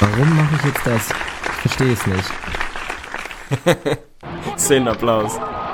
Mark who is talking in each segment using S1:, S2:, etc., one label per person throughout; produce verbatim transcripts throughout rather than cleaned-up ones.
S1: Warum mache ich jetzt das? Ich verstehe es nicht.
S2: Szenenapplaus.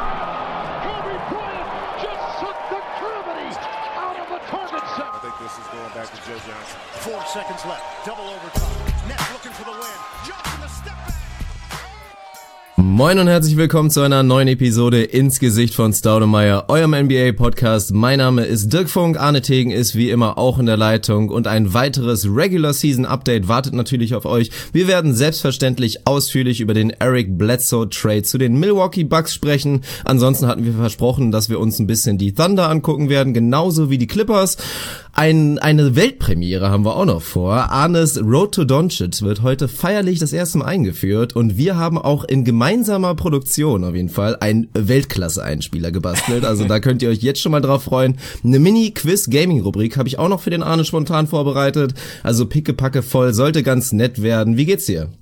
S1: Moin und herzlich willkommen zu einer neuen Episode ins Gesicht von Staudemeyer, eurem N B A-Podcast. Mein Name ist Dirk Funk, Arne Tegen ist wie immer auch in der Leitung und ein weiteres Regular-Season-Update wartet natürlich auf euch. Wir werden selbstverständlich ausführlich über den Eric Bledsoe-Trade zu den Milwaukee Bucks sprechen. Ansonsten hatten wir versprochen, dass wir uns ein bisschen die Thunder angucken werden, genauso wie die Clippers. Ein, eine Weltpremiere haben wir auch noch vor. Arnes Road to Doncic wird heute feierlich das erste Mal eingeführt und wir haben auch in gemeinsamer Produktion auf jeden Fall einen Weltklasse-Einspieler gebastelt. Also da könnt ihr euch jetzt schon mal drauf freuen. Eine Mini-Quiz-Gaming-Rubrik habe ich auch noch für den Arne spontan vorbereitet. Also pickepacke voll, sollte ganz nett werden. Wie geht's dir?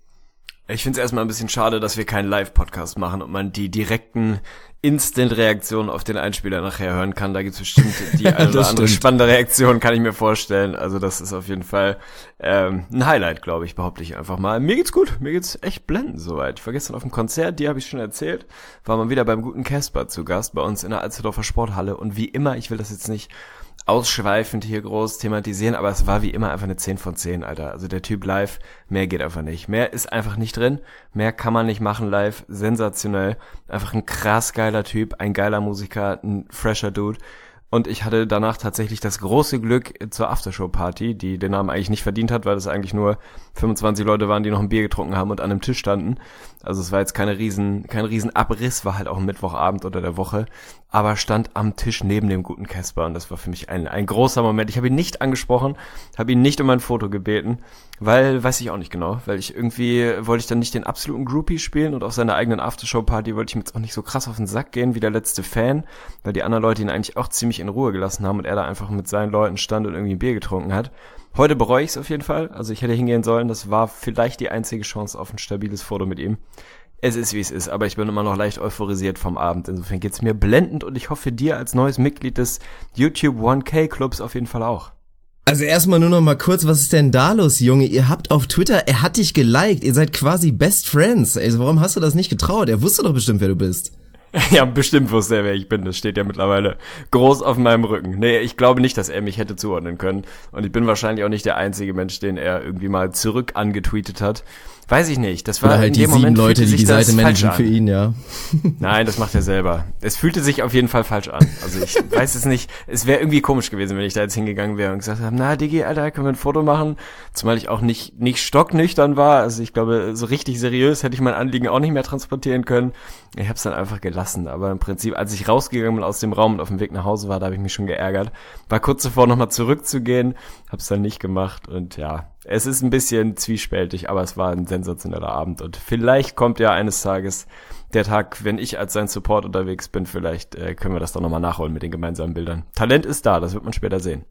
S2: Ich finde es erstmal ein bisschen schade, dass wir keinen Live-Podcast machen und man die direkten Instant-Reaktionen auf den Einspieler nachher hören kann. Da gibt's bestimmt die eine oder andere spannende Reaktion, kann ich mir vorstellen. Also das ist auf jeden Fall ähm, ein Highlight, glaube ich, behaupte ich einfach mal. Mir geht's gut, mir geht's echt blendend soweit. Ich war gestern auf dem Konzert, die habe ich schon erzählt, war mal wieder beim guten Casper zu Gast bei uns in der Alsterdorfer Sporthalle. Und wie immer, ich will das jetzt nicht ausschweifend hier groß thematisieren, aber es war wie immer einfach eine zehn von zehn, Alter. Also der Typ live, mehr geht einfach nicht. Mehr ist einfach nicht drin, mehr kann man nicht machen live, sensationell. Einfach ein krass geiler Typ, ein geiler Musiker, ein fresher Dude. Und ich hatte danach tatsächlich das große Glück zur Aftershow-Party, die den Namen eigentlich nicht verdient hat, weil es eigentlich nur fünfundzwanzig Leute waren, die noch ein Bier getrunken haben und an einem Tisch standen. Also es war jetzt keine riesen, kein riesen Abriss, war halt auch ein Mittwochabend unter der Woche, aber stand am Tisch neben dem guten Casper und das war für mich ein, ein großer Moment. Ich habe ihn nicht angesprochen, habe ihn nicht um ein Foto gebeten, weil, weiß ich auch nicht genau, weil ich irgendwie, wollte ich dann nicht den absoluten Groupie spielen und auf seiner eigenen Aftershow-Party wollte ich mir jetzt auch nicht so krass auf den Sack gehen wie der letzte Fan, weil die anderen Leute ihn eigentlich auch ziemlich in Ruhe gelassen haben und er da einfach mit seinen Leuten stand und irgendwie ein Bier getrunken hat. Heute bereue ich es auf jeden Fall. Also ich hätte hingehen sollen. Das war vielleicht die einzige Chance auf ein stabiles Foto mit ihm. Es ist, wie es ist. Aber ich bin immer noch leicht euphorisiert vom Abend. Insofern geht's mir blendend und ich hoffe dir als neues Mitglied des YouTube one K Clubs auf jeden Fall auch.
S1: Also erstmal nur noch mal kurz, was ist denn da los, Junge? Ihr habt auf Twitter, er hat dich geliked. Ihr seid quasi Best Friends. Also warum hast du das nicht getraut? Er wusste doch bestimmt, wer du bist.
S2: Ja, bestimmt wusste er, wer ich bin. Das steht ja mittlerweile groß auf meinem Rücken. Nee, ich glaube nicht, dass er mich hätte zuordnen können. Und ich bin wahrscheinlich auch nicht der einzige Mensch, den er irgendwie mal zurück angetweetet hat. Weiß ich nicht. Das war
S1: Oder halt
S2: in
S1: die
S2: dem
S1: sieben
S2: Moment
S1: Leute, die die Seite managen für ihn, ja.
S2: Nein, das macht er selber. Es fühlte sich auf jeden Fall falsch an. Also ich weiß es nicht. Es wäre irgendwie komisch gewesen, wenn ich da jetzt hingegangen wäre und gesagt habe, na Diggi, Alter, können wir ein Foto machen? Zumal ich auch nicht nicht stocknüchtern war. Also ich glaube, so richtig seriös hätte ich mein Anliegen auch nicht mehr transportieren können. Ich habe es dann einfach gelassen. Aber im Prinzip, als ich rausgegangen bin aus dem Raum und auf dem Weg nach Hause war, da habe ich mich schon geärgert. War kurz davor, nochmal zurückzugehen, habe es dann nicht gemacht und ja, es ist ein bisschen zwiespältig, aber es war ein sensationeller Abend und vielleicht kommt ja eines Tages der Tag, wenn ich als sein Support unterwegs bin, vielleicht äh, können wir das doch nochmal nachholen mit den gemeinsamen Bildern. Talent ist da, das wird man später sehen.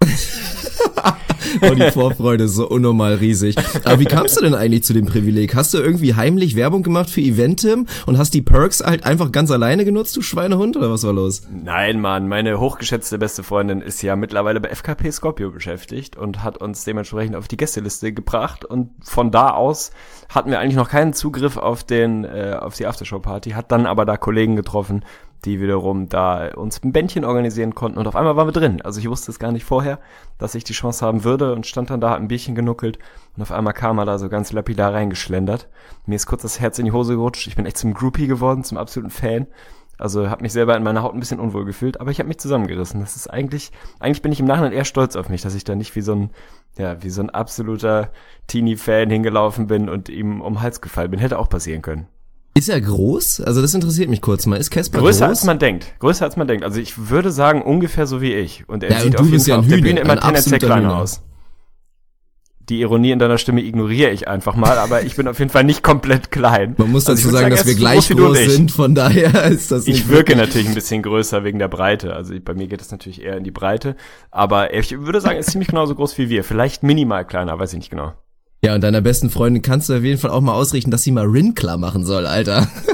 S1: Oh, die Vorfreude ist so unnormal riesig. Aber wie kamst du denn eigentlich zu dem Privileg? Hast du irgendwie heimlich Werbung gemacht für Eventim und hast die Perks halt einfach ganz alleine genutzt, du Schweinehund, oder was war los?
S2: Nein, Mann, meine hochgeschätzte beste Freundin ist ja mittlerweile bei F K P Scorpio beschäftigt und hat uns dementsprechend auf die Gästeliste gebracht und von da aus hatten wir eigentlich noch keinen Zugriff auf den äh, auf die Aftershow-Party, hat dann aber da Kollegen getroffen, die wiederum da uns ein Bändchen organisieren konnten und auf einmal waren wir drin. Also ich wusste es gar nicht vorher, dass ich die Chance haben würde und stand dann da, hab ein Bierchen genuckelt und auf einmal kam er da so ganz lapidar reingeschlendert. Mir ist kurz das Herz in die Hose gerutscht. Ich bin echt zum Groupie geworden, zum absoluten Fan. Also habe mich selber in meiner Haut ein bisschen unwohl gefühlt, aber ich habe mich zusammengerissen. Das ist eigentlich, eigentlich bin ich im Nachhinein eher stolz auf mich, dass ich da nicht wie so ein, ja, wie so ein absoluter Teenie-Fan hingelaufen bin und ihm um den Hals gefallen bin. Hätte auch passieren können.
S1: Ist er groß? Also das interessiert mich kurz mal. Ist Casper groß?
S2: Größer als man denkt. Größer als man denkt. Also ich würde sagen ungefähr so wie ich. Und er
S1: ja,
S2: sieht
S1: und
S2: auf jeden Fall
S1: ja
S2: auf der
S1: Hühner,
S2: Bühne immer tendenziell kleiner
S1: Hühner.
S2: aus. Die Ironie in deiner Stimme ignoriere ich einfach mal, aber ich bin auf jeden Fall nicht komplett klein.
S1: Man muss dazu
S2: also
S1: sagen, dass wir gleich
S2: so
S1: groß sind, von daher ist das nicht
S2: Ich wirke natürlich ein bisschen größer wegen der Breite. Also bei mir geht es natürlich eher in die Breite. Aber ich würde sagen, er ist ziemlich genauso groß wie wir. Vielleicht minimal kleiner, weiß ich nicht genau.
S1: Ja, und deiner besten Freundin kannst du auf jeden Fall auch mal ausrichten, dass sie mal Rin klar machen soll, Alter.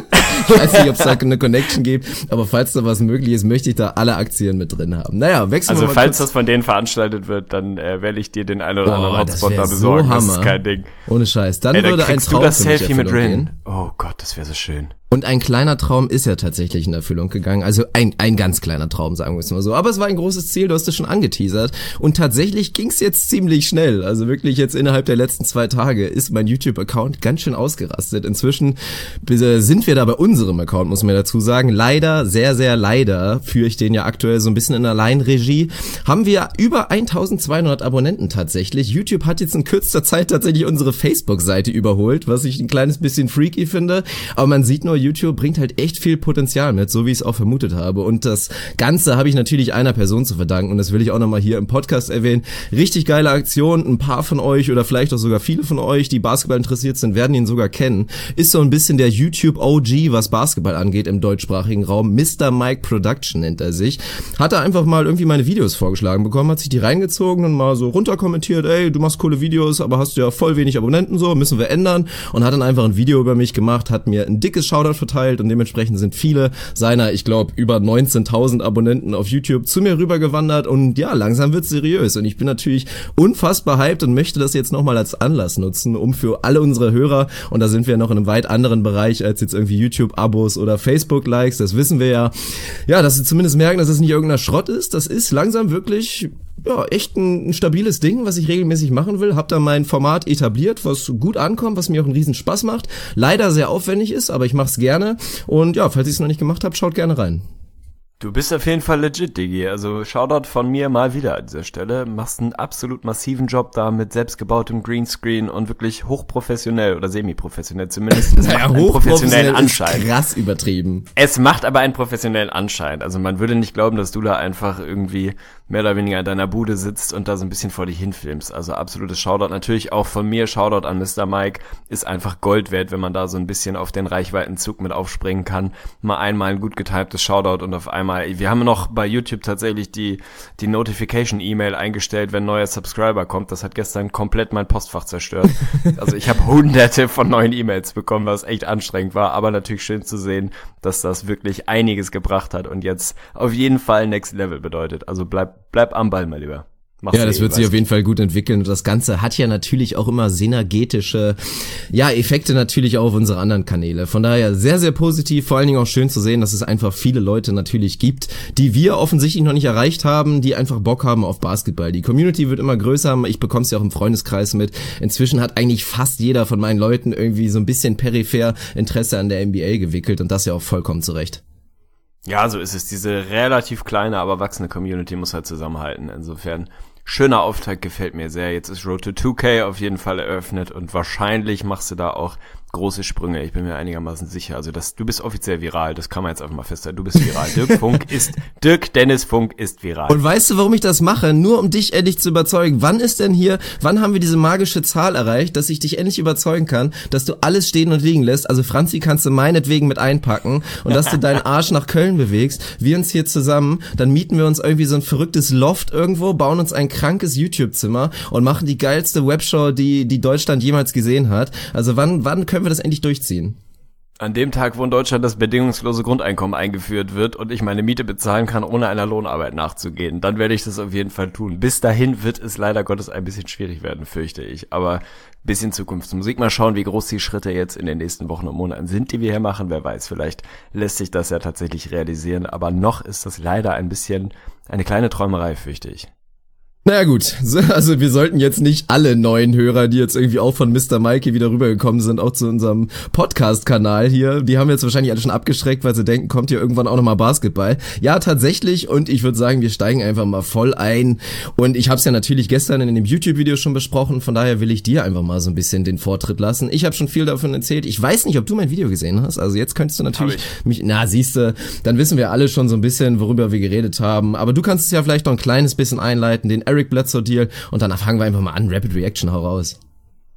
S1: Ich weiß nicht, ob es da eine Connection gibt, aber falls da was möglich ist, möchte ich da alle Aktien mit drin haben. Naja, wechseln
S2: also
S1: wir mal
S2: falls
S1: kurz.
S2: Das von denen veranstaltet wird, dann äh, werde ich dir den einen oder anderen
S1: Boah,
S2: Hotspot
S1: das
S2: da
S1: so
S2: besorgen.
S1: Hammer.
S2: Das ist kein Ding.
S1: Ohne Scheiß. Dann
S2: Ey, dann
S1: würde ein
S2: kriegst
S1: Traum
S2: du das
S1: für mich
S2: Selfie mit
S1: Erfüllung
S2: Rin.
S1: gehen.
S2: Oh Gott, das wäre so schön.
S1: Und ein kleiner Traum ist ja tatsächlich in Erfüllung gegangen. Also ein ein ganz kleiner Traum, sagen wir es mal so. Aber es war ein großes Ziel, du hast es schon angeteasert. Und tatsächlich ging es jetzt ziemlich schnell. Also wirklich jetzt innerhalb der letzten zwei Tage ist mein YouTube-Account ganz schön ausgerastet. Inzwischen sind wir da bei unserem Account, muss man dazu sagen. Leider, sehr, sehr leider, führe ich den ja aktuell so ein bisschen in Alleinregie, haben wir über eintausendzweihundert Abonnenten tatsächlich. YouTube hat jetzt in kürzester Zeit tatsächlich unsere Facebook-Seite überholt, was ich ein kleines bisschen freaky finde. Aber man sieht nur, YouTube bringt halt echt viel Potenzial mit, so wie ich es auch vermutet habe. Und das Ganze habe ich natürlich einer Person zu verdanken und das will ich auch nochmal hier im Podcast erwähnen. Richtig geile Aktion, ein paar von euch oder vielleicht auch sogar viele von euch, die Basketball interessiert sind, werden ihn sogar kennen. Ist so ein bisschen der YouTube-O G, was Basketball angeht im deutschsprachigen Raum. Mister Mike Production nennt er sich. Hat er einfach mal irgendwie meine Videos vorgeschlagen bekommen, hat sich die reingezogen und mal so runterkommentiert, ey, du machst coole Videos, aber hast ja voll wenig Abonnenten so, müssen wir ändern. Und hat dann einfach ein Video über mich gemacht, hat mir ein dickes Shoutout verteilt und dementsprechend sind viele seiner, ich glaube, über neunzehntausend Abonnenten auf YouTube zu mir rübergewandert und ja, langsam wird's seriös und ich bin natürlich unfassbar hyped und möchte das jetzt nochmal als Anlass nutzen, um für alle unsere Hörer, und da sind wir noch in einem weit anderen Bereich als jetzt irgendwie YouTube-Abos oder Facebook-Likes, das wissen wir ja, ja, dass sie zumindest merken, dass es nicht irgendeiner Schrott ist, das ist langsam wirklich ja, echt ein, ein stabiles Ding, was ich regelmäßig machen will. Hab da mein Format etabliert, was gut ankommt, was mir auch einen riesen Spaß macht. Leider sehr aufwendig ist, aber ich mach's gerne. Und ja, falls ich es noch nicht gemacht habe, schaut gerne rein.
S2: Du bist auf jeden Fall legit, Diggi. Also Shoutout von mir mal wieder an dieser Stelle. Machst einen absolut massiven Job da mit selbstgebautem Greenscreen und wirklich hochprofessionell oder semi-professionell zumindest. Es
S1: naja,
S2: macht einen professionellen Anschein.
S1: Ist krass übertrieben.
S2: Es macht aber einen professionellen Anschein. Also man würde nicht glauben, dass du da einfach irgendwie mehr oder weniger in deiner Bude sitzt und da so ein bisschen vor dich hinfilmst. Also absolutes Shoutout. Natürlich auch von mir Shoutout an Mister Mike. Ist einfach Gold wert, wenn man da so ein bisschen auf den Reichweitenzug mit aufspringen kann. Mal einmal ein gut getimtes Shoutout und auf einmal wir haben noch bei YouTube tatsächlich die die Notification-E-Mail eingestellt, wenn ein neuer Subscriber kommt. Das hat gestern komplett mein Postfach zerstört. Also ich habe hunderte von neuen E-Mails bekommen, was echt anstrengend war. Aber natürlich schön zu sehen, dass das wirklich einiges gebracht hat und jetzt auf jeden Fall Next Level bedeutet. Also bleib, bleib am Ball, mein Lieber. Mach's
S1: ja, das wird sich auf jeden Fall gut entwickeln und das Ganze hat ja natürlich auch immer synergetische, ja, Effekte natürlich auch auf unsere anderen Kanäle. Von daher sehr, sehr positiv, vor allen Dingen auch schön zu sehen, dass es einfach viele Leute natürlich gibt, die wir offensichtlich noch nicht erreicht haben, die einfach Bock haben auf Basketball. Die Community wird immer größer, ich bekomme es ja auch im Freundeskreis mit. Inzwischen hat eigentlich fast jeder von meinen Leuten irgendwie so ein bisschen peripher Interesse an der N B A gewickelt und das ja auch vollkommen zurecht.
S2: Ja, so ist es. Diese relativ kleine, aber wachsende Community muss halt zusammenhalten. Insofern, schöner Auftakt, gefällt mir sehr. Jetzt ist Road to two K auf jeden Fall eröffnet und wahrscheinlich machst du da auch große Sprünge. Ich bin mir einigermaßen sicher. Also das, du bist offiziell viral. Das kann man jetzt einfach mal festhalten. Du bist viral. Dirk Funk ist, Dirk Dennis Funk ist viral.
S1: Und weißt du, warum ich das mache? Nur um dich endlich zu überzeugen. Wann ist denn hier, wann haben wir diese magische Zahl erreicht, dass ich dich endlich überzeugen kann, dass du alles stehen und liegen lässt? Also Franzi kannst du meinetwegen mit einpacken und dass du deinen Arsch nach Köln bewegst. Wir uns hier zusammen, dann mieten wir uns irgendwie so ein verrücktes Loft irgendwo, bauen uns ein krankes YouTube-Zimmer und machen die geilste Webshow, die, die Deutschland jemals gesehen hat. Also wann, wann können wir das endlich durchziehen?
S2: An dem Tag, wo in Deutschland das bedingungslose Grundeinkommen eingeführt wird und ich meine Miete bezahlen kann, ohne einer Lohnarbeit nachzugehen, dann werde ich das auf jeden Fall tun. Bis dahin wird es leider Gottes ein bisschen schwierig werden, fürchte ich. Aber bisschen Zukunftsmusik. Mal schauen, wie groß die Schritte jetzt in den nächsten Wochen und Monaten sind, die wir hier machen. Wer weiß, vielleicht lässt sich das ja tatsächlich realisieren. Aber noch ist das leider ein bisschen eine kleine Träumerei, fürchte ich.
S1: Naja gut, also wir sollten jetzt nicht alle neuen Hörer, die jetzt irgendwie auch von Mister Mikey wieder rübergekommen sind, auch zu unserem Podcast-Kanal hier, die haben jetzt wahrscheinlich alle schon abgeschreckt, weil sie denken, kommt hier irgendwann auch nochmal Basketball. Ja, tatsächlich, und ich würde sagen, wir steigen einfach mal voll ein und ich habe es ja natürlich gestern in dem YouTube-Video schon besprochen, von daher will ich dir einfach mal so ein bisschen den Vortritt lassen. Ich habe schon viel davon erzählt, ich weiß nicht, ob du mein Video gesehen hast, also jetzt könntest du natürlich mich, na siehste, dann wissen wir alle schon so ein bisschen, worüber wir geredet haben, aber du kannst es ja vielleicht noch ein kleines bisschen einleiten, den Eric Bledsoe Deal und dann fangen wir einfach mal an. Rapid Reaction, hau raus.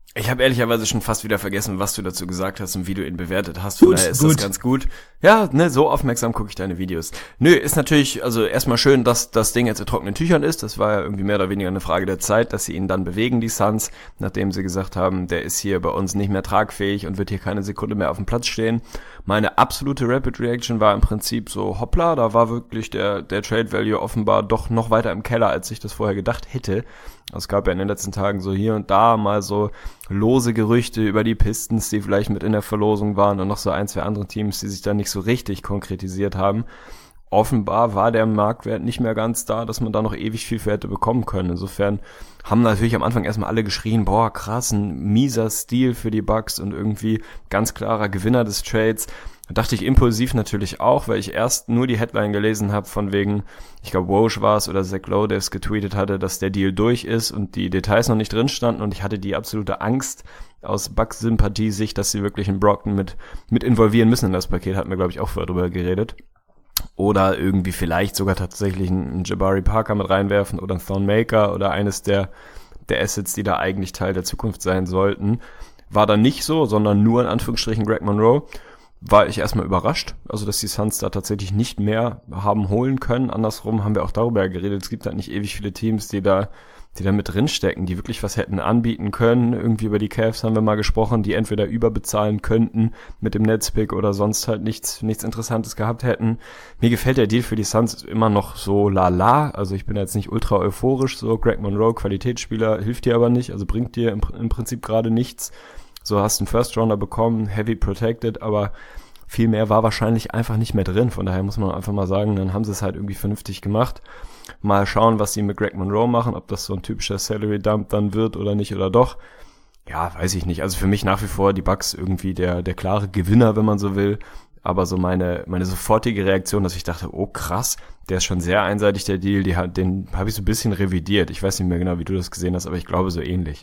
S2: Ich habe ehrlicherweise schon fast wieder vergessen, was du dazu gesagt hast und wie du ihn bewertet hast. Von
S1: gut,
S2: daher ist
S1: gut.
S2: das ganz gut. Ja, ne, so aufmerksam gucke ich deine Videos. Nö, ist natürlich, also erstmal schön, dass das Ding jetzt in trockenen Tüchern ist. Das war ja irgendwie mehr oder weniger eine Frage der Zeit, dass sie ihn dann bewegen, die Suns, nachdem sie gesagt haben, der ist hier bei uns nicht mehr tragfähig und wird hier keine Sekunde mehr auf dem Platz stehen. Meine absolute Rapid Reaction war im Prinzip so, hoppla, da war wirklich der der Trade Value offenbar doch noch weiter im Keller, als ich das vorher gedacht hätte. Es gab ja in den letzten Tagen so hier und da mal so lose Gerüchte über die Pistons, die vielleicht mit in der Verlosung waren und noch so ein, zwei andere Teams, die sich dann nicht so richtig konkretisiert haben. Offenbar war der Marktwert nicht mehr ganz da, dass man da noch ewig viel für hätte bekommen können. Insofern haben natürlich am Anfang erstmal alle geschrien, boah, krass, ein mieser Stil für die Bucks und irgendwie ganz klarer Gewinner des Trades. Da dachte ich impulsiv natürlich auch, weil ich erst nur die Headline gelesen habe von wegen, ich glaube Woj war es oder Zach Lowe, der es getweetet hatte, dass der Deal durch ist und die Details noch nicht drin standen und ich hatte die absolute Angst aus Bucks-Sympathie-Sicht, dass sie wirklich einen Brockton mit mit involvieren müssen in das Paket, hatten wir glaube ich auch vorher drüber geredet. Oder irgendwie vielleicht sogar tatsächlich einen Jabari Parker mit reinwerfen oder einen Thornmaker oder eines der der Assets, die da eigentlich Teil der Zukunft sein sollten. War dann nicht so, sondern nur in Anführungsstrichen Greg Monroe. War ich erstmal überrascht, also dass die Suns da tatsächlich nicht mehr haben holen können. Andersrum haben wir auch darüber geredet, es gibt halt nicht ewig viele Teams, die da die da mit drinstecken, die wirklich was hätten anbieten können. Irgendwie über die Cavs haben wir mal gesprochen, die entweder überbezahlen könnten mit dem Netzpick oder sonst halt nichts nichts Interessantes gehabt hätten. Mir gefällt der Deal für die Suns immer noch so lala, also ich bin jetzt nicht ultra euphorisch, so Greg Monroe, Qualitätsspieler, hilft dir aber nicht, also bringt dir im, im Prinzip gerade nichts. So hast einen First Rounder bekommen, heavy protected, aber viel mehr war wahrscheinlich einfach nicht mehr drin. Von daher muss man einfach mal sagen, dann haben sie es halt irgendwie vernünftig gemacht. Mal schauen, was sie mit Greg Monroe machen, ob das so ein typischer Salary Dump dann wird oder nicht oder doch. Ja, weiß ich nicht. Also für mich nach wie vor die Bucks irgendwie der der klare Gewinner, wenn man so will. Aber so meine meine sofortige Reaktion, dass ich dachte, oh krass, der ist schon sehr einseitig, der Deal, die hat, den habe ich so ein bisschen revidiert. Ich weiß nicht mehr genau, wie du das gesehen hast, aber ich glaube so ähnlich.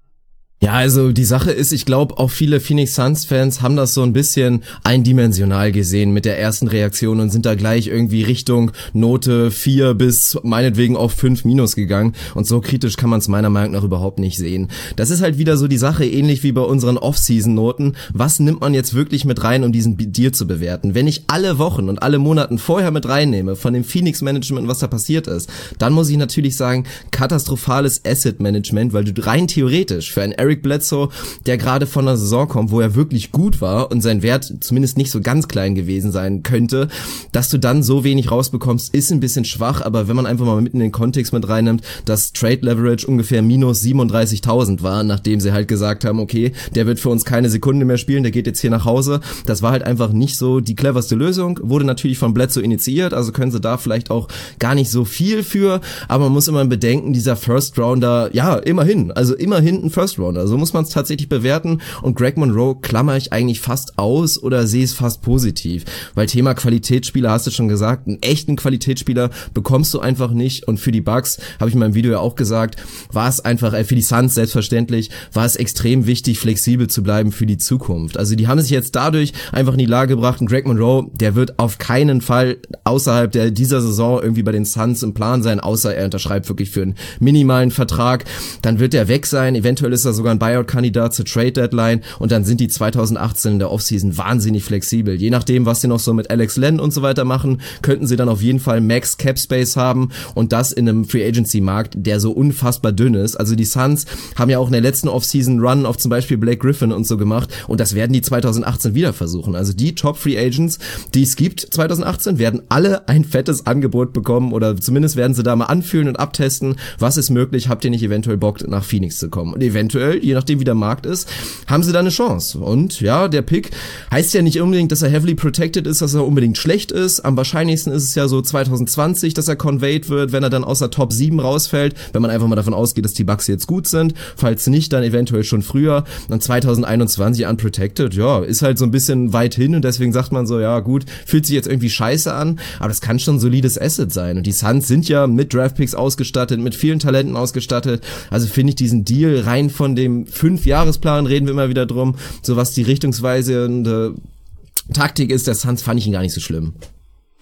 S1: Ja, also die Sache ist, ich glaube, auch viele Phoenix Suns-Fans haben das so ein bisschen eindimensional gesehen mit der ersten Reaktion und sind da gleich irgendwie Richtung Note vier bis meinetwegen auf fünf minus gegangen. Und so kritisch kann man es meiner Meinung nach überhaupt nicht sehen. Das ist halt wieder so die Sache, ähnlich wie bei unseren Off-Season-Noten. Was nimmt man jetzt wirklich mit rein, um diesen Deal zu bewerten? Wenn ich alle Wochen und alle Monaten vorher mit reinnehme von dem Phoenix-Management, was da passiert ist, dann muss ich natürlich sagen, katastrophales Asset-Management, weil du rein theoretisch für ein Eric Bledsoe, der gerade von einer Saison kommt, wo er wirklich gut war und sein Wert zumindest nicht so ganz klein gewesen sein könnte, dass du dann so wenig rausbekommst, ist ein bisschen schwach, aber wenn man einfach mal mitten in den Kontext mit reinnimmt, dass Trade Leverage ungefähr minus siebenunddreißigtausend war, nachdem sie halt gesagt haben, okay, der wird für uns keine Sekunde mehr spielen, der geht jetzt hier nach Hause, das war halt einfach nicht so die cleverste Lösung, wurde natürlich von Bledsoe initiiert, also können sie da vielleicht auch gar nicht so viel für, aber man muss immer bedenken, dieser First Rounder, ja, immerhin, also immerhin ein First Rounder, so muss man es tatsächlich bewerten und Greg Monroe klammer ich eigentlich fast aus oder sehe es fast positiv, weil Thema Qualitätsspieler, hast du schon gesagt, einen echten Qualitätsspieler bekommst du einfach nicht und für die Bucks, habe ich in meinem Video ja auch gesagt, war es einfach, äh, für die Suns selbstverständlich, war es extrem wichtig, flexibel zu bleiben für die Zukunft. Also die haben sich jetzt dadurch einfach in die Lage gebracht und Greg Monroe, der wird auf keinen Fall außerhalb der dieser Saison irgendwie bei den Suns im Plan sein, außer er unterschreibt wirklich für einen minimalen Vertrag, dann wird er weg sein, eventuell ist er sogar ein Buyout-Kandidat zur Trade-Deadline und dann sind die zweitausendachtzehn in der Offseason wahnsinnig flexibel. Je nachdem, was sie noch so mit Alex Len und so weiter machen, könnten sie dann auf jeden Fall Max Cap Space haben und das in einem Free-Agency-Markt, der so unfassbar dünn ist. Also die Suns haben ja auch in der letzten Offseason Run auf zum Beispiel Blake Griffin und so gemacht und das werden die zweitausendachtzehn wieder versuchen. Also die Top-Free-Agents, die es gibt zweitausendachtzehn, werden alle ein fettes Angebot bekommen oder zumindest werden sie da mal anfühlen und abtesten, was ist möglich, habt ihr nicht eventuell Bock nach Phoenix zu kommen und eventuell, je nachdem wie der Markt ist, haben sie da eine Chance. Und ja, der Pick heißt ja nicht unbedingt, dass er heavily protected ist, dass er unbedingt schlecht ist. Am wahrscheinlichsten ist es ja so zweitausendzwanzig, dass er conveyed wird, wenn er dann aus der Top sieben rausfällt, wenn man einfach mal davon ausgeht, dass die Bucks jetzt gut sind. Falls nicht, dann eventuell schon früher. Und zweitausendeinundzwanzig unprotected, ja, ist halt so ein bisschen weit hin und deswegen sagt man so, ja gut, fühlt sich jetzt irgendwie scheiße an, aber das kann schon ein solides Asset sein. Und die Suns sind ja mit Draftpicks ausgestattet, mit vielen Talenten ausgestattet. Also finde ich diesen Deal rein von dem Fünf-Jahresplan, reden wir immer wieder drum, so was die richtungsweisende Taktik ist, der Suns, fand ich ihn gar nicht so schlimm.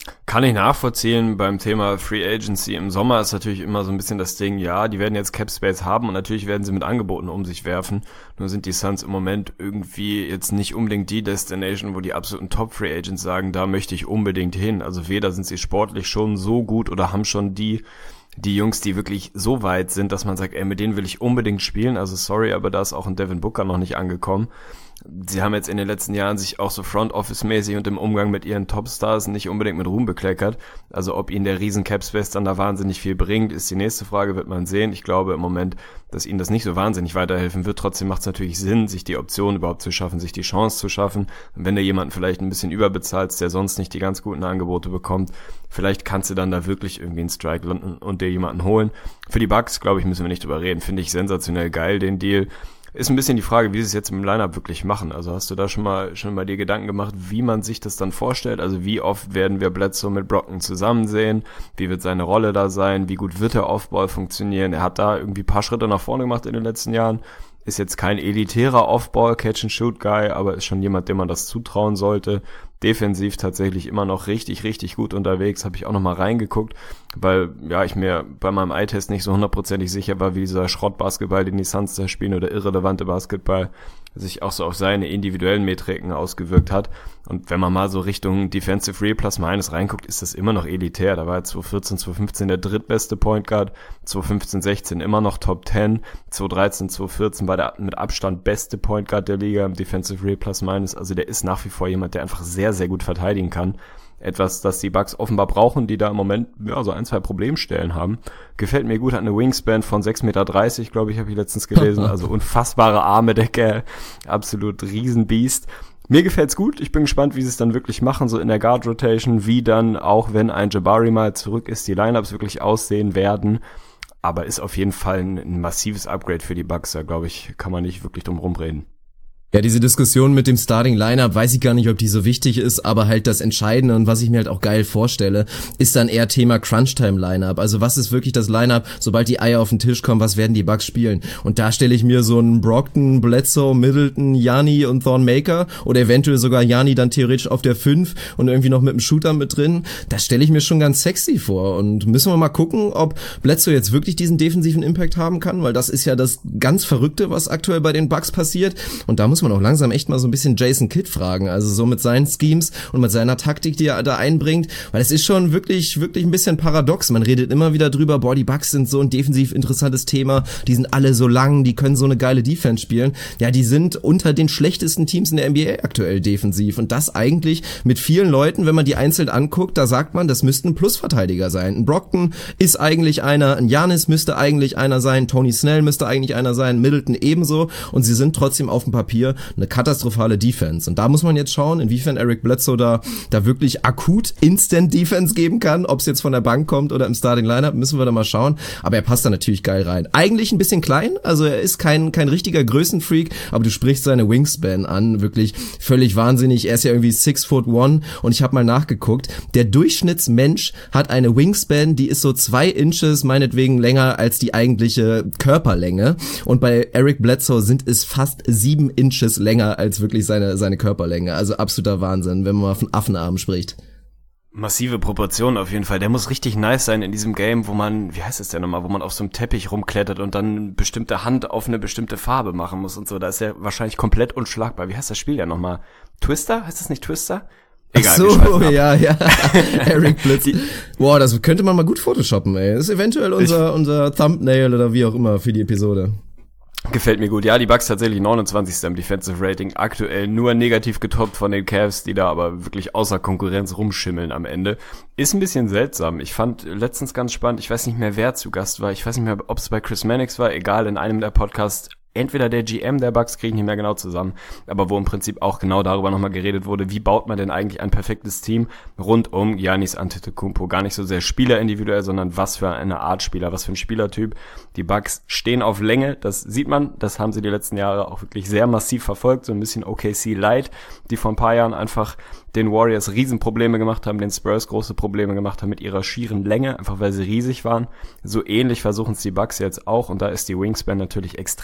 S2: Kann ich nachvollziehen. Beim Thema Free Agency im Sommer ist natürlich immer so ein bisschen das Ding, ja, die werden jetzt Cap Space haben und natürlich werden sie mit Angeboten um sich werfen. Nur sind die Suns im Moment irgendwie jetzt nicht unbedingt die Destination, wo die absoluten Top Free Agents sagen, da möchte ich unbedingt hin. Also weder sind sie sportlich schon so gut oder haben schon die die Jungs, die wirklich so weit sind, dass man sagt, ey, mit denen will ich unbedingt spielen. Also sorry, aber da ist auch ein Devin Booker noch nicht angekommen. Sie haben jetzt in den letzten Jahren sich auch so Front Office-mäßig und im Umgang mit ihren Topstars nicht unbedingt mit Ruhm bekleckert. Also ob ihnen der riesen Cap-Space dann da wahnsinnig viel bringt, ist die nächste Frage, wird man sehen. Ich glaube im Moment, dass ihnen das nicht so wahnsinnig weiterhelfen wird. Trotzdem macht es natürlich Sinn, sich die Option überhaupt zu schaffen, sich die Chance zu schaffen. Und wenn du jemanden vielleicht ein bisschen überbezahlst, der sonst nicht die ganz guten Angebote bekommt, vielleicht kannst du dann da wirklich irgendwie einen Strike landen und dir jemanden holen. Für die Bucks, glaube ich, müssen wir nicht drüber reden. Finde ich sensationell geil, den Deal. Ist ein bisschen die Frage, wie sie es jetzt im Lineup wirklich machen. Also hast du da schon mal schon mal dir Gedanken gemacht, wie man sich das dann vorstellt? Also wie oft werden wir Bledsoe mit Brockton zusammen sehen? Wie wird seine Rolle da sein? Wie gut wird der Offball funktionieren? Er hat da irgendwie ein paar Schritte nach vorne gemacht in den letzten Jahren. Ist jetzt kein elitärer Offball Catch-and-Shoot-Guy, aber ist schon jemand, dem man das zutrauen sollte. Defensiv tatsächlich immer noch richtig, richtig gut unterwegs. Habe ich auch noch mal reingeguckt, weil ja ich mir bei meinem Eye-Test nicht so hundertprozentig sicher war, wie dieser Schrottbasketball, den die Suns da spielen, oder irrelevante Basketball, sich auch so auf seine individuellen Metriken ausgewirkt hat. Und wenn man mal so Richtung Defensive Real Plus Minus reinguckt, ist das immer noch elitär. Da war er zwanzig vierzehn, zwanzig fünfzehn der drittbeste Point Guard, zwanzig fünfzehn, sechzehn immer noch Top zehn, zwanzig dreizehn, zwanzig vierzehn war der mit Abstand beste Point Guard der Liga im Defensive Real Plus Minus. Also der ist nach wie vor jemand, der einfach sehr, sehr gut verteidigen kann. Etwas, das die Bucks offenbar brauchen, die da im Moment ja so ein, zwei Problemstellen haben. Gefällt mir gut, hat eine Wingspan von sechs Meter dreißig, glaube ich, habe ich letztens gelesen. Also unfassbare Arme, der Kerl, absolut Riesenbiest. Mir gefällt's gut, ich bin gespannt, wie sie es dann wirklich machen, so in der Guard-Rotation, wie dann, auch wenn ein Jabari mal zurück ist, die Lineups wirklich aussehen werden. Aber ist auf jeden Fall ein, ein massives Upgrade für die Bucks, da glaube ich, kann man nicht wirklich drum rumreden.
S1: Ja, diese Diskussion mit dem Starting-Lineup, weiß ich gar nicht, ob die so wichtig ist, aber halt das Entscheidende und was ich mir halt auch geil vorstelle, ist dann eher Thema Crunch-Time-Lineup. Also was ist wirklich das Lineup, sobald die Eier auf den Tisch kommen, was werden die Bucks spielen? Und da stelle ich mir so einen Brockton, Bledsoe, Middleton, Gianni und Thornmaker oder eventuell sogar Gianni dann theoretisch auf der fünf und irgendwie noch mit einem Shooter mit drin. Das stelle ich mir schon ganz sexy vor und müssen wir mal gucken, ob Bledsoe jetzt wirklich diesen defensiven Impact haben kann, weil das ist ja das ganz Verrückte, was aktuell bei den Bucks passiert. Und da muss man auch langsam echt mal so ein bisschen Jason Kidd fragen, also so mit seinen Schemes und mit seiner Taktik, die er da einbringt, weil es ist schon wirklich, wirklich ein bisschen paradox. Man redet immer wieder drüber, boah, die Bucks sind so ein defensiv interessantes Thema, die sind alle so lang, die können so eine geile Defense spielen. Ja, die sind unter den schlechtesten Teams in der N B A aktuell defensiv und das eigentlich mit vielen Leuten, wenn man die einzeln anguckt, da sagt man, das müssten Plusverteidiger sein. Ein Brockton ist eigentlich einer, ein Giannis müsste eigentlich einer sein, Tony Snell müsste eigentlich einer sein, Middleton ebenso und sie sind trotzdem auf dem Papier eine katastrophale Defense. Und da muss man jetzt schauen, inwiefern Eric Bledsoe da, da wirklich akut Instant Defense geben kann. Ob es jetzt von der Bank kommt oder im Starting Lineup, müssen wir da mal schauen. Aber er passt da natürlich geil rein. Eigentlich ein bisschen klein, also er ist kein, kein richtiger Größenfreak, aber du sprichst seine Wingspan an. Wirklich völlig wahnsinnig. Er ist ja irgendwie six foot one und ich habe mal nachgeguckt. Der Durchschnittsmensch hat eine Wingspan, die ist so zwei Inches meinetwegen länger als die eigentliche Körperlänge. Und bei Eric Bledsoe sind es fast sieben Inches länger als wirklich seine seine Körperlänge. Also absoluter Wahnsinn, wenn man mal von Affenarmen spricht.
S2: Massive Proportionen auf jeden Fall. Der muss richtig nice sein in diesem Game, wo man, wie heißt es denn nochmal, wo man auf so einem Teppich rumklettert und dann eine bestimmte Hand auf eine bestimmte Farbe machen muss und so. Da ist er wahrscheinlich komplett unschlagbar. Wie heißt das Spiel ja nochmal? Twister? Heißt das nicht Twister?
S1: Egal, so, ja, ja. Eric Bledsoe. Boah, das könnte man mal gut photoshoppen, ey. Das ist eventuell unser, unser Thumbnail oder wie auch immer für die Episode.
S2: Gefällt mir gut. Ja, die Bucks tatsächlich neunundzwanzigster im Defensive Rating. Aktuell nur negativ getoppt von den Cavs, die da aber wirklich außer Konkurrenz rumschimmeln am Ende. Ist ein bisschen seltsam. Ich fand letztens ganz spannend, ich weiß nicht mehr, wer zu Gast war. Ich weiß nicht mehr, ob es bei Chris Mannix war. Egal, in einem der Podcasts. Entweder der G M der Bucks, kriege ich nicht mehr genau zusammen, aber wo im Prinzip auch genau darüber nochmal geredet wurde, wie baut man denn eigentlich ein perfektes Team rund um Giannis Antetokounmpo. Gar nicht so sehr spielerindividuell, sondern was für eine Art Spieler, was für ein Spielertyp. Die Bucks stehen auf Länge, das sieht man, das haben sie die letzten Jahre auch wirklich sehr massiv verfolgt, so ein bisschen O K C Light, die vor ein paar Jahren einfach den Warriors Riesenprobleme gemacht haben, den Spurs große Probleme gemacht haben mit ihrer schieren Länge, einfach weil sie riesig waren. So ähnlich versuchen es die Bucks jetzt auch und da ist die Wingspan natürlich extrem hilfreich.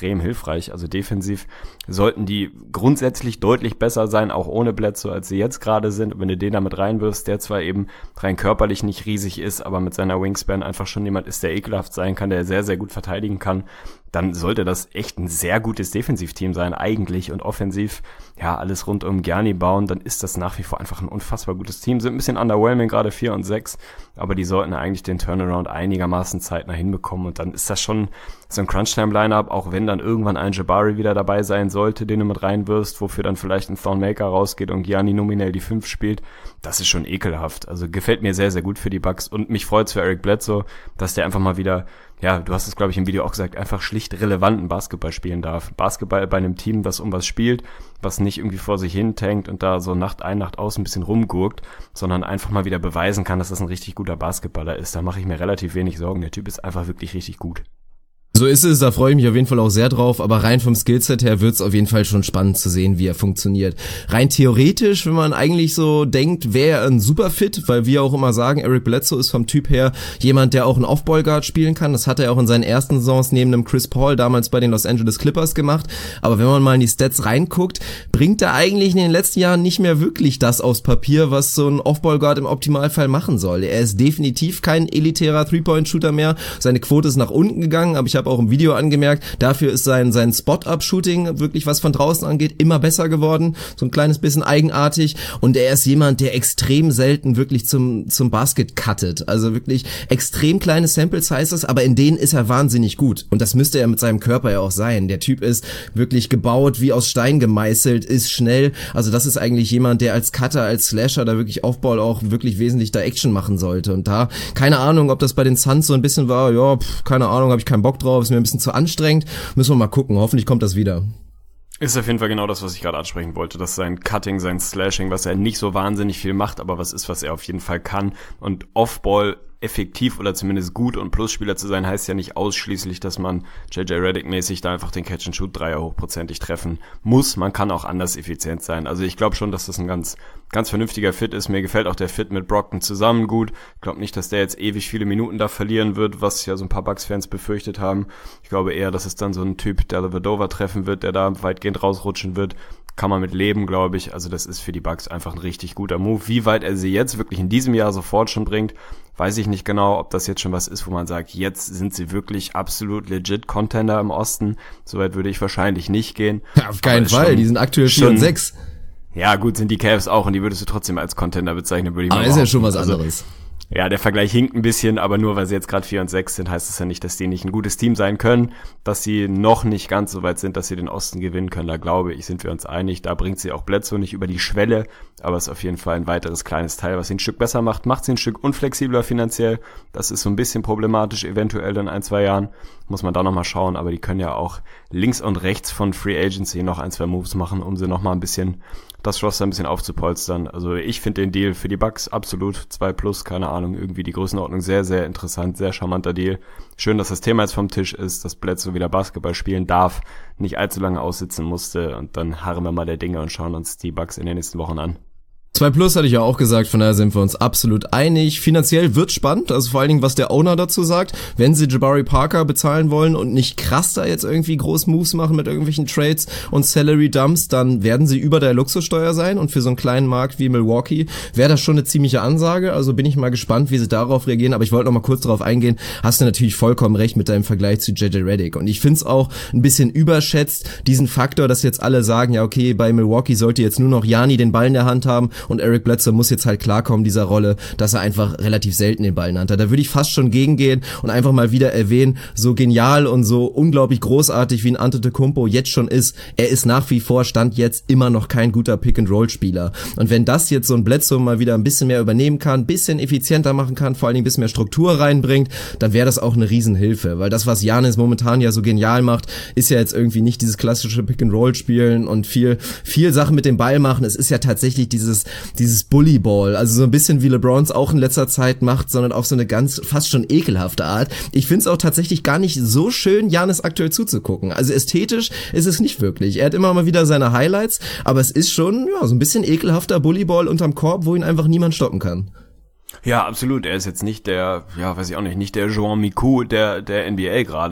S2: hilfreich. Also defensiv sollten die grundsätzlich deutlich besser sein, auch ohne Bledsoe, als sie jetzt gerade sind. Und wenn du den damit reinwirfst, der zwar eben rein körperlich nicht riesig ist, aber mit seiner Wingspan einfach schon jemand ist, der ekelhaft sein kann, der sehr, sehr gut verteidigen kann, dann sollte das echt ein sehr gutes Defensivteam sein eigentlich und offensiv, ja, alles rund um Gianni bauen, dann ist das nach wie vor einfach ein unfassbar gutes Team. Sind ein bisschen underwhelming, gerade vier und sechs, aber die sollten eigentlich den Turnaround einigermaßen zeitnah hinbekommen und dann ist das schon so ein Crunch-Time-Line-Up, auch wenn dann irgendwann ein Jabari wieder dabei sein sollte, den du mit reinwirfst, wofür dann vielleicht ein Thornmaker rausgeht und Gianni nominell die fünf spielt, das ist schon ekelhaft. Also gefällt mir sehr, sehr gut für die Bucks und mich freut's für Eric Bledsoe, dass der einfach mal wieder, ja, du hast es, glaube ich, im Video auch gesagt, einfach schlicht relevanten Basketball spielen darf. Basketball bei einem Team, das um was spielt, was nicht irgendwie vor sich hin tankt und da so Nacht ein, Nacht aus ein bisschen rumgurkt, sondern einfach mal wieder beweisen kann, dass das ein richtig guter Basketballer ist. Da mache ich mir relativ wenig Sorgen. Der Typ ist einfach wirklich richtig gut.
S1: So ist es, da freue ich mich auf jeden Fall auch sehr drauf, aber rein vom Skillset her wird's auf jeden Fall schon spannend zu sehen, wie er funktioniert. Rein theoretisch, wenn man eigentlich so denkt, wäre er ein super Fit, weil wir auch immer sagen, Eric Bledsoe ist vom Typ her jemand, der auch einen Off-Ball-Guard spielen kann. Das hat er auch in seinen ersten Saisons neben einem Chris Paul damals bei den Los Angeles Clippers gemacht. Aber wenn man mal in die Stats reinguckt, bringt er eigentlich in den letzten Jahren nicht mehr wirklich das aufs Papier, was so ein Off-Ball-Guard im Optimalfall machen soll. Er ist definitiv kein elitärer Three-Point-Shooter mehr. Seine Quote ist nach unten gegangen, aber ich habe auch im Video angemerkt, dafür ist sein sein Spot-Up-Shooting wirklich, was von draußen angeht, immer besser geworden, so ein kleines bisschen eigenartig und er ist jemand, der extrem selten wirklich zum zum Basket cuttet, also wirklich extrem kleine Sample-Sizes, aber in denen ist er wahnsinnig gut und das müsste er mit seinem Körper ja auch sein. Der Typ ist wirklich gebaut, wie aus Stein gemeißelt, ist schnell, also das ist eigentlich jemand, der als Cutter, als Slasher da wirklich Off-Ball auch wirklich wesentlich da Action machen sollte und da, keine Ahnung, ob das bei den Suns so ein bisschen war, ja, pff, keine Ahnung, habe ich keinen Bock drauf, ist mir ein bisschen zu anstrengend. Müssen wir mal gucken. Hoffentlich kommt das wieder.
S2: Ist auf jeden Fall genau das, was ich gerade ansprechen wollte, dass sein Cutting, sein Slashing, was er nicht so wahnsinnig viel macht, aber was ist, was er auf jeden Fall kann und Off-Ball effektiv oder zumindest gut und Plusspieler zu sein, heißt ja nicht ausschließlich, dass man J J Redick-mäßig da einfach den Catch-and-Shoot-Dreier hochprozentig treffen muss. Man kann auch anders effizient sein. Also ich glaube schon, dass das ein ganz ganz vernünftiger Fit ist. Mir gefällt auch der Fit mit Brockton zusammen gut. Ich glaube nicht, dass der jetzt ewig viele Minuten da verlieren wird, was ja so ein paar Bucks-Fans befürchtet haben. Ich glaube eher, dass es dann so ein Typ, der Dellavedova treffen wird, der da weitgehend rausrutschen wird. Kann man mit leben, glaube ich. Also das ist für die Bucks einfach ein richtig guter Move. Wie weit er sie jetzt wirklich in diesem Jahr sofort schon bringt, weiß ich nicht genau, ob das jetzt schon was ist, wo man sagt, jetzt sind sie wirklich absolut legit Contender im Osten. Soweit würde ich wahrscheinlich nicht gehen.
S1: Ja, auf keinen Fall, schon, die sind aktuell vier und sechs.
S2: Ja gut, sind die Cavs auch und die würdest du trotzdem als Contender bezeichnen, würde ich mal sagen.
S1: Aber ist ja schon was anderes.
S2: Also, ja, der Vergleich hinkt ein bisschen, aber nur weil sie jetzt gerade vier und sechs sind, heißt das ja nicht, dass die nicht ein gutes Team sein können, dass sie noch nicht ganz so weit sind, dass sie den Osten gewinnen können. Da glaube ich, sind wir uns einig. Da bringt sie auch Bledsoe nicht über die Schwelle, aber es ist auf jeden Fall ein weiteres kleines Teil, was sie ein Stück besser macht. Macht sie ein Stück unflexibler finanziell. Das ist so ein bisschen problematisch, eventuell in ein, zwei Jahren. Muss man da nochmal schauen, aber die können ja auch links und rechts von Free Agency noch ein, zwei Moves machen, um sie nochmal ein bisschen das Roster ein bisschen aufzupolstern. Also ich finde den Deal für die Bucks absolut zwei plus, keine Ahnung, irgendwie die Größenordnung sehr, sehr interessant, sehr charmanter Deal. Schön, dass das Thema jetzt vom Tisch ist, dass Bledsoe wieder Basketball spielen darf, nicht allzu lange aussitzen musste und dann harren wir mal der Dinge und schauen uns die Bucks in den nächsten Wochen an.
S1: zwei plus hatte ich ja auch gesagt, von daher sind wir uns absolut einig. Finanziell wird spannend, also vor allen Dingen, was der Owner dazu sagt. Wenn sie Jabari Parker bezahlen wollen und nicht krass da jetzt irgendwie groß Moves machen mit irgendwelchen Trades und Salary Dumps, dann werden sie über der Luxussteuer sein und für so einen kleinen Markt wie Milwaukee wäre das schon eine ziemliche Ansage. Also bin ich mal gespannt, wie sie darauf reagieren, aber ich wollte noch mal kurz darauf eingehen. Hast du natürlich vollkommen recht mit deinem Vergleich zu J J Redick und ich finde es auch ein bisschen überschätzt, diesen Faktor, dass jetzt alle sagen, ja okay, bei Milwaukee sollte jetzt nur noch Gianni den Ball in der Hand haben und Eric Bledsoe muss jetzt halt klarkommen, dieser Rolle, dass er einfach relativ selten den Ball in der Hand hat. Da würde ich fast schon gegengehen und einfach mal wieder erwähnen, so genial und so unglaublich großartig wie ein Antetokounmpo jetzt schon ist, er ist nach wie vor, Stand jetzt, immer noch kein guter Pick-and-Roll-Spieler. Und wenn das jetzt so ein Bledsoe mal wieder ein bisschen mehr übernehmen kann, ein bisschen effizienter machen kann, vor allen Dingen ein bisschen mehr Struktur reinbringt, dann wäre das auch eine Riesenhilfe, weil das, was Giannis momentan ja so genial macht, ist ja jetzt irgendwie nicht dieses klassische Pick-and-Roll-Spielen und viel, viel Sachen mit dem Ball machen. Es ist ja tatsächlich dieses, dieses Bullyball, also so ein bisschen wie LeBron's auch in letzter Zeit macht, sondern auf so eine ganz fast schon ekelhafte Art. Ich find's auch tatsächlich gar nicht so schön, Giannis aktuell zuzugucken. Also ästhetisch ist es nicht wirklich. Er hat immer mal wieder seine Highlights, aber es ist schon ja so ein bisschen ekelhafter Bullyball unterm Korb, wo ihn einfach niemand stoppen kann.
S2: Ja, absolut. Er ist jetzt nicht der, ja, weiß ich auch nicht, nicht der Jean Miku der der N B A gerade.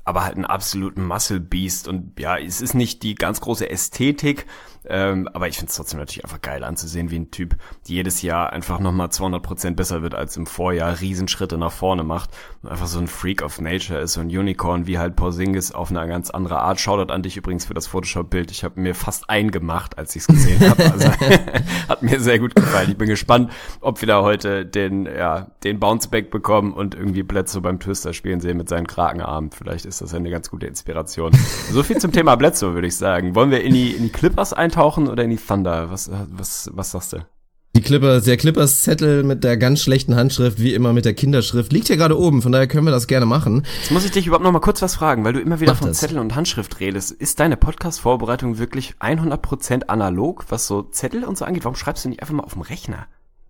S2: aber halt einen absoluten Muscle Beast und ja, es ist nicht die ganz große Ästhetik, ähm, aber ich finde es trotzdem natürlich einfach geil anzusehen, wie ein Typ jedes Jahr einfach nochmal zweihundert Prozent besser wird als im Vorjahr, Riesenschritte nach vorne macht und einfach so ein Freak of Nature ist, so ein Unicorn wie halt Porzingis auf eine ganz andere Art. Shoutout an dich übrigens für das Photoshop-Bild. Ich habe mir fast eingemacht, als ich es gesehen habe. Also hat mir sehr gut gefallen. Ich bin gespannt, ob wir da heute den ja den Bounceback bekommen und irgendwie Bledsoe beim Twister spielen sehen mit seinen Krakenarmen. Vielleicht ist das eine ganz gute Inspiration. So viel zum Thema Bledsoe, würde ich sagen. Wollen wir in die in die Clippers eintauchen oder in die Thunder? Was was was sagst du?
S1: Die Clippers, der Clippers Zettel mit der ganz schlechten Handschrift, wie immer mit der Kinderschrift, liegt hier gerade oben, von daher können wir das gerne machen.
S2: Jetzt muss ich dich überhaupt noch mal kurz was fragen, weil du immer wieder
S1: Mach
S2: von
S1: das.
S2: Zettel und Handschrift redest. Ist deine Podcast-Vorbereitung wirklich hundert Prozent analog, was so Zettel und so angeht? Warum schreibst du nicht einfach mal auf dem Rechner?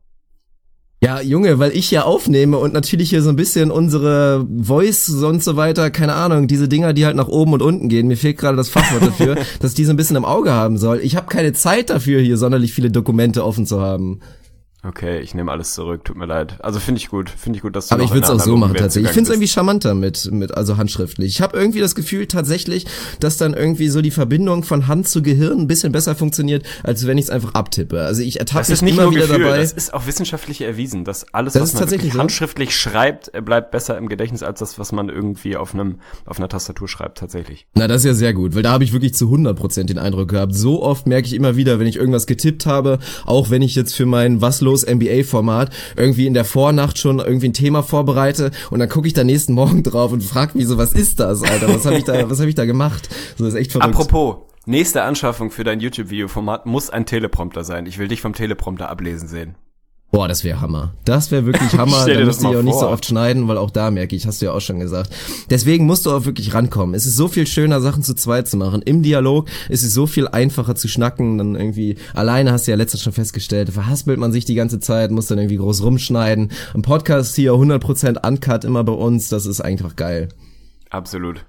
S1: Ja, Junge, weil ich hier aufnehme und natürlich hier so ein bisschen unsere Voice und so weiter, keine Ahnung, diese Dinger, die halt nach oben und unten gehen, mir fehlt gerade das Fachwort dafür, dass ich die so ein bisschen im Auge haben soll. Ich habe keine Zeit dafür, hier sonderlich viele Dokumente offen zu haben.
S2: Okay, ich nehme alles zurück, tut mir leid. Also finde ich gut, finde ich gut, dass du
S1: Aber
S2: noch
S1: ich würde es
S2: in
S1: auch
S2: einer
S1: so machen
S2: analogen
S1: tatsächlich. Ich
S2: Welt
S1: finde es
S2: zugange
S1: irgendwie charmanter mit, mit also handschriftlich. Ich habe irgendwie das Gefühl tatsächlich, dass dann irgendwie so die Verbindung von Hand zu Gehirn ein bisschen besser funktioniert, als wenn ich es einfach abtippe. Also ich
S2: bist.
S1: ertappe
S2: Das
S1: mich
S2: ist nicht
S1: immer
S2: nur
S1: wieder
S2: Gefühl,
S1: dabei.
S2: das ist auch wissenschaftlich erwiesen, dass alles,
S1: Das
S2: was
S1: ist
S2: man
S1: tatsächlich
S2: wirklich
S1: so?
S2: handschriftlich schreibt, äh, bleibt besser im Gedächtnis als das, was man irgendwie auf einem auf einer Tastatur schreibt, tatsächlich.
S1: Na, das ist ja sehr gut, weil da habe ich wirklich zu hundert Prozent den Eindruck gehabt. So oft merke ich immer wieder, wenn ich irgendwas getippt habe, auch wenn ich jetzt für mein Was los N B A-Format irgendwie in der Vornacht schon irgendwie ein Thema vorbereite und dann gucke ich da nächsten Morgen drauf und frage mich so, was ist das, Alter? Was habe ich da, was habe ich da gemacht? So, das ist echt verrückt.
S2: Apropos, nächste Anschaffung für dein YouTube-Video-Format muss ein Teleprompter sein. Ich will dich vom Teleprompter ablesen sehen.
S1: Boah, das wäre Hammer. Das wäre wirklich Hammer.
S2: Stell dir
S1: Da
S2: das
S1: müsst ihr
S2: mal
S1: auch nicht so
S2: vor.
S1: oft schneiden, weil auch da merke ich, hast du ja auch schon gesagt. Deswegen musst du auch wirklich rankommen. Es ist so viel schöner, Sachen zu zweit zu machen. Im Dialog ist es so viel einfacher zu schnacken. Dann irgendwie alleine hast du ja letztens schon festgestellt, verhaspelt man sich die ganze Zeit, muss dann irgendwie groß rumschneiden. Ein Podcast hier hundert Prozent uncut immer bei uns. Das ist einfach geil.
S2: Absolut.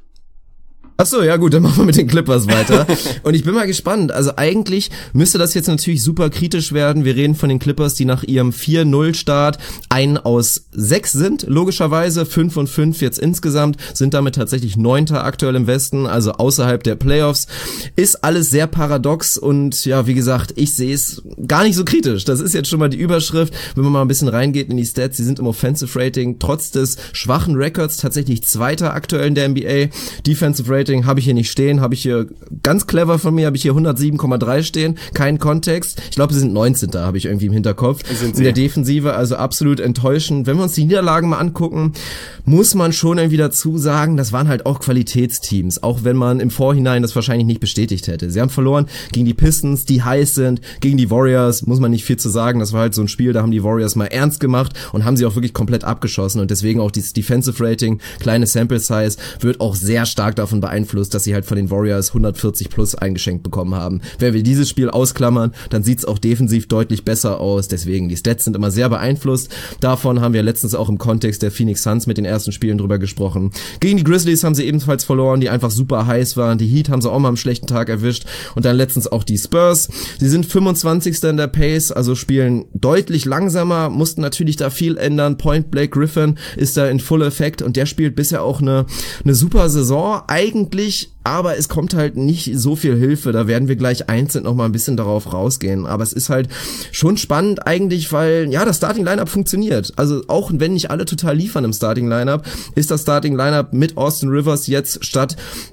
S1: Ach so, ja gut, dann machen wir mit den Clippers weiter. Und ich bin mal gespannt. Also eigentlich müsste das jetzt natürlich super kritisch werden. Wir reden von den Clippers, die nach ihrem vier null Start ein aus sechs sind, logischerweise. fünf und fünf jetzt insgesamt, sind damit tatsächlich Neunter aktuell im Westen, also außerhalb der Playoffs. Ist alles sehr paradox und ja, wie gesagt, ich sehe es gar nicht so kritisch. Das ist jetzt schon mal die Überschrift. Wenn man mal ein bisschen reingeht in die Stats, sie sind im Offensive Rating trotz des schwachen Records tatsächlich Zweiter aktuell in der N B A. Defensive Rating habe ich hier nicht stehen, habe ich hier ganz clever von mir, habe ich hier hundertsieben Komma drei stehen, kein Kontext. Ich glaube, sie sind neunzehnter habe ich irgendwie im Hinterkopf.
S2: Sind
S1: in der Defensive, also absolut enttäuschend. Wenn wir uns die Niederlagen mal angucken, muss man schon irgendwie dazu sagen, das waren halt auch Qualitätsteams, auch wenn man im Vorhinein das wahrscheinlich nicht bestätigt hätte. Sie haben verloren gegen die Pistons, die heiß sind, gegen die Warriors, muss man nicht viel zu sagen. Das war halt so ein Spiel, da haben die Warriors mal ernst gemacht und haben sie auch wirklich komplett abgeschossen und deswegen auch dieses Defensive Rating, kleine Sample Size, wird auch sehr stark davon beeinflusst, dass sie halt von den Warriors hundertvierzig plus eingeschenkt bekommen haben. Wenn wir dieses Spiel ausklammern, dann sieht's auch defensiv deutlich besser aus. Deswegen, die Stats sind immer sehr beeinflusst. Davon haben wir letztens auch im Kontext der Phoenix Suns mit den ersten Spielen drüber gesprochen. Gegen die Grizzlies haben sie ebenfalls verloren, die einfach super heiß waren. Die Heat haben sie auch mal am schlechten Tag erwischt. Und dann letztens auch die Spurs. Sie sind fünfundzwanzigster in der Pace, also spielen deutlich langsamer, mussten natürlich da viel ändern. Point Blank Griffin ist da in Full Effekt und der spielt bisher auch eine, eine super Saison. Eigentlich aber es kommt halt nicht so viel Hilfe, da werden wir gleich einzeln noch mal ein bisschen darauf rausgehen, aber es ist halt schon spannend eigentlich, weil ja, das Starting Lineup funktioniert, also auch wenn nicht alle total liefern im Starting Lineup, ist das Starting Lineup mit Austin Rivers jetzt statt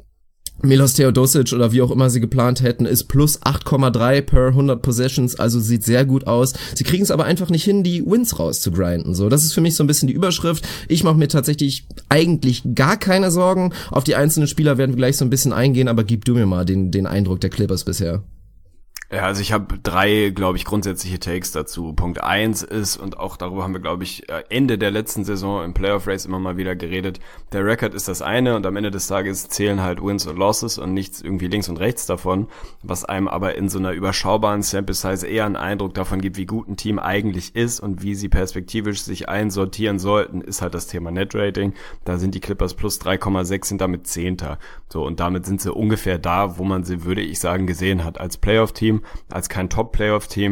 S1: Milos Teodosic oder wie auch immer sie geplant hätten, ist plus acht Komma drei per hundert Possessions, also sieht sehr gut aus. Sie kriegen es aber einfach nicht hin, die Wins rauszugrinden. So, das ist für mich so ein bisschen die Überschrift. Ich mache mir tatsächlich eigentlich gar keine Sorgen. Auf die einzelnen Spieler werden wir gleich so ein bisschen eingehen, aber gib du mir mal den, den Eindruck der Clippers bisher.
S2: Ja, also ich habe drei, glaube ich, grundsätzliche Takes dazu. Punkt eins ist, und auch darüber haben wir, glaube ich, Ende der letzten Saison im Playoff Race immer mal wieder geredet, der Record ist das eine und am Ende des Tages zählen halt Wins und Losses und nichts irgendwie links und rechts davon, was einem aber in so einer überschaubaren Sample Size eher einen Eindruck davon gibt, wie gut ein Team eigentlich ist und wie sie perspektivisch sich einsortieren sollten, ist halt das Thema Net Rating. Da sind die Clippers plus drei Komma sechs, sind damit Zehnter. So, und damit sind sie ungefähr da, wo man sie, würde ich sagen, gesehen hat als Playoff-Team, als kein Top-Playoff-Team,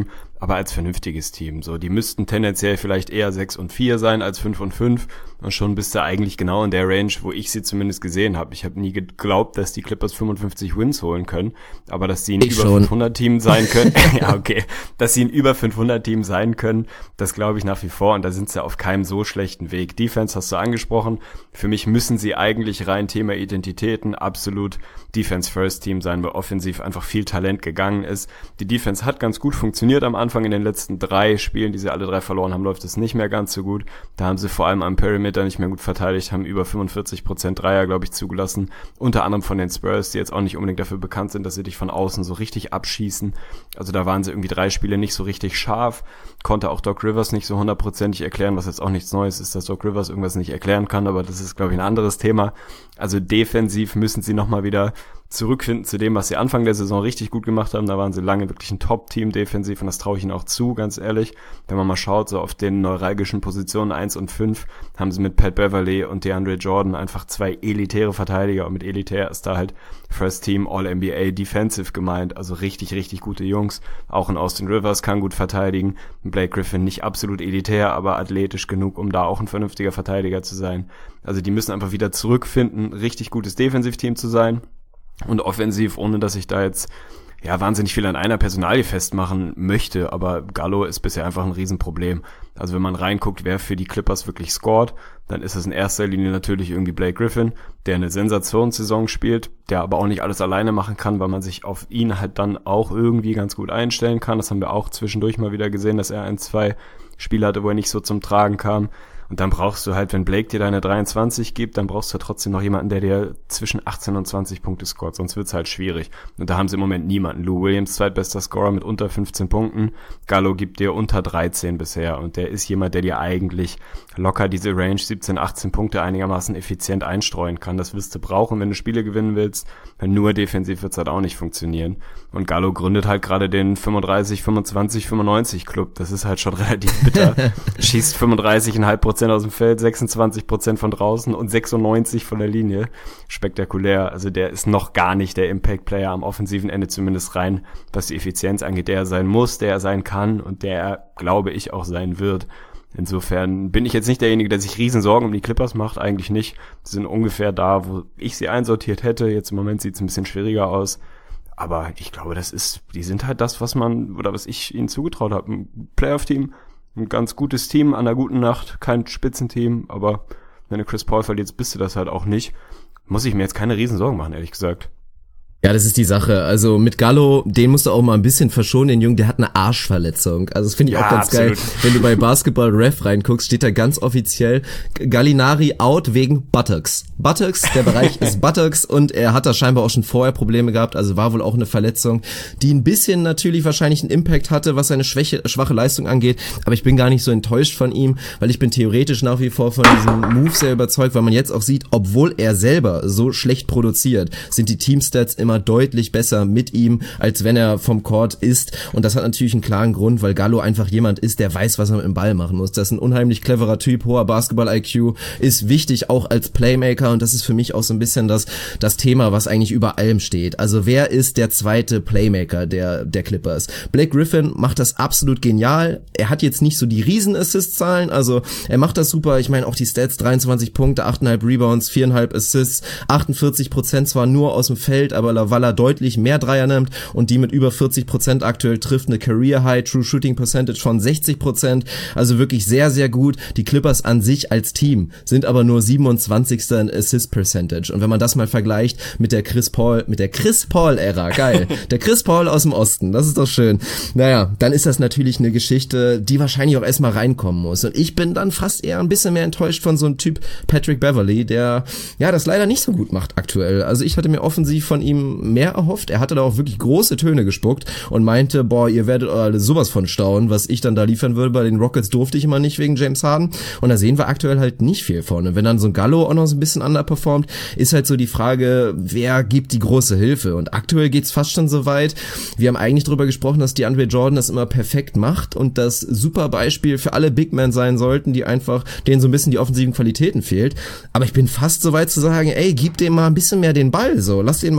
S2: aber als vernünftiges Team. So, die müssten tendenziell vielleicht eher sechs und vier sein als fünf und fünf. Und schon bist du eigentlich genau in der Range, wo ich sie zumindest gesehen habe. Ich habe nie geglaubt, dass die Clippers fünfundfünfzig Wins holen können, aber dass sie ein
S1: ich
S2: über
S1: schon.
S2: fünfhundert Team sein können, ja okay, dass sie ein über fünfhundert Team sein können, das glaube ich nach wie vor, und da sind sie auf keinem so schlechten Weg. Defense hast du angesprochen. Für mich müssen sie eigentlich rein Thema Identitäten absolut Defense-First-Team sein, weil offensiv einfach viel Talent gegangen ist. Die Defense hat ganz gut funktioniert am Anfang. In den letzten drei Spielen, die sie alle drei verloren haben, läuft es nicht mehr ganz so gut. Da haben sie vor allem am Perimeter nicht mehr gut verteidigt, haben über fünfundvierzig Prozent Dreier, glaube ich, zugelassen. Unter anderem von den Spurs, die jetzt auch nicht unbedingt dafür bekannt sind, dass sie dich von außen so richtig abschießen. Also da waren sie irgendwie drei Spiele nicht so richtig scharf. Konnte auch Doc Rivers nicht so hundertprozentig erklären, was jetzt auch nichts Neues ist, dass Doc Rivers irgendwas nicht erklären kann, aber das ist, glaube ich, ein anderes Thema. Also defensiv müssen sie nochmal wieder zurückfinden zu dem, was sie Anfang der Saison richtig gut gemacht haben. Da waren sie lange wirklich ein Top-Team defensiv, und das traue ich ihnen auch zu, ganz ehrlich. Wenn man mal schaut, so auf den neuralgischen Positionen eins und fünf, haben sie mit Pat Beverley und DeAndre Jordan einfach zwei elitäre Verteidiger, und mit elitär ist da halt First Team All-N B A Defensive gemeint, also richtig, richtig gute Jungs. Auch ein Austin Rivers kann gut verteidigen, Blake Griffin nicht absolut elitär, aber athletisch genug, um da auch ein vernünftiger Verteidiger zu sein. Also die müssen einfach wieder zurückfinden, richtig gutes Defensivteam zu sein. Und offensiv, ohne dass ich da jetzt ja wahnsinnig viel an einer Personalie festmachen möchte, aber Gallo ist bisher einfach ein Riesenproblem. Also wenn man reinguckt, wer für die Clippers wirklich scored, dann ist es in erster Linie natürlich irgendwie Blake Griffin, der eine Sensationssaison spielt, der aber auch nicht alles alleine machen kann, weil man sich auf ihn halt dann auch irgendwie ganz gut einstellen kann. Das haben wir auch zwischendurch mal wieder gesehen, dass er ein, zwei Spiele hatte, wo er nicht so zum Tragen kam. Und dann brauchst du halt, wenn Blake dir deine dreiundzwanzig gibt, dann brauchst du trotzdem noch jemanden, der dir zwischen achtzehn und zwanzig Punkte scoret, sonst wird's halt schwierig. Und da haben sie im Moment niemanden. Lou Williams, zweitbester Scorer mit unter fünfzehn Punkten. Gallo gibt dir unter dreizehn bisher, und der ist jemand, der dir eigentlich locker diese Range siebzehn, achtzehn Punkte einigermaßen effizient einstreuen kann. Das wirst du brauchen, wenn du Spiele gewinnen willst. Wenn nur defensiv wird's halt auch nicht funktionieren. Und Gallo gründet halt gerade den fünfunddreißig, fünfundzwanzig, fünfundneunzig Club. Das ist halt schon relativ bitter. Schießt fünfunddreißig Komma fünf Prozent aus dem Feld, sechsundzwanzig Prozent von draußen und sechsundneunzig von der Linie. Spektakulär. Also der ist noch gar nicht der Impact-Player am offensiven Ende, zumindest rein, was die Effizienz angeht, der er sein muss, der er sein kann und der er, glaube ich, auch sein wird. Insofern bin ich jetzt nicht derjenige, der sich riesen Sorgen um die Clippers macht, eigentlich nicht. Sie sind ungefähr da, wo ich sie einsortiert hätte. Jetzt im Moment sieht es ein bisschen schwieriger aus. Aber ich glaube, das ist, die sind halt das, was man, oder was ich ihnen zugetraut habe. Ein Playoff-Team, ein ganz gutes Team an einer guten Nacht, kein Spitzenteam, aber wenn du Chris Paul verlierst, bist du das halt auch nicht. Muss ich mir jetzt keine riesen Sorgen machen, ehrlich gesagt.
S1: Ja, das ist die Sache. Also mit Gallo, den musst du auch mal ein bisschen verschonen, den Jungen, der hat eine Arschverletzung. Also das finde ich ja, auch ganz absolut geil. Wenn du bei Basketball Ref reinguckst, steht da ganz offiziell Gallinari out wegen Buttocks. Buttocks, der Bereich ist Buttocks, und er hat da scheinbar auch schon vorher Probleme gehabt, also war wohl auch eine Verletzung, die ein bisschen natürlich wahrscheinlich einen Impact hatte, was seine Schwäche, schwache Leistung angeht, aber ich bin gar nicht so enttäuscht von ihm, weil ich bin theoretisch nach wie vor von diesem Move sehr überzeugt, weil man jetzt auch sieht, obwohl er selber so schlecht produziert, sind die Teamstats immer deutlich besser mit ihm, als wenn er vom Court ist, und das hat natürlich einen klaren Grund, weil Gallo einfach jemand ist, der weiß, was er mit dem Ball machen muss. Das ist ein unheimlich cleverer Typ, hoher Basketball-I Q, ist wichtig auch als Playmaker, und das ist für mich auch so ein bisschen das das Thema, was eigentlich über allem steht. Also wer ist der zweite Playmaker der der Clippers? Blake Griffin macht das absolut genial. Er hat jetzt nicht so die Riesen-Assist-Zahlen, also er macht das super. Ich meine auch die Stats, dreiundzwanzig Punkte, acht Komma fünf Rebounds, vier Komma fünf Assists, achtundvierzig Prozent zwar nur aus dem Feld, aber weil er deutlich mehr Dreier nimmt und die mit über vierzig Prozent aktuell trifft, eine Career High True Shooting Percentage von sechzig Prozent, also wirklich sehr, sehr gut. Die Clippers an sich als Team sind aber nur siebenundzwanzigster in Assist Percentage, und wenn man das mal vergleicht mit der Chris Paul, mit der Chris Paul Ära, geil, der Chris Paul aus dem Osten, das ist doch schön. Naja, dann ist das natürlich eine Geschichte, die wahrscheinlich auch erstmal reinkommen muss, und ich bin dann fast eher ein bisschen mehr enttäuscht von so einem Typ Patrick Beverley, der ja das leider nicht so gut macht aktuell. Also ich hatte mir offensiv von ihm mehr erhofft. Er hatte da auch wirklich große Töne gespuckt und meinte, boah, ihr werdet alle sowas von staunen, was ich dann da liefern würde. Bei den Rockets durfte ich immer nicht wegen James Harden, und da sehen wir aktuell halt nicht viel von. Und wenn dann so ein Gallo auch noch so ein bisschen underperformt, ist halt so die Frage, wer gibt die große Hilfe? Und aktuell geht's fast schon so weit. Wir haben eigentlich drüber gesprochen, dass DeAndre Jordan das immer perfekt macht und das super Beispiel für alle Big Men sein sollten, die einfach, denen so ein bisschen die offensiven Qualitäten fehlt. Aber ich bin fast so weit zu sagen, ey, gib dem mal ein bisschen mehr den Ball, so. Lass den mal ruhig ein bisschen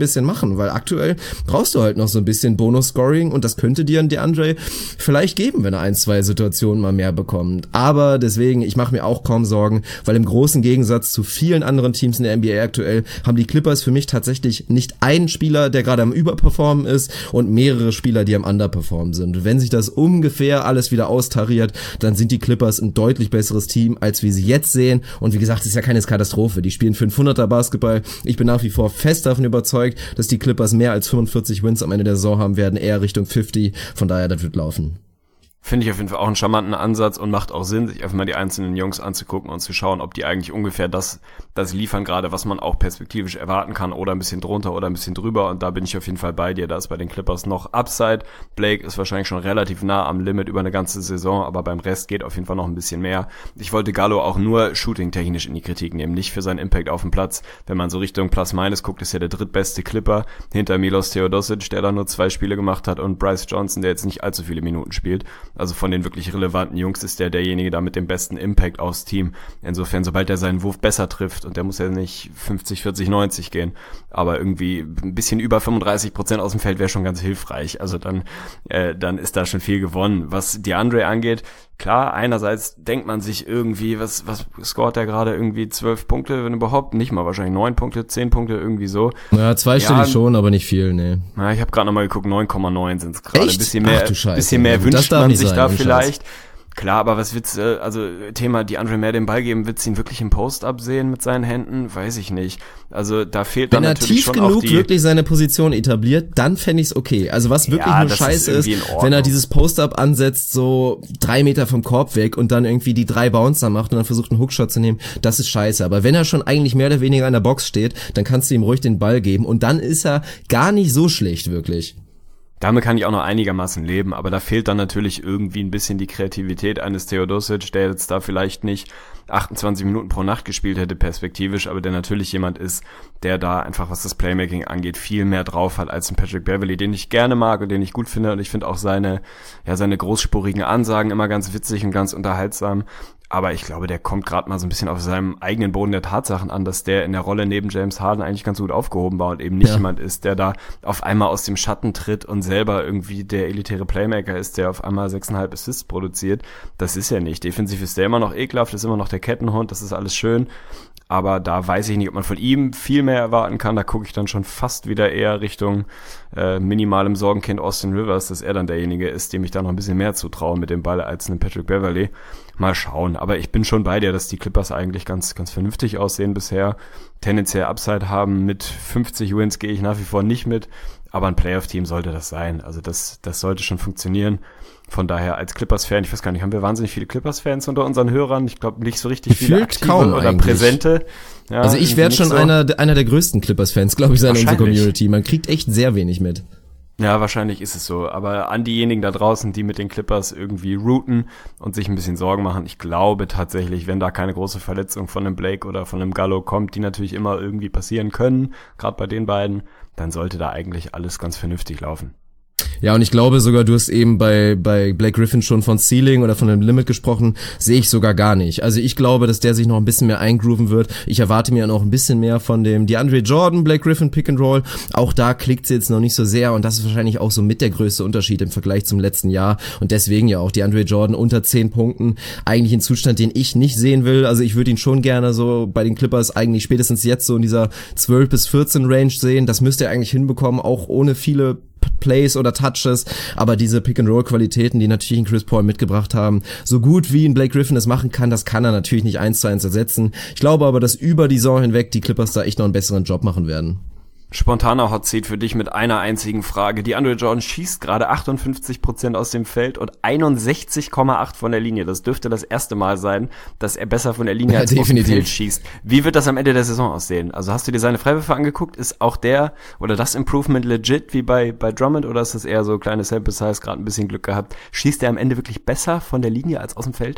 S1: bisschen machen, weil aktuell brauchst du halt noch so ein bisschen Bonus-Scoring und das könnte dir ein DeAndre vielleicht geben, wenn er ein, zwei Situationen mal mehr bekommt. Aber deswegen, ich mache mir auch kaum Sorgen, weil im großen Gegensatz zu vielen anderen Teams in der N B A aktuell haben die Clippers für mich tatsächlich nicht einen Spieler, der gerade am Überperformen ist und mehrere Spieler, die am Underperformen sind. Wenn sich das ungefähr alles wieder austariert, dann sind die Clippers ein deutlich besseres Team, als wir sie jetzt sehen. Und wie gesagt, es ist ja keine Katastrophe. Die spielen fünfhunderter Basketball. Ich bin nach wie vor fest davon überzeugt, dass die Clippers mehr als fünfundvierzig Wins am Ende der Saison haben werden, eher Richtung fünfzig. Von daher, das wird laufen.
S2: Finde ich auf jeden Fall auch einen charmanten Ansatz und macht auch Sinn, sich einfach mal die einzelnen Jungs anzugucken und zu schauen, ob die eigentlich ungefähr das, das liefern gerade, was man auch perspektivisch erwarten kann oder ein bisschen drunter oder ein bisschen drüber, und da bin ich auf jeden Fall bei dir. Da ist bei den Clippers noch Upside. Blake ist wahrscheinlich schon relativ nah am Limit über eine ganze Saison, aber beim Rest geht auf jeden Fall noch ein bisschen mehr. Ich wollte Gallo auch nur shooting-technisch in die Kritik nehmen, nicht für seinen Impact auf dem Platz. Wenn man so Richtung Plus-Minus guckt, ist er der drittbeste Clipper hinter Milos Teodosic, der da nur zwei Spiele gemacht hat, und Bryce Johnson, der jetzt nicht allzu viele Minuten spielt. Also von den wirklich relevanten Jungs ist der derjenige da mit dem besten Impact aufs Team. Insofern, sobald er seinen Wurf besser trifft, und der muss ja nicht fünfzig, vierzig, neunzig gehen, aber irgendwie ein bisschen über fünfunddreißig Prozent aus dem Feld wäre schon ganz hilfreich. Also dann, äh, dann ist da schon viel gewonnen. Was DeAndre angeht, klar, einerseits denkt man sich irgendwie, was, was scoret der gerade, irgendwie zwölf Punkte, wenn überhaupt, nicht mal wahrscheinlich neun Punkte, zehn Punkte, irgendwie so.
S1: Ja, zweistellig ja, schon, aber nicht viel, nee.
S2: Na, ich habe gerade nochmal geguckt, neun Komma neun sind es gerade. Ein bisschen mehr,
S1: Ach, du Scheiße.
S2: bisschen mehr
S1: Ja,
S2: wünscht man sich
S1: sein,
S2: da vielleicht. Klar, aber was wird's, äh, also Thema DeAndre mehr den Ball geben, wird's ihn wirklich im Post-Up sehen mit seinen Händen? Weiß ich nicht. Also da fehlt dann natürlich schon auch die...
S1: Wenn er tief genug wirklich seine Position etabliert, dann fände ich's okay. Also was wirklich ja, nur scheiße ist, ist wenn er dieses Post-Up ansetzt, so drei Meter vom Korb weg und dann irgendwie die drei Bouncer macht und dann versucht einen Hookshot zu nehmen, das ist scheiße. Aber wenn er schon eigentlich mehr oder weniger in der Box steht, dann kannst du ihm ruhig den Ball geben und dann ist er gar nicht so schlecht, wirklich.
S2: Damit kann ich auch noch einigermaßen leben, aber da fehlt dann natürlich irgendwie ein bisschen die Kreativität eines Teodosic, der jetzt da vielleicht nicht achtundzwanzig Minuten pro Nacht gespielt hätte perspektivisch, aber der natürlich jemand ist, der da einfach, was das Playmaking angeht, viel mehr drauf hat als ein Patrick Beverley, den ich gerne mag und den ich gut finde, und ich finde auch seine, ja, seine großspurigen Ansagen immer ganz witzig und ganz unterhaltsam. Aber ich glaube, der kommt gerade mal so ein bisschen auf seinem eigenen Boden der Tatsachen an, dass der in der Rolle neben James Harden eigentlich ganz gut aufgehoben war und eben nicht ja. jemand ist, der da auf einmal aus dem Schatten tritt und selber irgendwie der elitäre Playmaker ist, der auf einmal sechseinhalb Assists produziert. Das ist er nicht. Defensiv ist der immer noch ekelhaft, ist immer noch der Kettenhund, das ist alles schön. Aber da weiß ich nicht, ob man von ihm viel mehr erwarten kann. Da gucke ich dann schon fast wieder eher Richtung äh, minimalem Sorgenkind Austin Rivers, dass er dann derjenige ist, dem ich da noch ein bisschen mehr zutraue mit dem Ball als einem Patrick Beverley. Mal schauen. Aber ich bin schon bei dir, dass die Clippers eigentlich ganz ganz vernünftig aussehen bisher. Tendenziell Upside haben. Mit fünfzig Wins gehe ich nach wie vor nicht mit. Aber ein Playoff-Team sollte das sein. Also das das sollte schon funktionieren. Von daher als Clippers-Fan, ich weiß gar nicht, haben wir wahnsinnig viele Clippers-Fans unter unseren Hörern? Ich glaube nicht so richtig viele aktive
S1: kaum
S2: oder
S1: eigentlich.
S2: Präsente. Ja,
S1: also ich werde schon so. einer einer der größten Clippers-Fans, glaube ich, sein in unserer Community. Man kriegt echt sehr wenig mit.
S2: Ja, wahrscheinlich ist es so. Aber an diejenigen da draußen, die mit den Clippers irgendwie routen und sich ein bisschen Sorgen machen, ich glaube tatsächlich, wenn da keine große Verletzung von einem Blake oder von einem Gallo kommt, die natürlich immer irgendwie passieren können, gerade bei den beiden, dann sollte da eigentlich alles ganz vernünftig laufen.
S1: Ja, und ich glaube sogar, du hast eben bei bei Blake Griffin schon von Ceiling oder von einem Limit gesprochen, sehe ich sogar gar nicht. Also ich glaube, dass der sich noch ein bisschen mehr eingrooven wird. Ich erwarte mir noch ein bisschen mehr von dem DeAndre Jordan, Blake Griffin Pick and Roll. Auch da klickt's jetzt noch nicht so sehr und das ist wahrscheinlich auch so mit der größte Unterschied im Vergleich zum letzten Jahr und deswegen ja auch DeAndre Jordan unter zehn Punkten. Eigentlich ein Zustand, den ich nicht sehen will. Also ich würde ihn schon gerne so bei den Clippers eigentlich spätestens jetzt so in dieser zwölf bis vierzehn Range sehen. Das müsste er eigentlich hinbekommen, auch ohne viele Plays oder Touches, aber diese Pick-and-Roll-Qualitäten, die natürlich ein Chris Paul mitgebracht haben, so gut wie ein Blake Griffin das machen kann, das kann er natürlich nicht eins zu eins ersetzen. Ich glaube aber, dass über die Saison hinweg die Clippers da echt noch einen besseren Job machen werden.
S2: Spontaner Hot Seat für dich mit einer einzigen Frage. DeAndre Jordan schießt gerade achtundfünfzig Prozent aus dem Feld und einundsechzig Komma acht von der Linie. Das dürfte das erste Mal sein, dass er besser von der Linie ja, als aus dem Feld schießt. Wie wird das am Ende der Saison aussehen? Also hast du dir seine Freiwürfe angeguckt? Ist auch der oder das Improvement legit wie bei bei Drummond oder ist das eher so kleine Sample Size, gerade ein bisschen Glück gehabt? Schießt er am Ende wirklich besser von der Linie als aus dem Feld?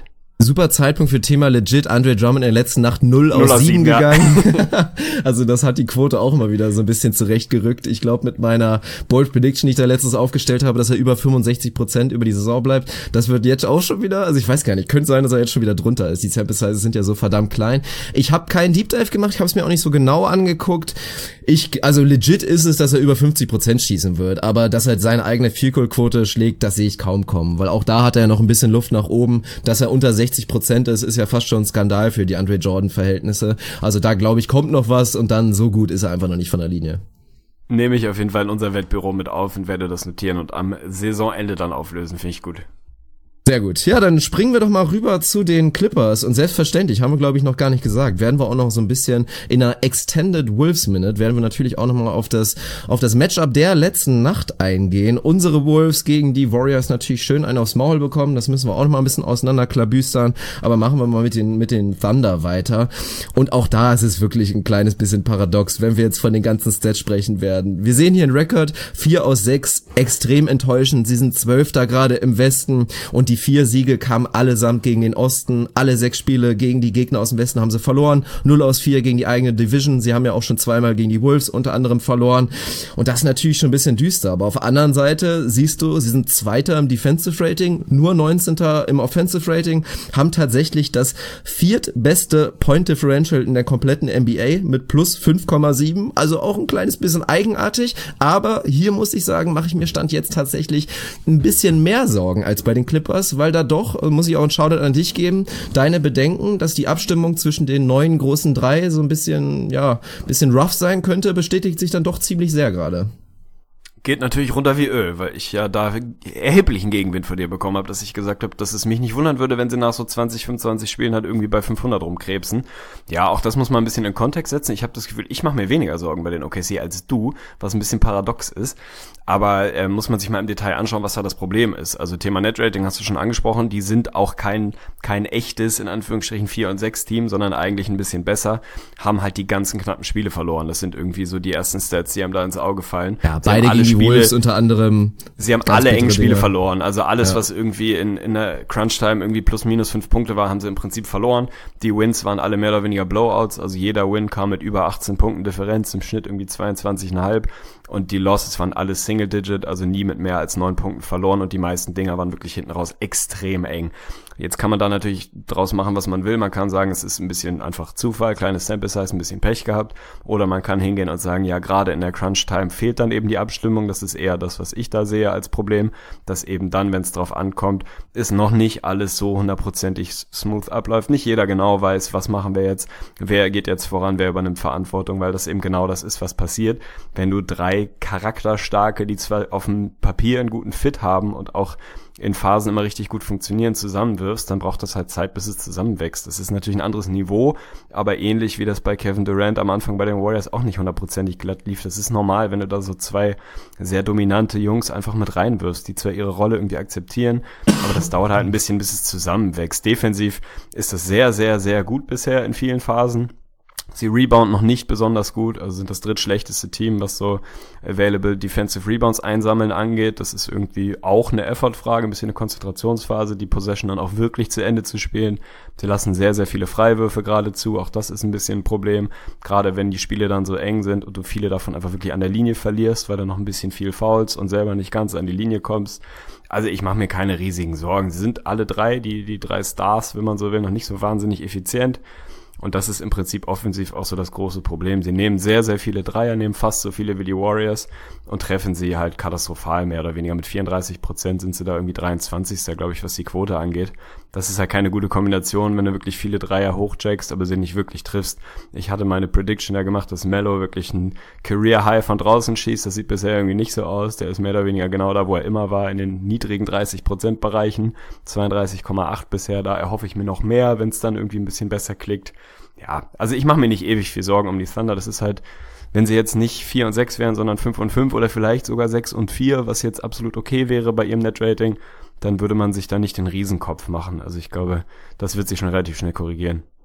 S1: Super Zeitpunkt für Thema legit. Andre Drummond in der letzten Nacht null aus sieben gegangen. Ja. Also das hat die Quote auch immer wieder so ein bisschen zurechtgerückt. Ich glaube mit meiner Bold Prediction, die ich da letztes aufgestellt habe, dass er über fünfundsechzig Prozent über die Saison bleibt. Das wird jetzt auch schon wieder, also ich weiß gar nicht, könnte sein, dass er jetzt schon wieder drunter ist. Die Sample Sizes sind ja so verdammt klein. Ich habe keinen Deep Dive gemacht, ich habe es mir auch nicht so genau angeguckt. Ich, also legit ist es, dass er über fünfzig Prozent schießen wird, aber dass er seine eigene Field Goal Quote schlägt, das sehe ich kaum kommen, weil auch da hat er ja noch ein bisschen Luft nach oben. Dass er unter sechzig Prozent ist, ist ja fast schon ein Skandal für die Andre Jordan Verhältnisse. Also da glaube ich, kommt noch was und dann so gut ist er einfach noch nicht von der Linie.
S2: Nehme ich auf jeden Fall in unser Wettbüro mit auf und werde das notieren und am Saisonende dann auflösen, finde ich gut.
S1: Sehr gut. Ja, dann springen wir doch mal rüber zu den Clippers und selbstverständlich, haben wir glaube ich noch gar nicht gesagt, werden wir auch noch so ein bisschen in einer Extended Wolves Minute, werden wir natürlich auch noch mal auf das auf das Matchup der letzten Nacht eingehen. Unsere Wolves gegen die Warriors natürlich schön einen aufs Maul bekommen, das müssen wir auch noch mal ein bisschen auseinanderklabüstern, aber machen wir mal mit den mit den Thunder weiter. Und auch da ist es wirklich ein kleines bisschen paradox, wenn wir jetzt von den ganzen Stats sprechen werden. Wir sehen hier einen Rekord, vier aus sechs, extrem enttäuschend, sie sind Zwölfter gerade im Westen und die Die vier Siege kamen allesamt gegen den Osten. Alle sechs Spiele gegen die Gegner aus dem Westen haben sie verloren. null aus vier gegen die eigene Division. Sie haben ja auch schon zweimal gegen die Wolves unter anderem verloren. Und das ist natürlich schon ein bisschen düster. Aber auf der anderen Seite siehst du, sie sind Zweiter im Defensive Rating, nur neunzehnter im Offensive Rating, haben tatsächlich das viertbeste Point Differential in der kompletten N B A mit plus fünf Komma sieben. Also auch ein kleines bisschen eigenartig. Aber hier muss ich sagen, mache ich mir Stand jetzt tatsächlich ein bisschen mehr Sorgen als bei den Clippers, weil da doch, muss ich auch einen Shoutout an dich geben, deine Bedenken, dass die Abstimmung zwischen den neuen großen drei so ein bisschen, ja, bisschen rough sein könnte, bestätigt sich dann doch ziemlich sehr gerade.
S2: Geht natürlich runter wie Öl, weil ich ja da erheblichen Gegenwind von dir bekommen habe, dass ich gesagt habe, dass es mich nicht wundern würde, wenn sie nach so zwanzig, fünfundzwanzig Spielen halt irgendwie bei fünfhundert rumkrebsen. Ja, auch das muss man ein bisschen in Kontext setzen. Ich habe das Gefühl, ich mache mir weniger Sorgen bei den O K C als du, was ein bisschen paradox ist. Aber äh, muss man sich mal im Detail anschauen, was da das Problem ist. Also Thema Netrating hast du schon angesprochen, die sind auch kein kein echtes, in Anführungsstrichen, vier und sechs Team, sondern eigentlich ein bisschen besser, haben halt die ganzen knappen Spiele verloren. Das sind irgendwie so die ersten Stats, die einem da ins Auge fallen.
S1: Ja, beide gegen die Wolves unter anderem.
S2: Sie haben alle engen Spiele verloren. Also alles, ja, was irgendwie in in der Crunch-Time irgendwie plus minus fünf Punkte war, haben sie im Prinzip verloren. Die Wins waren alle mehr oder weniger Blowouts. Also jeder Win kam mit über achtzehn Punkten Differenz, im Schnitt irgendwie zweiundzwanzig Komma fünf. Und die Losses waren alle Single-Digit, also nie mit mehr als neun Punkten verloren. Und die meisten Dinger waren wirklich hinten raus extrem eng. Jetzt kann man da natürlich draus machen, was man will. Man kann sagen, es ist ein bisschen einfach Zufall, kleines Sample Size, ein bisschen Pech gehabt. Oder man kann hingehen und sagen, ja, gerade in der Crunch-Time fehlt dann eben die Abstimmung. Das ist eher das, was ich da sehe als Problem. Dass eben dann, wenn es drauf ankommt, ist noch nicht alles so hundertprozentig smooth abläuft. Nicht jeder genau weiß, was machen wir jetzt, wer geht jetzt voran, wer übernimmt Verantwortung, weil das eben genau das ist, was passiert. Wenn du drei Charakterstarke, die zwar auf dem Papier einen guten Fit haben und auch in Phasen immer richtig gut funktionieren, zusammenwirfst, dann braucht das halt Zeit, bis es zusammenwächst. Das ist natürlich ein anderes Niveau, aber ähnlich wie das bei Kevin Durant am Anfang bei den Warriors auch nicht hundertprozentig glatt lief. Das ist normal, wenn du da so zwei sehr dominante Jungs einfach mit reinwirfst, die zwar ihre Rolle irgendwie akzeptieren, aber das dauert halt ein bisschen, bis es zusammenwächst. Defensiv ist das sehr, sehr, sehr gut bisher in vielen Phasen. Sie rebound noch nicht besonders gut, also sind das drittschlechteste Team, was so Available Defensive Rebounds einsammeln angeht. Das ist irgendwie auch eine Effort-Frage, ein bisschen eine Konzentrationsphase, die Possession dann auch wirklich zu Ende zu spielen. Sie lassen sehr, sehr viele Freiwürfe gerade zu, auch das ist ein bisschen ein Problem, gerade wenn die Spiele dann so eng sind und du viele davon einfach wirklich an der Linie verlierst, weil du noch ein bisschen viel foulst und selber nicht ganz an die Linie kommst. Also ich mache mir keine riesigen Sorgen. Sie sind alle drei, die, die drei Stars, wenn man so will, noch nicht so wahnsinnig effizient. Und das ist im Prinzip offensiv auch so das große Problem. Sie nehmen sehr, sehr viele Dreier, nehmen fast so viele wie die Warriors und treffen sie halt katastrophal, mehr oder weniger. Mit vierunddreißig Prozent sind sie da irgendwie dreiundzwanzigster, glaube ich, was die Quote angeht. Das ist halt keine gute Kombination, wenn du wirklich viele Dreier hochjackst, aber sie nicht wirklich triffst. Ich hatte meine Prediction ja gemacht, dass Melo wirklich ein Career-High von draußen schießt. Das sieht bisher irgendwie nicht so aus. Der ist mehr oder weniger genau da, wo er immer war, in den niedrigen dreißig Prozent Bereichen. zweiunddreißig Komma acht bisher, da erhoffe ich mir noch mehr, wenn es dann irgendwie ein bisschen besser klickt. Ja, also ich mache mir nicht ewig viel Sorgen um die Thunder. Das ist halt, wenn sie jetzt nicht vier und sechs wären, sondern fünf und fünf oder vielleicht sogar sechs und vier, was jetzt absolut okay wäre bei ihrem Netrating, dann würde man sich da nicht den Riesenkopf machen. Also ich glaube, das wird sich schon relativ schnell korrigieren.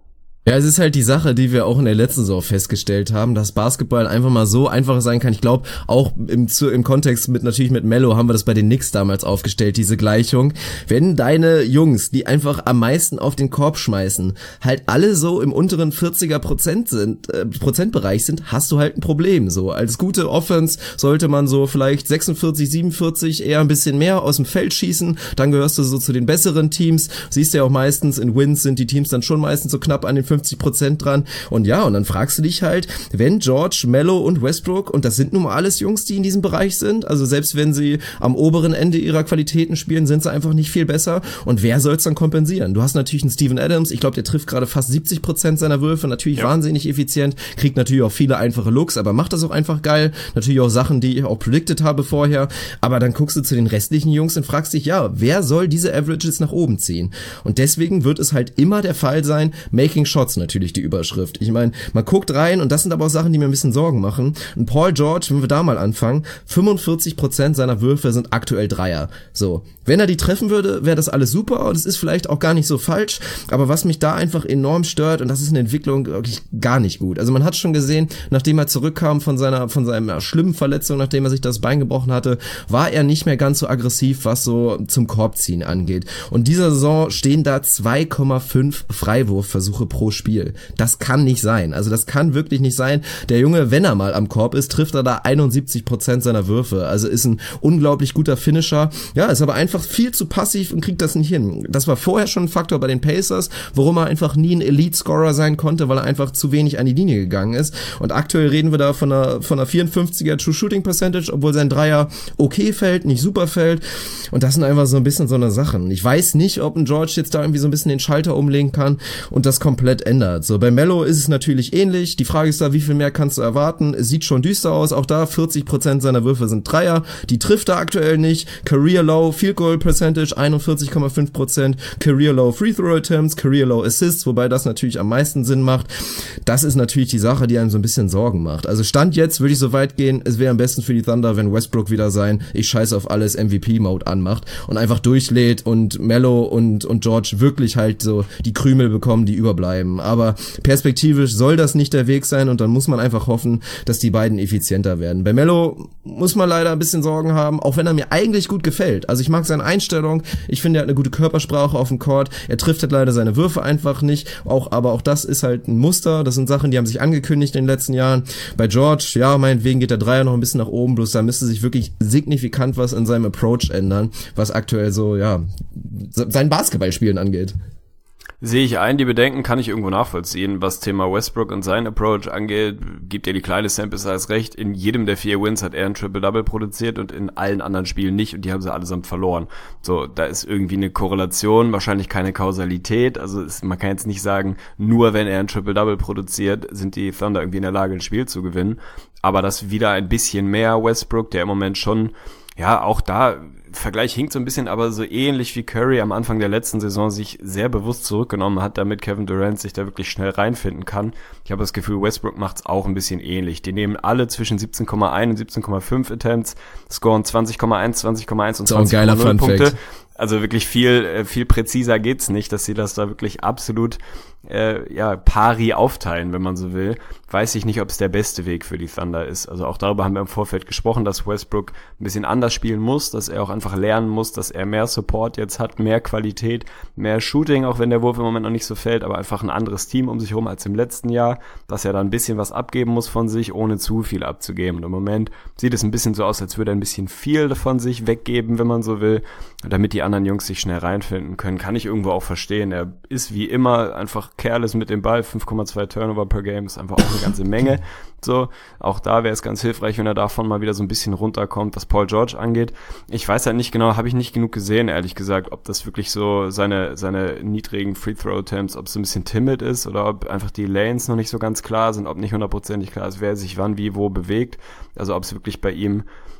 S1: Ja, es ist halt die Sache, die wir auch in der letzten Saison festgestellt haben, dass Basketball einfach mal so einfach sein kann. Ich glaube, auch im, zu, im Kontext mit natürlich mit Melo haben wir das bei den Knicks damals aufgestellt, diese Gleichung. Wenn deine Jungs, die einfach am meisten auf den Korb schmeißen, halt alle so im unteren vierziger Prozent sind, äh, Prozentbereich sind, hast du halt ein Problem. So als gute Offense sollte man so vielleicht sechsundvierzig, siebenundvierzig eher ein bisschen mehr aus dem Feld schießen. Dann gehörst du so zu den besseren Teams. Siehst du ja auch meistens in Wins sind die Teams dann schon meistens so knapp an den fünfzig Prozent dran. Und ja, und dann fragst du dich halt, wenn George, Melo und Westbrook, und das sind nun mal alles Jungs, die in diesem Bereich sind, also selbst wenn sie am oberen Ende ihrer Qualitäten spielen, sind sie einfach nicht viel besser. Und wer soll es dann kompensieren? Du hast natürlich einen Steven Adams, ich glaube, der trifft gerade fast siebzig Prozent seiner Würfe, natürlich ja. wahnsinnig effizient, kriegt natürlich auch viele einfache Looks, aber macht das auch einfach geil. Natürlich auch Sachen, die ich auch predicted habe vorher. Aber dann guckst du zu den restlichen Jungs und fragst dich, ja, wer soll diese Averages nach oben ziehen? Und deswegen wird es halt immer der Fall sein, Making Shots natürlich die Überschrift. Ich meine, man guckt rein und das sind aber auch Sachen, die mir ein bisschen Sorgen machen. Und Paul George, wenn wir da mal anfangen, fünfundvierzig Prozent seiner Würfe sind aktuell Dreier. So, wenn er die treffen würde, wäre das alles super und es ist vielleicht auch gar nicht so falsch, aber was mich da einfach enorm stört, und das ist eine Entwicklung wirklich gar nicht gut. Also man hat schon gesehen, nachdem er zurückkam von seiner von seiner schlimmen Verletzung, nachdem er sich das Bein gebrochen hatte, war er nicht mehr ganz so aggressiv, was so zum Korbziehen angeht. Und dieser Saison stehen da zwei Komma fünf Freiwurfversuche pro Spiel. Das kann nicht sein. Also das kann wirklich nicht sein. Der Junge, wenn er mal am Korb ist, trifft er da einundsiebzig Prozent seiner Würfe. Also ist ein unglaublich guter Finisher. Ja, ist aber einfach viel zu passiv und kriegt das nicht hin. Das war vorher schon ein Faktor bei den Pacers, warum er einfach nie ein Elite-Scorer sein konnte, weil er einfach zu wenig an die Linie gegangen ist. Und aktuell reden wir da von einer, von einer vierundfünfziger True Shooting Percentage, obwohl sein Dreier okay fällt, nicht super fällt. Und das sind einfach so ein bisschen so eine Sachen. Ich weiß nicht, ob ein George jetzt da irgendwie so ein bisschen den Schalter umlegen kann und das komplett ändert. So, bei Melo ist es natürlich ähnlich. Die Frage ist da, wie viel mehr kannst du erwarten? Es sieht schon düster aus. Auch da vierzig Prozent seiner Würfe sind Dreier. Die trifft er aktuell nicht. Career Low Field Goal Percentage einundvierzig Komma fünf Prozent. Career Low Free Throw Attempts. Career Low Assists, wobei das natürlich am meisten Sinn macht. Das ist natürlich die Sache, die einem so ein bisschen Sorgen macht. Also Stand jetzt würde ich so weit gehen, es wäre am besten für die Thunder, wenn Westbrook wieder sein ich scheiße auf alles M V P-Mode anmacht und einfach durchlädt und Melo und, und George wirklich halt so die Krümel bekommen, die überbleiben. Aber perspektivisch soll das nicht der Weg sein und dann muss man einfach hoffen, dass die beiden effizienter werden. Bei Melo muss man leider ein bisschen Sorgen haben, auch wenn er mir eigentlich gut gefällt. Also ich mag seine Einstellung, ich finde, er hat eine gute Körpersprache auf dem Court, er trifft halt leider seine Würfe einfach nicht, auch, aber auch das ist halt ein Muster, das sind Sachen, die haben sich angekündigt in den letzten Jahren. Bei George, ja, meinetwegen geht der Dreier noch ein bisschen nach oben, bloß da müsste sich wirklich signifikant was in seinem Approach ändern, was aktuell so, ja, sein Basketballspielen angeht.
S2: Sehe ich ein, die Bedenken kann ich irgendwo nachvollziehen. Was Thema Westbrook und sein Approach angeht, gibt ihr die kleine Sample Size recht. In jedem der vier Wins hat er ein Triple-Double produziert und in allen anderen Spielen nicht und die haben sie allesamt verloren. So, da ist irgendwie eine Korrelation, wahrscheinlich keine Kausalität. Also es, man kann jetzt nicht sagen, nur wenn er ein Triple-Double produziert, sind die Thunder irgendwie in der Lage, ein Spiel zu gewinnen. Aber das wieder ein bisschen mehr Westbrook, der im Moment schon, ja, auch da Vergleich hinkt so ein bisschen, aber so ähnlich wie Curry am Anfang der letzten Saison sich sehr bewusst zurückgenommen hat, damit Kevin Durant sich da wirklich schnell reinfinden kann. Ich habe das Gefühl, Westbrook macht's auch ein bisschen ähnlich. Die nehmen alle zwischen siebzehn Komma eins und siebzehn Komma fünf Attempts, scoren zwanzig Komma eins, zwanzig Komma eins und zwanzig Komma null Punkte. Also wirklich viel viel präziser geht's nicht, dass sie das da wirklich absolut äh, ja pari aufteilen, wenn man so will. Weiß ich nicht, ob es der beste Weg für die Thunder ist. Also auch darüber haben wir im Vorfeld gesprochen, dass Westbrook ein bisschen anders spielen muss, dass er auch einfach lernen muss, dass er mehr Support jetzt hat, mehr Qualität, mehr Shooting, auch wenn der Wurf im Moment noch nicht so fällt, aber einfach ein anderes Team um sich herum als im letzten Jahr, dass er da ein bisschen was abgeben muss von sich, ohne zu viel abzugeben. Und im Moment sieht es ein bisschen so aus, als würde er ein bisschen viel von sich weggeben, wenn man so will, damit die anderen Jungs sich schnell reinfinden können. Kann ich irgendwo auch verstehen. Er ist wie immer einfach careless mit dem Ball, fünf Komma zwei Turnover per Game, ist einfach auch eine ganze Menge. So, auch da wäre es ganz hilfreich, wenn er davon mal wieder so ein bisschen runterkommt, was Paul George angeht. Ich weiß halt nicht genau, habe ich nicht genug gesehen, ehrlich gesagt, ob das wirklich so seine seine niedrigen Free-Throw-Attempts, ob es so ein bisschen timid ist oder ob einfach die Lanes noch nicht so ganz klar sind, ob nicht hundertprozentig klar ist, wer sich wann, wie, wo bewegt. Also ob es wirklich bei ihm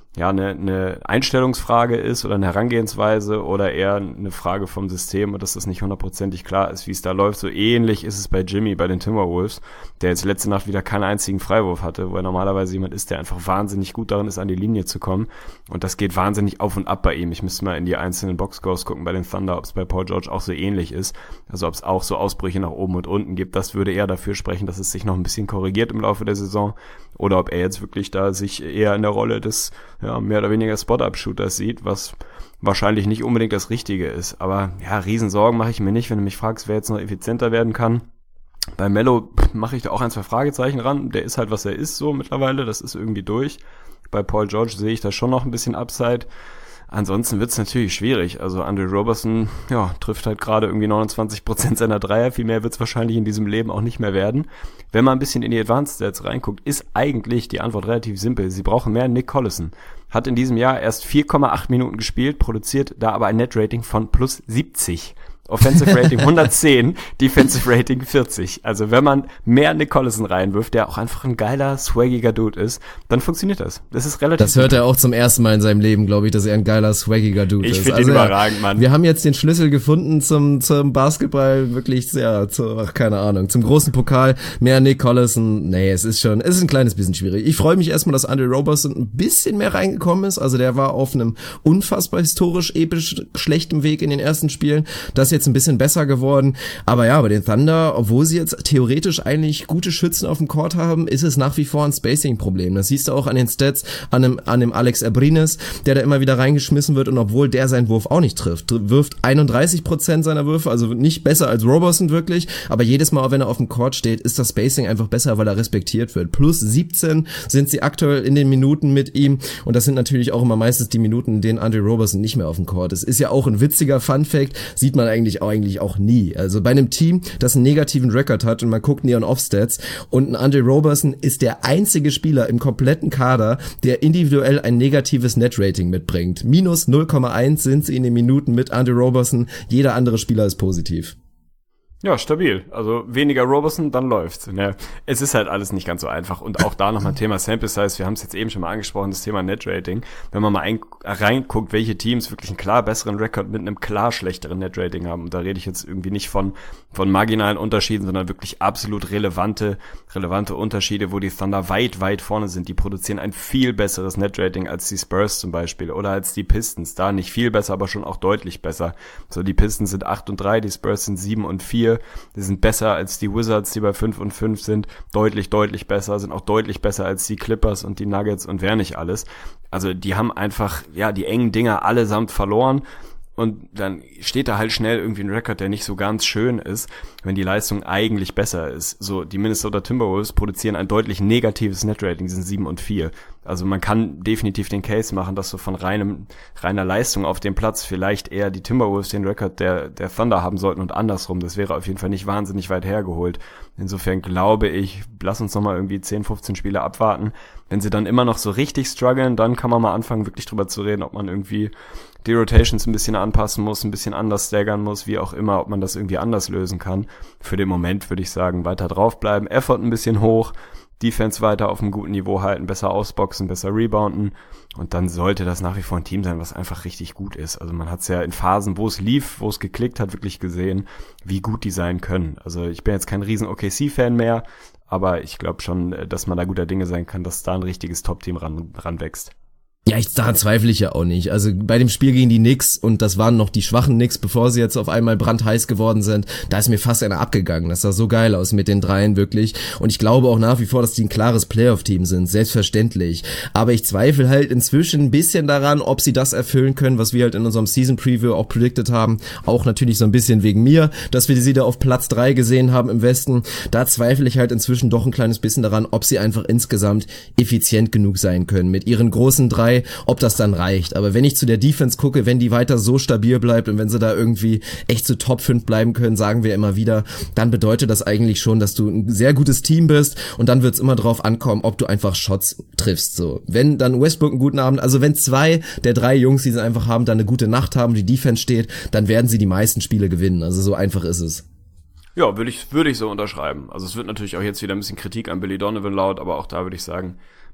S2: ja eine, eine Einstellungsfrage ist oder eine Herangehensweise oder eher eine Frage vom System und dass das nicht hundertprozentig klar ist, wie es da läuft. So ähnlich ist es bei Jimmy, bei den Timberwolves, der jetzt letzte Nacht wieder keinen einzigen Freiwurf hatte, wo er normalerweise jemand ist, der einfach wahnsinnig gut darin ist, an die Linie zu kommen. Und das geht wahnsinnig auf und ab bei ihm. Ich müsste mal in die einzelnen Boxscores gucken bei den Thunder, ob es bei Paul George auch so ähnlich ist. Also ob es auch so Ausbrüche nach oben und unten gibt. Das würde eher dafür sprechen, dass es sich noch ein bisschen korrigiert im Laufe der Saison. Oder ob er jetzt wirklich da sich eher in der Rolle des ja, mehr oder weniger Spot-Up-Shooters sieht, was wahrscheinlich nicht unbedingt das Richtige ist. Aber ja, Riesensorgen mache ich mir nicht, wenn du mich fragst, wer jetzt noch effizienter werden kann. Bei Melo mache ich da auch ein, zwei Fragezeichen ran. Der ist halt, was er ist so mittlerweile. Das ist irgendwie durch. Bei Paul George sehe ich da schon noch ein bisschen Upside. Ansonsten wird's natürlich schwierig. Also Andre Roberson, ja, trifft halt gerade irgendwie neunundzwanzig Prozent seiner Dreier. Viel mehr wird's wahrscheinlich in diesem Leben auch nicht mehr werden. Wenn man ein bisschen in die Advanced Stats reinguckt, ist eigentlich die Antwort relativ simpel. Sie brauchen mehr Nick Collison. Hat in diesem Jahr erst vier Komma acht Minuten gespielt, produziert da aber ein Net-Rating von plus siebzig. Offensive Rating hundertzehn, Defensive Rating vierzig. Also wenn man mehr Nick Collison reinwirft, der auch einfach ein geiler, swaggiger Dude ist, dann funktioniert das. Das ist relativ.
S1: Das hört er auch zum ersten Mal in seinem Leben, glaube ich, dass er ein geiler, swaggiger Dude
S2: ich
S1: ist.
S2: Ich finde
S1: also,
S2: ihn überragend, Mann.
S1: Wir haben jetzt den Schlüssel gefunden zum zum Basketball, wirklich sehr, zu, ach, keine Ahnung, zum großen Pokal. Mehr Nick Collison, nee, es ist schon, es ist ein kleines bisschen schwierig. Ich freue mich erstmal, dass Andre Roberson ein bisschen mehr reingekommen ist. Also der war auf einem unfassbar historisch, episch schlechten Weg in den ersten Spielen. Das jetzt ein bisschen besser geworden. Aber ja, bei den Thunder, obwohl sie jetzt theoretisch eigentlich gute Schützen auf dem Court haben, ist es nach wie vor ein Spacing-Problem. Das siehst du auch an den Stats, an dem, an dem Alex Abrines, der da immer wieder reingeschmissen wird und obwohl der seinen Wurf auch nicht trifft, wirft einunddreißig Prozent seiner Würfe, also nicht besser als Roberson wirklich, aber jedes Mal, wenn er auf dem Court steht, ist das Spacing einfach besser, weil er respektiert wird. Plus siebzehn sind sie aktuell in den Minuten mit ihm und das sind natürlich auch immer meistens die Minuten, in denen Andre Roberson nicht mehr auf dem Court ist. Ist ja auch ein witziger Fun-Fact, sieht man eigentlich auch, eigentlich auch nie. Also bei einem Team, das einen negativen Rekord hat und man guckt Neon Off-Stats und ein Andre Roberson ist der einzige Spieler im kompletten Kader, der individuell ein negatives Net-Rating mitbringt. Minus null Komma eins sind sie in den Minuten mit Andre Roberson. Jeder andere Spieler ist positiv.
S2: Ja, stabil. Also weniger Roberson, dann läuft's. Ne? Es ist halt alles nicht ganz so einfach. Und auch da nochmal Thema Sample Size. Wir haben es jetzt eben schon mal angesprochen, das Thema Net-Rating. Wenn man mal ein, reinguckt, welche Teams wirklich einen klar besseren Rekord mit einem klar schlechteren Net-Rating haben. Und da rede ich jetzt irgendwie nicht von von marginalen Unterschieden, sondern wirklich absolut relevante relevante Unterschiede, wo die Thunder weit, weit vorne sind. Die produzieren ein viel besseres Net-Rating als die Spurs zum Beispiel oder als die Pistons. Da nicht viel besser, aber schon auch deutlich besser. So, die Pistons sind acht und drei, die Spurs sind sieben und vier. Die sind besser als die Wizards, die bei fünf und fünf sind. Deutlich, deutlich besser. Sind auch deutlich besser als die Clippers und die Nuggets und wer nicht alles. Also die haben einfach, ja, die engen Dinger allesamt verloren. Und dann steht da halt schnell irgendwie ein Rekord, der nicht so ganz schön ist, wenn die Leistung eigentlich besser ist. So, die Minnesota Timberwolves produzieren ein deutlich negatives Netrating, sind sieben und vier. Also man kann definitiv den Case machen, dass so von reinem, reiner Leistung auf dem Platz vielleicht eher die Timberwolves den Rekord der, der Thunder haben sollten und andersrum. Das wäre auf jeden Fall nicht wahnsinnig weit hergeholt. Insofern glaube ich, lass uns nochmal irgendwie zehn, fünfzehn Spiele abwarten. Wenn sie dann immer noch so richtig strugglen, dann kann man mal anfangen, wirklich drüber zu reden, ob man irgendwie die Rotations ein bisschen anpassen muss, ein bisschen anders staggern muss, wie auch immer, ob man das irgendwie anders lösen kann. Für den Moment würde ich sagen, weiter draufbleiben, Effort ein bisschen hoch, Defense weiter auf einem guten Niveau halten, besser ausboxen, besser rebounden und dann sollte das nach wie vor ein Team sein, was einfach richtig gut ist. Also man hat es ja in Phasen, wo es lief, wo es geklickt hat, wirklich gesehen, wie gut die sein können. Also ich bin jetzt kein riesen O K C-Fan mehr, aber ich glaube schon, dass man da guter Dinge sein kann, dass da ein richtiges Top-Team ran, ranwächst.
S1: Ja, ich, daran zweifle ich ja auch nicht. Also bei dem Spiel gegen die Knicks, und das waren noch die schwachen Knicks, bevor sie jetzt auf einmal brandheiß geworden sind, da ist mir fast einer abgegangen. Das sah so geil aus mit den Dreien, wirklich. Und ich glaube auch nach wie vor, dass die ein klares Playoff-Team sind, selbstverständlich. Aber ich zweifle halt inzwischen ein bisschen daran, ob sie das erfüllen können, was wir halt in unserem Season-Preview auch predicted haben. Auch natürlich so ein bisschen wegen mir, dass wir sie da auf Platz drei gesehen haben im Westen. Da zweifle ich halt inzwischen doch ein kleines bisschen daran, ob sie einfach insgesamt effizient genug sein können mit ihren großen drei, ob das dann reicht. Aber wenn ich zu der Defense gucke, wenn die weiter so stabil bleibt und wenn sie da irgendwie echt zu Top fünf bleiben können, sagen wir immer wieder, dann bedeutet das eigentlich schon, dass du ein sehr gutes Team bist und dann wird es immer drauf ankommen, ob du einfach Shots triffst. So, wenn dann Westbrook einen guten Abend, also wenn zwei der drei Jungs, die sie einfach haben, dann eine gute Nacht haben, die Defense steht, dann werden sie die meisten Spiele gewinnen. Also so einfach ist es.
S2: Ja, würde ich, würde ich so unterschreiben. Also es wird natürlich auch jetzt wieder ein bisschen Kritik an Billy Donovan laut, aber auch da würde ich sagen,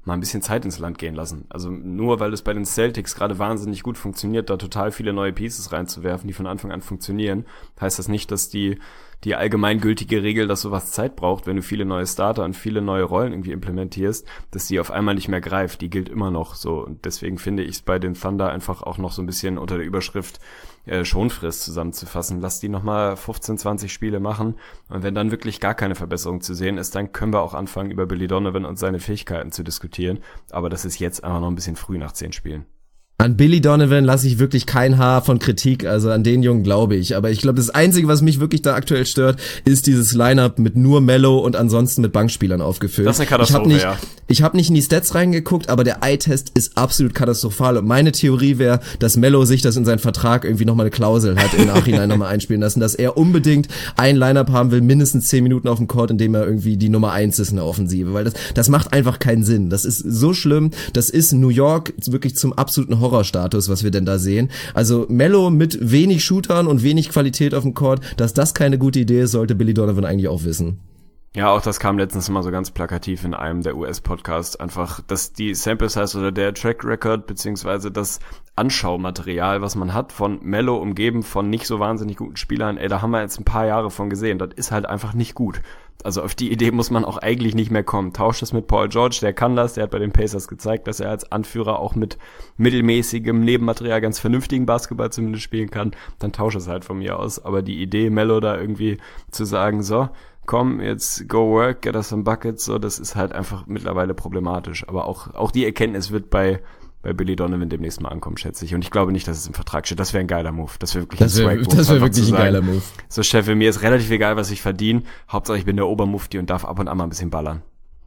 S2: mal ein bisschen Zeit ins Land gehen lassen. Also nur weil es bei den Celtics gerade wahnsinnig gut funktioniert, da total viele neue Pieces reinzuwerfen, die von Anfang an funktionieren, heißt das nicht, dass die die allgemeingültige Regel, dass sowas Zeit braucht, wenn du viele neue Starter und viele neue Rollen irgendwie implementierst, dass die auf einmal nicht mehr greift. Die gilt immer noch so. Und deswegen finde ich es bei den Thunder einfach auch noch so ein bisschen unter der Überschrift äh, Schonfrist zusammenzufassen. Lass die nochmal fünfzehn, zwanzig Spiele machen. Und wenn dann wirklich gar keine Verbesserung zu sehen ist, dann können wir auch anfangen, über Billy Donovan und seine Fähigkeiten zu diskutieren. Aber das ist jetzt einfach noch ein bisschen früh nach zehn Spielen.
S1: An Billy Donovan lasse ich wirklich kein Haar von Kritik, also an den Jungen glaube ich. Aber ich glaube, das Einzige, was mich wirklich da aktuell stört, ist dieses Line-Up mit nur Mello und ansonsten mit Bankspielern aufgefüllt.
S2: Das ist eine Katastrophe,
S1: ich hab nicht,
S2: ja.
S1: Ich habe nicht in die Stats reingeguckt, aber der Eye-Test ist absolut katastrophal. Und meine Theorie wäre, dass Mello sich das in seinen Vertrag irgendwie nochmal eine Klausel hat, im Nachhinein nochmal einspielen lassen, dass er unbedingt ein Line-Up haben will, mindestens zehn Minuten auf dem Court, in dem er irgendwie die Nummer eins ist in der Offensive. Weil das, das macht einfach keinen Sinn. Das ist so schlimm. Das ist New York wirklich zum absoluten Horrorstatus, was wir denn da sehen. Also Mello mit wenig Shootern und wenig Qualität auf dem Court, dass das keine gute Idee ist, sollte Billy Donovan eigentlich auch wissen.
S2: Ja, auch das kam letztens mal so ganz plakativ in einem der U S-Podcasts. Einfach, dass die Sample Size oder der Track Record beziehungsweise das Anschaumaterial, was man hat von Mello umgeben von nicht so wahnsinnig guten Spielern, ey, da haben wir jetzt ein paar Jahre von gesehen. Das ist halt einfach nicht gut. Also auf die Idee muss man auch eigentlich nicht mehr kommen. Tauscht das mit Paul George, der kann das, der hat bei den Pacers gezeigt, dass er als Anführer auch mit mittelmäßigem Nebenmaterial ganz vernünftigen Basketball zumindest spielen kann. Dann tauscht es halt von mir aus. Aber die Idee, Mello da irgendwie zu sagen, so, komm, jetzt go work, get us some buckets, so, das ist halt einfach mittlerweile problematisch. Aber auch auch die Erkenntnis wird bei bei Billy Donovan demnächst mal ankommen, schätze ich. Und ich glaube nicht, dass es im Vertrag steht. Das wäre ein geiler Move. Das wäre wirklich
S1: das wär,
S2: ein Swag-Move.
S1: Das wäre wirklich ein geiler Move.
S2: So, Chef, mir ist relativ egal, was ich verdiene. Hauptsache, ich bin der Obermufti und darf ab und an mal ein bisschen ballern.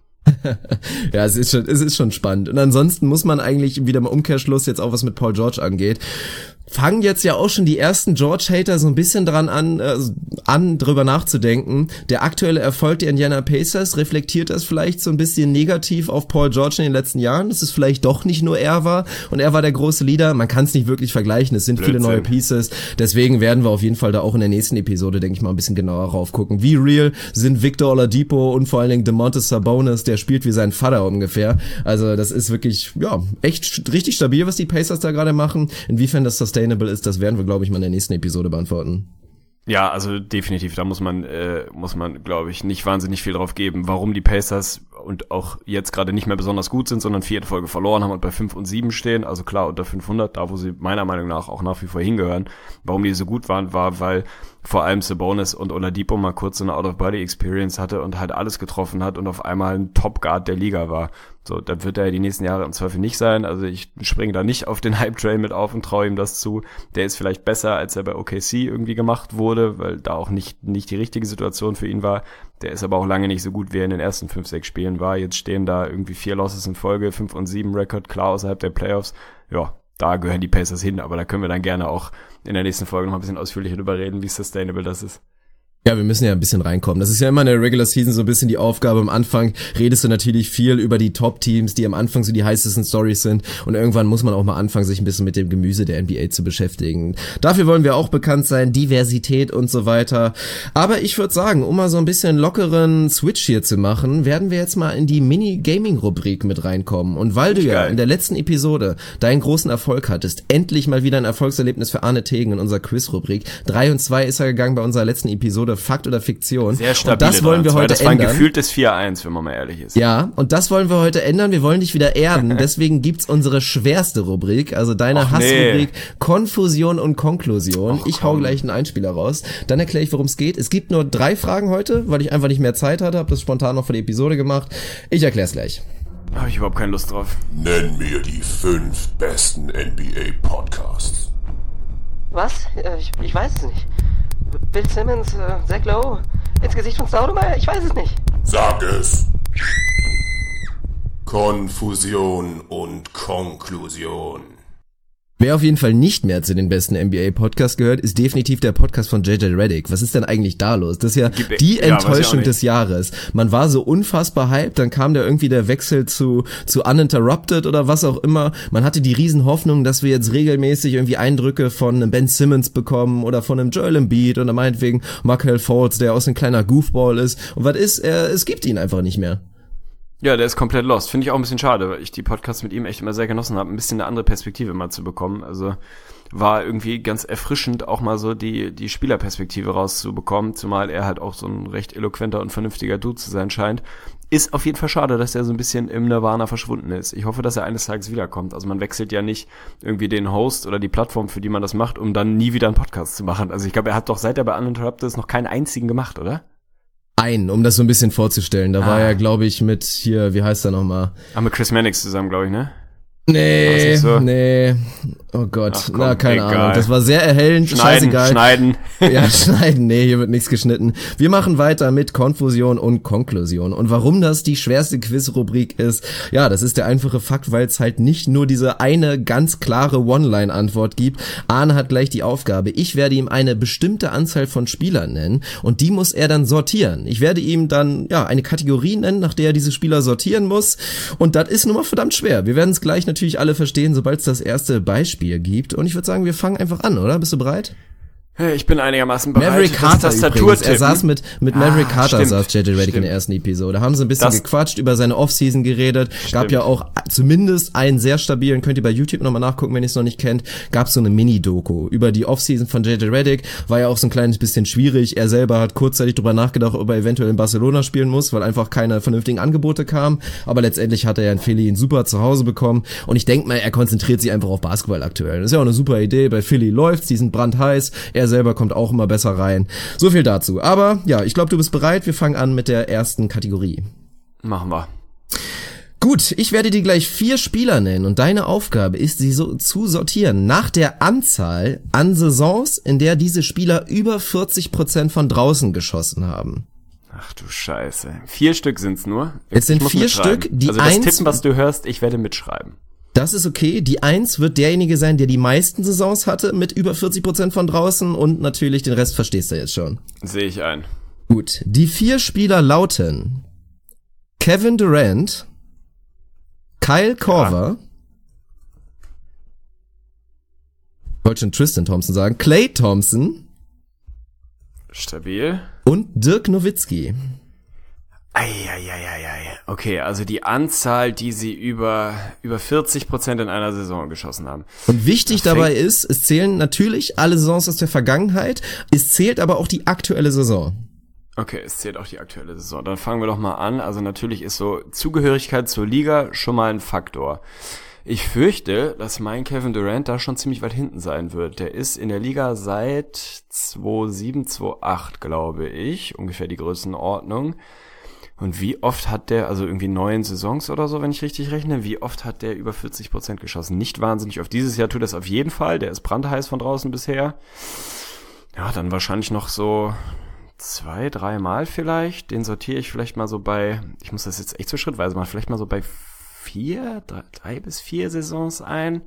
S1: Ja, es ist schon, es ist schon spannend. Und ansonsten muss man eigentlich wieder mal Umkehrschluss jetzt auch was mit Paul George angeht. Fangen jetzt ja auch schon die ersten George-Hater so ein bisschen dran an, äh, an drüber nachzudenken. Der aktuelle Erfolg der Indiana Pacers, reflektiert das vielleicht so ein bisschen negativ auf Paul George in den letzten Jahren, dass es vielleicht doch nicht nur er war und er war der große Leader. Man kann es nicht wirklich vergleichen, es sind Blödsinn. Viele neue Pieces. Deswegen werden wir auf jeden Fall da auch in der nächsten Episode, denke ich mal, ein bisschen genauer raufgucken. Wie real sind Victor Oladipo und vor allen Dingen DeMontis Sabonis, der spielt wie sein Vater ungefähr. Also das ist wirklich, ja, echt richtig stabil, was die Pacers da gerade machen. Inwiefern das sustainable ist, das werden wir, glaube ich, mal in der nächsten Episode beantworten.
S2: Ja, also definitiv, da muss man, äh, muss man, glaube ich, nicht wahnsinnig viel drauf geben, warum die Pacers und auch jetzt gerade nicht mehr besonders gut sind, sondern vier in Folge verloren haben und bei fünf und sieben stehen, also klar unter fünfhundert, da wo sie meiner Meinung nach auch nach wie vor hingehören. Warum die so gut waren, war, weil vor allem Sabonis und Oladipo mal kurz so eine Out-of-Body-Experience hatte und halt alles getroffen hat und auf einmal ein Top-Guard der Liga war. So, das wird er ja die nächsten Jahre im Zweifel nicht sein. Also ich springe da nicht auf den Hype-Train mit auf und traue ihm das zu. Der ist vielleicht besser, als er bei O K C irgendwie gemacht wurde, weil da auch nicht nicht die richtige Situation für ihn war. Der ist aber auch lange nicht so gut, wie er in den ersten fünf, sechs Spielen war. Jetzt stehen da irgendwie vier Losses in Folge, fünf und sieben Rekord, klar außerhalb der Playoffs. Ja, da gehören die Pacers hin, aber da können wir dann gerne auch in der nächsten Folge noch ein bisschen ausführlicher drüber reden, wie sustainable das ist.
S1: Ja, wir müssen ja ein bisschen reinkommen. Das ist ja immer in der Regular Season so ein bisschen die Aufgabe. Am Anfang redest du natürlich viel über die Top-Teams, die am Anfang so die heißesten Stories sind. Und irgendwann muss man auch mal anfangen, sich ein bisschen mit dem Gemüse der N B A zu beschäftigen. Dafür wollen wir auch bekannt sein, Diversität und so weiter. Aber ich würde sagen, um mal so ein bisschen lockeren Switch hier zu machen, werden wir jetzt mal in die Mini-Gaming-Rubrik mit reinkommen. Und weil du ja in der letzten Episode deinen großen Erfolg hattest, endlich mal wieder ein Erfolgserlebnis für Arne Tegen in unserer Quiz-Rubrik. drei und zwei ist er gegangen bei unserer letzten Episode. Fakt oder Fiktion.
S2: Sehr stabil.
S1: Und das wollen wir heute
S2: das war
S1: ändern.
S2: ein gefühltes vier eins, wenn man mal ehrlich ist.
S1: Ja, und das wollen wir heute ändern. Wir wollen dich wieder erden. Deswegen gibt's unsere schwerste Rubrik, also deine Och, Hassrubrik, nee. Konfusion und Konklusion. Och, ich hau gleich einen Einspieler raus. Dann erkläre ich, worum es geht. Es gibt nur drei Fragen heute, weil ich einfach nicht mehr Zeit hatte. Habe das spontan noch für die Episode gemacht. Ich erkläre es gleich.
S2: Habe ich überhaupt keine Lust drauf.
S3: Nenn mir die fünf besten N B A-Podcasts.
S4: Was? Ich, ich weiß es nicht. Bill Simmons, äh, Zach Lowe, ins Gesicht von Staudemeyer, ich weiß es nicht.
S3: Sag es. Konfusion und Konklusion.
S1: Wer auf jeden Fall nicht mehr zu den besten N B A-Podcasts gehört, ist definitiv der Podcast von J J Redick. Was ist denn eigentlich da los? Das ist ja die Enttäuschung ja, des Jahres. Man war so unfassbar hyped, dann kam da irgendwie der Wechsel zu zu Uninterrupted oder was auch immer. Man hatte die riesen Hoffnung, dass wir jetzt regelmäßig irgendwie Eindrücke von einem Ben Simmons bekommen oder von einem Joel Embiid oder meinetwegen Markelle Fultz, der aus ein kleiner Goofball ist. Und was ist? Er, es gibt ihn einfach nicht mehr.
S2: Ja, der ist komplett lost. Finde ich auch ein bisschen schade, weil ich die Podcasts mit ihm echt immer sehr genossen habe, ein bisschen eine andere Perspektive mal zu bekommen. Also war irgendwie ganz erfrischend, auch mal so die die Spielerperspektive rauszubekommen, zumal er halt auch so ein recht eloquenter und vernünftiger Dude zu sein scheint. Ist auf jeden Fall schade, dass er so ein bisschen im Nirvana verschwunden ist. Ich hoffe, dass er eines Tages wiederkommt. Also man wechselt ja nicht irgendwie den Host oder die Plattform, für die man das macht, um dann nie wieder einen Podcast zu machen. Also ich glaube, er hat doch seit er bei Uninterrupted noch keinen einzigen gemacht, oder?
S1: Ein, um das so ein bisschen vorzustellen. Da ah. war er, glaube ich, mit hier, wie heißt er nochmal?
S2: Ah, mit Chris Mannix zusammen, glaube ich, ne?
S1: Nee, so? nee. Oh Gott, Ach, komm, na, keine egal. Ahnung. Das war sehr erhellend,
S2: schneiden,
S1: scheißegal.
S2: Schneiden,
S1: Ja, schneiden, nee, hier wird nichts geschnitten. Wir machen weiter mit Konfusion und Konklusion. Und warum das die schwerste Quiz-Rubrik ist, ja, das ist der einfache Fakt, weil es halt nicht nur diese eine ganz klare One-Line-Antwort gibt. Arne hat gleich die Aufgabe. Ich werde ihm eine bestimmte Anzahl von Spielern nennen und die muss er dann sortieren. Ich werde ihm dann, ja, eine Kategorie nennen, nach der er diese Spieler sortieren muss. Und das ist nun mal verdammt schwer. Wir werden es gleich natürlich alle verstehen, sobald es das erste Beispiel gibt. Und ich würde sagen, wir fangen einfach an, oder? Bist du bereit?
S2: Ich bin einigermaßen bereit.
S1: Maverick Carter übrigens, er saß mit mit Maverick ah, Carter,
S2: stimmt,
S1: saß J J Redick in der ersten Episode. Da haben sie ein bisschen das, gequatscht, über seine Offseason geredet. Stimmt. Gab ja auch zumindest einen sehr stabilen, könnt ihr bei YouTube nochmal nachgucken, wenn ihr es noch nicht kennt, gab so eine Mini-Doku über die Offseason von J J Redick. War ja auch so ein kleines bisschen schwierig. Er selber hat kurzzeitig drüber nachgedacht, ob er eventuell in Barcelona spielen muss, weil einfach keine vernünftigen Angebote kamen. Aber letztendlich hat er ja in Philly ein super Zuhause bekommen. Und ich denke mal, er konzentriert sich einfach auf Basketball aktuell. Das ist ja auch eine super Idee. Bei Philly läuft's, die sind brandheiß. Er selber kommt auch immer besser rein. So viel dazu. Aber ja, ich glaube, du bist bereit. Wir fangen an mit der ersten Kategorie.
S2: Machen wir.
S1: Gut, ich werde dir gleich vier Spieler nennen und deine Aufgabe ist, sie so zu sortieren nach der Anzahl an Saisons, in der diese Spieler über vierzig Prozent von draußen geschossen haben.
S2: Ach du Scheiße. Vier Stück sind's nur.
S1: Es sind vier Stück, die
S2: also das eins, Tippen, was du hörst, ich werde mitschreiben.
S1: Das ist okay. Die eins wird derjenige sein, der die meisten Saisons hatte mit über vierzig Prozent von draußen und natürlich den Rest verstehst du jetzt schon.
S2: Sehe ich ein.
S1: Gut. Die vier Spieler lauten Kevin Durant, Kyle Korver, ja. Ich wollte schon Tristan Thompson sagen, Klay Thompson.
S2: Stabil.
S1: Und Dirk Nowitzki.
S2: Eieieiei. Okay, also die Anzahl, die sie über über vierzig Prozent in einer Saison geschossen haben.
S1: Und wichtig dabei ist, es zählen natürlich alle Saisons aus der Vergangenheit, es zählt aber auch die aktuelle Saison.
S2: Okay, es zählt auch die aktuelle Saison. Dann fangen wir doch mal an. Also natürlich ist so Zugehörigkeit zur Liga schon mal ein Faktor. Ich fürchte, dass mein Kevin Durant da schon ziemlich weit hinten sein wird. Der ist in der Liga seit zweitausendsieben, zweitausendacht, glaube ich, ungefähr die Größenordnung. Und wie oft hat der, also irgendwie neun Saisons oder so, wenn ich richtig rechne, wie oft hat der über vierzig Prozent geschossen? Nicht wahnsinnig oft. Dieses Jahr tut das auf jeden Fall. Der ist brandheiß von draußen bisher. Ja, dann wahrscheinlich noch so zwei, drei Mal vielleicht. Den sortiere ich vielleicht mal so bei, ich muss das jetzt echt so schrittweise machen, vielleicht mal so bei vier, drei, drei bis vier Saisons ein.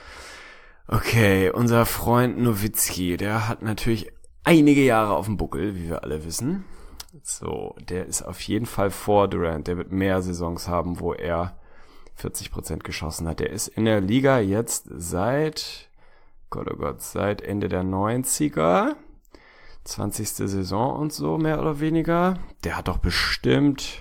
S2: Okay, unser Freund Nowitzki, der hat natürlich einige Jahre auf dem Buckel, wie wir alle wissen. So, der ist auf jeden Fall vor Durant. Der wird mehr Saisons haben, wo er vierzig Prozent geschossen hat. Der ist in der Liga jetzt seit, Gott oh Gott, seit Ende der neunziger, zwanzigste Saison und so, mehr oder weniger. Der hat doch bestimmt,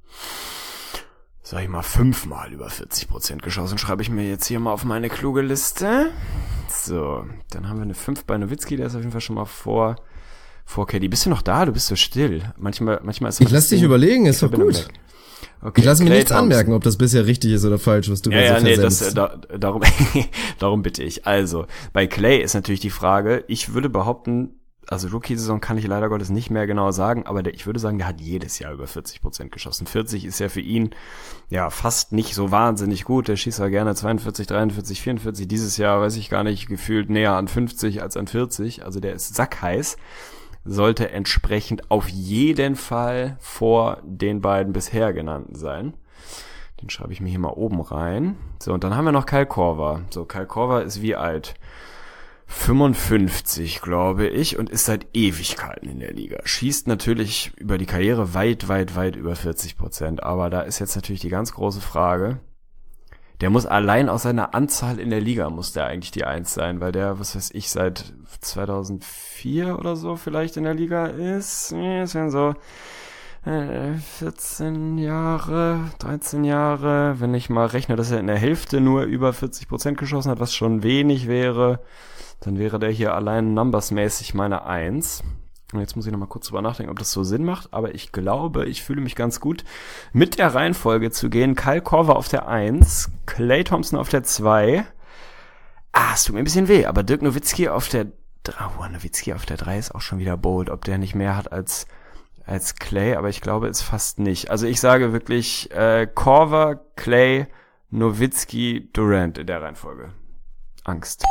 S2: sag ich mal, fünfmal über vierzig Prozent geschossen. Schreibe ich mir jetzt hier mal auf meine kluge Liste. So, dann haben wir eine fünf bei Nowitzki, der ist auf jeden Fall schon mal vor Vor K D. Bist du noch da? Du bist so still. Manchmal, manchmal ist
S1: Ich lass dich überlegen, ist doch gut. Okay. Ich lasse mir nichts anmerken, ob das bisher richtig ist oder falsch, was du
S2: ja,
S1: mir
S2: ja,
S1: so
S2: nee,
S1: versendest.
S2: das, da, darum, darum bitte ich. Also, bei Klay ist natürlich die Frage, ich würde behaupten, also Rookie-Saison kann ich leider Gottes nicht mehr genau sagen, aber der, ich würde sagen, der hat jedes Jahr über vierzig Prozent geschossen. vierzig ist ja für ihn ja fast nicht so wahnsinnig gut. Der schießt ja gerne zweiundvierzig, dreiundvierzig, vierundvierzig. Dieses Jahr, weiß ich gar nicht, gefühlt näher an fünfzig als an vierzig. Also der ist sackheiß. Sollte entsprechend auf jeden Fall vor den beiden bisher genannten sein. Den schreibe ich mir hier mal oben rein. So, und dann haben wir noch Kyle Korver. So, Kyle Korver ist wie alt? fünfundfünfzig, glaube ich, und ist seit Ewigkeiten in der Liga. Schießt natürlich über die Karriere weit, weit, weit über vierzig Prozent. Aber da ist jetzt natürlich die ganz große Frage. Der muss allein aus seiner Anzahl in der Liga muss der eigentlich die Eins sein, weil der, was weiß ich, seit zweitausendvier oder so vielleicht in der Liga ist. Das wären so äh, vierzehn Jahre, dreizehn Jahre, wenn ich mal rechne, dass er in der Hälfte nur über vierzig Prozent geschossen hat, was schon wenig wäre, dann wäre der hier allein numbersmäßig meine eins. Und jetzt muss ich noch mal kurz drüber nachdenken, ob das so Sinn macht, aber ich glaube, ich fühle mich ganz gut, mit der Reihenfolge zu gehen. Kyle Korver auf der eins, Klay Thompson auf der zwei. Ah, es tut mir ein bisschen weh, aber Dirk Nowitzki auf der Oh, Nowitzki auf der drei ist auch schon wieder bold, ob der nicht mehr hat als als Klay, aber ich glaube es fast nicht. Also ich sage wirklich äh, Korver, Klay, Nowitzki, Durant in der Reihenfolge. Angst.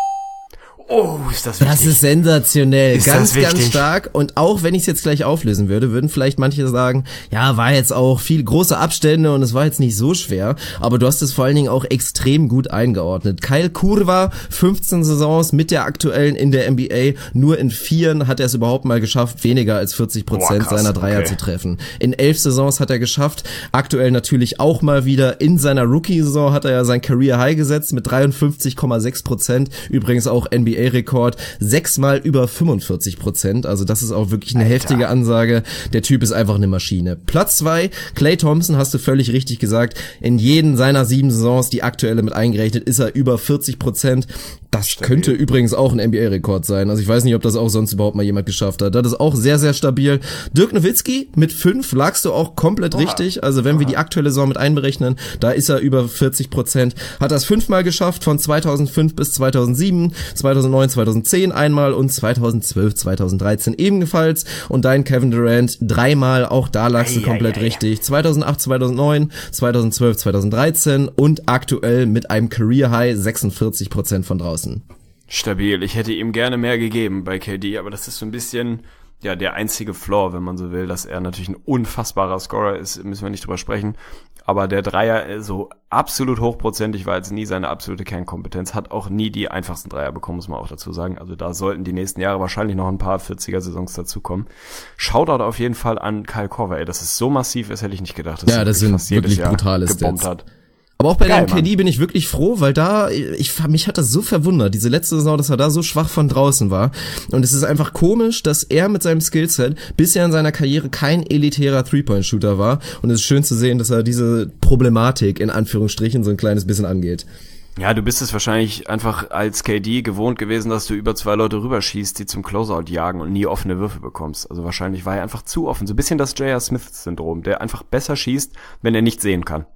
S2: Oh, ist das wichtig.
S1: Das ist sensationell.
S2: Ist
S1: ganz,
S2: das
S1: ganz stark. Und auch wenn ich es jetzt gleich auflösen würde, würden vielleicht manche sagen, ja, war jetzt auch viel große Abstände und es war jetzt nicht so schwer. Aber du hast es vor allen Dingen auch extrem gut eingeordnet. Kyle Korver, fünfzehn Saisons mit der aktuellen in der N B A. Nur in vieren hat er es überhaupt mal geschafft, weniger als vierzig Prozent Boah, seiner Dreier okay. zu treffen. In elf Saisons hat er geschafft. Aktuell natürlich auch mal wieder. In seiner Rookie-Saison hat er ja sein Career-High gesetzt mit dreiundfünfzig Komma sechs Prozent. Übrigens auch N B A Rekord, sechsmal über fünfundvierzig Prozent, also das ist auch wirklich eine Alter. heftige Ansage. Der Typ ist einfach eine Maschine. Platz zwei, Klay Thompson, hast du völlig richtig gesagt, in jeden seiner sieben Saisons, die aktuelle mit eingerechnet, ist er über vierzig Prozent. Das stabil. Könnte übrigens auch ein N B A-Rekord sein. Also ich weiß nicht, ob das auch sonst überhaupt mal jemand geschafft hat. Das ist auch sehr, sehr stabil. Dirk Nowitzki mit fünf lagst du auch komplett Oha. richtig. Also wenn Oha. wir die aktuelle Saison mit einberechnen, da ist er über vierzig Prozent. Hat das fünfmal geschafft, von zweitausendfünf bis zweitausendsieben, zweitausendneun, zweitausendzehn einmal und zweitausendzwölf, zweitausenddreizehn ebenfalls. Und dein Kevin Durant dreimal, auch da lagst du komplett ei, ei, ei. richtig. zweitausendacht, zweitausendneun, zweitausendzwölf, zweitausenddreizehn und aktuell mit einem Career High sechsundvierzig Prozent von draußen.
S2: Stabil. Ich hätte ihm gerne mehr gegeben bei K D, aber das ist so ein bisschen, ja, der einzige Flaw, wenn man so will, dass er natürlich ein unfassbarer Scorer ist, müssen wir nicht drüber sprechen. Aber der Dreier so absolut hochprozentig war jetzt nie seine absolute Kernkompetenz, hat auch nie die einfachsten Dreier bekommen, muss man auch dazu sagen. Also da sollten die nächsten Jahre wahrscheinlich noch ein paar vierziger-Saisons dazukommen. Shoutout auf jeden Fall an Kyle Korver, ey, dass es so massiv ist, hätte ich nicht gedacht, dass
S1: ja, das sind wirklich brutale Stats. Hat. Aber auch bei Geil, dem K D Mann. bin ich wirklich froh, weil da, ich, mich hat das so verwundert, diese letzte Saison, dass er da so schwach von draußen war. Und es ist einfach komisch, dass er mit seinem Skillset bisher in seiner Karriere kein elitärer Three-Point-Shooter war. Und es ist schön zu sehen, dass er diese Problematik in Anführungsstrichen so ein kleines bisschen angeht.
S2: Ja, du bist es wahrscheinlich einfach als K D gewohnt gewesen, dass du über zwei Leute rüberschießt, die zum Closeout jagen und nie offene Würfe bekommst. Also wahrscheinlich war er einfach zu offen. So ein bisschen das J R. Smith-Syndrom, der einfach besser schießt, wenn er nicht sehen kann.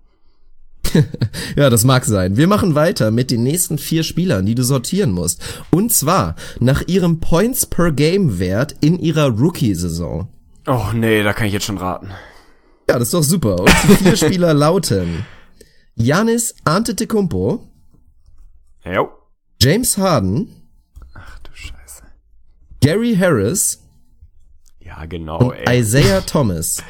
S1: Ja, das mag sein. Wir machen weiter mit den nächsten vier Spielern, die du sortieren musst. Und zwar nach ihrem Points-per-Game-Wert in ihrer Rookie-Saison.
S2: Oh nee, da kann ich jetzt schon raten.
S1: Ja, das ist doch super. Und die vier Spieler lauten Giannis Antetokounmpo,
S2: jo.
S1: James Harden,
S2: ach du Scheiße,
S1: Gary Harris,
S2: ja genau,
S1: und
S2: ey.
S1: Isaiah Thomas.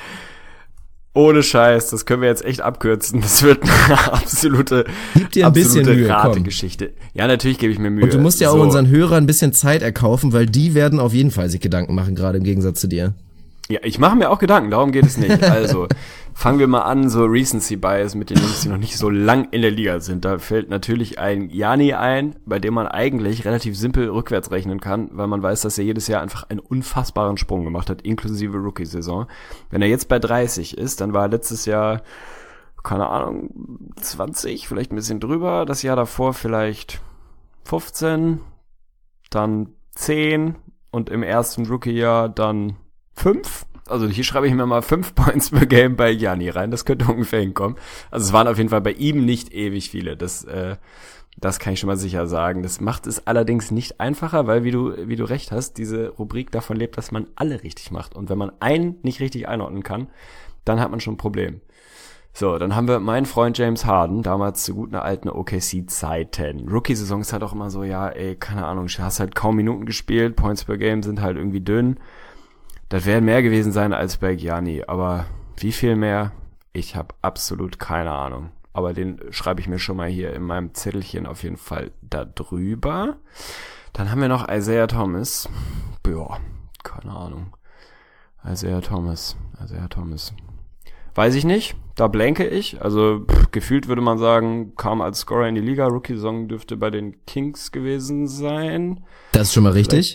S2: Ohne Scheiß, das können wir jetzt echt abkürzen. Das wird eine absolute,
S1: Gib dir ein
S2: absolute
S1: bisschen Mühe,
S2: Rategeschichte. Ja, natürlich gebe ich mir Mühe.
S1: Und du musst ja
S2: so.
S1: auch unseren Hörern ein bisschen Zeit erkaufen, weil die werden auf jeden Fall sich Gedanken machen, gerade im Gegensatz zu dir.
S2: Ja, ich mache mir auch Gedanken, darum geht es nicht. Also, fangen wir mal an, so Recency Bias mit den Jungs, die noch nicht so lang in der Liga sind. Da fällt natürlich ein Gianni ein, bei dem man eigentlich relativ simpel rückwärts rechnen kann, weil man weiß, dass er jedes Jahr einfach einen unfassbaren Sprung gemacht hat, inklusive Rookie-Saison. Wenn er jetzt bei dreißig ist, dann war er letztes Jahr, keine Ahnung, zwanzig, vielleicht ein bisschen drüber. Das Jahr davor vielleicht fünfzehn, dann zehn und im ersten Rookie-Jahr dann fünf. Also hier schreibe ich mir mal fünf Points per Game bei Gianni rein. Das könnte ungefähr hinkommen. Also es waren auf jeden Fall bei ihm nicht ewig viele. Das, äh, das kann ich schon mal sicher sagen. Das macht es allerdings nicht einfacher, weil wie du, wie du recht hast, diese Rubrik davon lebt, dass man alle richtig macht. Und wenn man einen nicht richtig einordnen kann, dann hat man schon ein Problem. So, dann haben wir meinen Freund James Harden, damals zu guten alten O K C-Zeiten. Rookie-Saison ist halt auch immer so, ja, ey, keine Ahnung, du hast halt kaum Minuten gespielt, Points per Game sind halt irgendwie dünn. Das werden mehr gewesen sein als bei Gianni, aber wie viel mehr? Ich habe absolut keine Ahnung. Aber den schreibe ich mir schon mal hier in meinem Zettelchen auf jeden Fall da drüber. Dann haben wir noch Isaiah Thomas. Ja, keine Ahnung. Isaiah Thomas, Isaiah Thomas. Weiß ich nicht, da blanke ich. Also pff, gefühlt würde man sagen, kam als Scorer in die Liga. Rookie-Saison dürfte bei den Kings gewesen sein.
S1: Das ist schon mal richtig.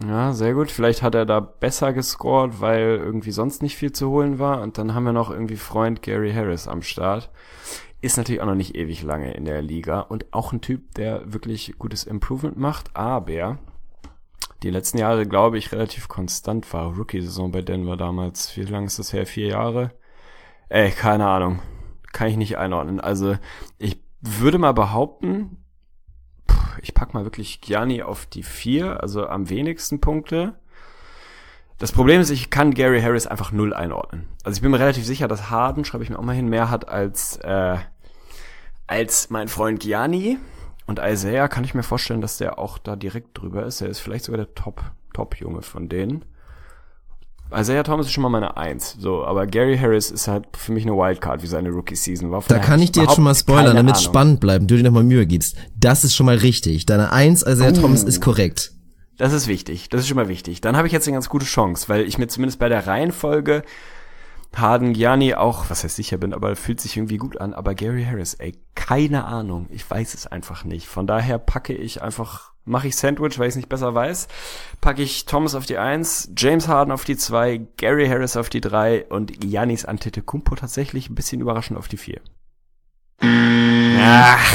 S2: Ja, sehr gut. Vielleicht hat er da besser gescored, weil irgendwie sonst nicht viel zu holen war. Und dann haben wir noch irgendwie Freund Gary Harris am Start. Ist natürlich auch noch nicht ewig lange in der Liga. Und auch ein Typ, der wirklich gutes Improvement macht. Aber die letzten Jahre, glaube ich, relativ konstant war. Rookie-Saison bei Denver damals. Wie lange ist das her? Vier Jahre? Ey, keine Ahnung. Kann ich nicht einordnen. Also ich würde mal behaupten, ich pack mal wirklich Gianni auf die vier, also am wenigsten Punkte. Das Problem ist, ich kann Gary Harris einfach null einordnen. Also ich bin mir relativ sicher, dass Harden, schreibe ich mir auch mal hin, mehr hat als äh, als mein Freund Gianni. Und Isaiah kann ich mir vorstellen, dass der auch da direkt drüber ist. Er ist vielleicht sogar der Top Top Junge von denen. Isaiah Thomas ist schon mal meine Eins, so, aber Gary Harris ist halt für mich eine Wildcard, wie seine Rookie-Season war.
S1: Da kann ich dir jetzt schon mal spoilern, damit es spannend bleibt, du dir noch mal Mühe gibst. Das ist schon mal richtig. Deine Eins, Isaiah uh, Thomas, ist korrekt.
S2: Das ist wichtig, das ist schon mal wichtig. Dann habe ich jetzt eine ganz gute Chance, weil ich mir zumindest bei der Reihenfolge Harden, Gianni auch, was heißt sicher bin, aber fühlt sich irgendwie gut an. Aber Gary Harris, ey, keine Ahnung, ich weiß es einfach nicht. Von daher packe ich einfach, mache ich Sandwich, weil ich es nicht besser weiß, packe ich Thomas auf die eins, James Harden auf die zwei, Gary Harris auf die drei und Giannis Antetokounmpo tatsächlich ein bisschen überraschend auf die vier. Ach,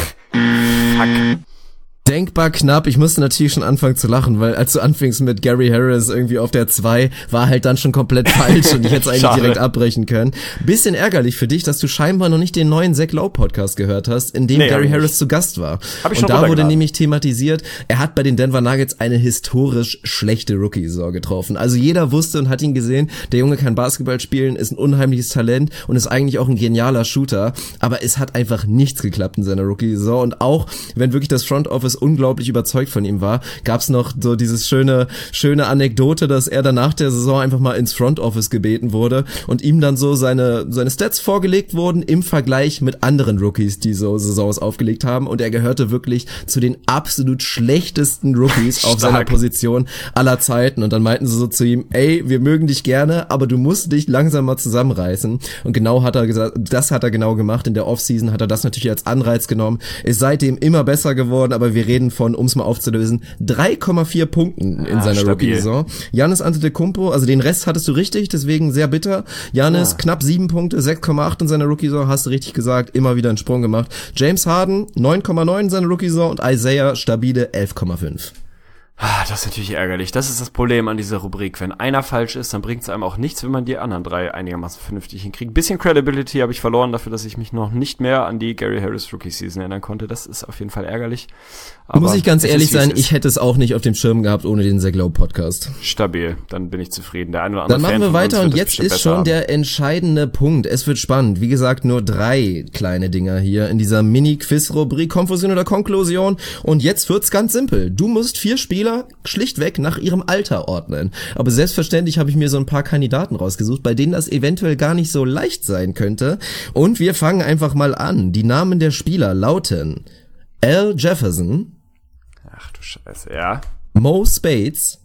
S2: fuck.
S1: Denkbar knapp. Ich musste natürlich schon anfangen zu lachen, weil als du anfingst mit Gary Harris irgendwie auf der zwei, war halt dann schon komplett falsch und ich hätte es eigentlich
S2: Schade.
S1: direkt abbrechen können. Bisschen ärgerlich für dich, dass du scheinbar noch nicht den neuen Zach Lowe Podcast gehört hast, in dem
S2: nee,
S1: Gary Harris
S2: nicht.
S1: zu Gast war.
S2: Hab ich
S1: und
S2: schon
S1: da wurde nämlich thematisiert, er hat bei den Denver Nuggets eine historisch schlechte Rookie-Saison getroffen. Also jeder wusste und hat ihn gesehen, der Junge kann Basketball spielen, ist ein unheimliches Talent und ist eigentlich auch ein genialer Shooter, aber es hat einfach nichts geklappt in seiner Rookie-Saison und auch, wenn wirklich das Front Office unglaublich überzeugt von ihm war, gab's noch so dieses schöne schöne Anekdote, dass er dann nach der Saison einfach mal ins Front Office gebeten wurde und ihm dann so seine seine Stats vorgelegt wurden im Vergleich mit anderen Rookies, die so Saisons aufgelegt haben und er gehörte wirklich zu den absolut schlechtesten Rookies auf seiner Position aller Zeiten und dann meinten sie so zu ihm, ey, wir mögen dich gerne, aber du musst dich langsam mal zusammenreißen und genau hat er gesagt, das hat er genau gemacht, in der Offseason hat er das natürlich als Anreiz genommen, ist seitdem immer besser geworden, aber wir reden von, um es mal aufzulösen, drei Komma vier Punkten in ah, seiner Rookie-Saison. Giannis Antetokounmpo, also den Rest hattest du richtig, deswegen sehr bitter. Giannis ja. knapp sieben Punkte, sechs Komma acht in seiner Rookie-Saison, hast du richtig gesagt, immer wieder einen Sprung gemacht. James Harden, neun Komma neun in seiner Rookie-Saison und Isaiah stabile elf Komma fünf.
S2: Ah, das ist natürlich ärgerlich. Das ist das Problem an dieser Rubrik. Wenn einer falsch ist, dann bringt es einem auch nichts, wenn man die anderen drei einigermaßen vernünftig hinkriegt. Bisschen Credibility habe ich verloren dafür, dass ich mich noch nicht mehr an die Gary Harris Rookie Season erinnern konnte. Das ist auf jeden Fall ärgerlich. Aber
S1: muss ich ganz ehrlich
S2: ist,
S1: sein, ich hätte es auch nicht auf dem Schirm gehabt ohne den Zach Lowe Podcast.
S2: Stabil, dann bin ich zufrieden. Der eine oder andere
S1: Dann machen
S2: Fan
S1: wir weiter und jetzt ist schon
S2: haben.
S1: der entscheidende Punkt. Es wird spannend. Wie gesagt, nur drei kleine Dinger hier in dieser Mini-Quiz-Rubrik, Konfusion oder Konklusion. Und jetzt wird's ganz simpel. Du musst vier Spieler schlichtweg nach ihrem Alter ordnen. Aber selbstverständlich habe ich mir so ein paar Kandidaten rausgesucht, bei denen das eventuell gar nicht so leicht sein könnte. Und wir fangen einfach mal an. Die Namen der Spieler lauten Al Jefferson,
S2: ach du Scheiße, ja.
S1: Mo Spades,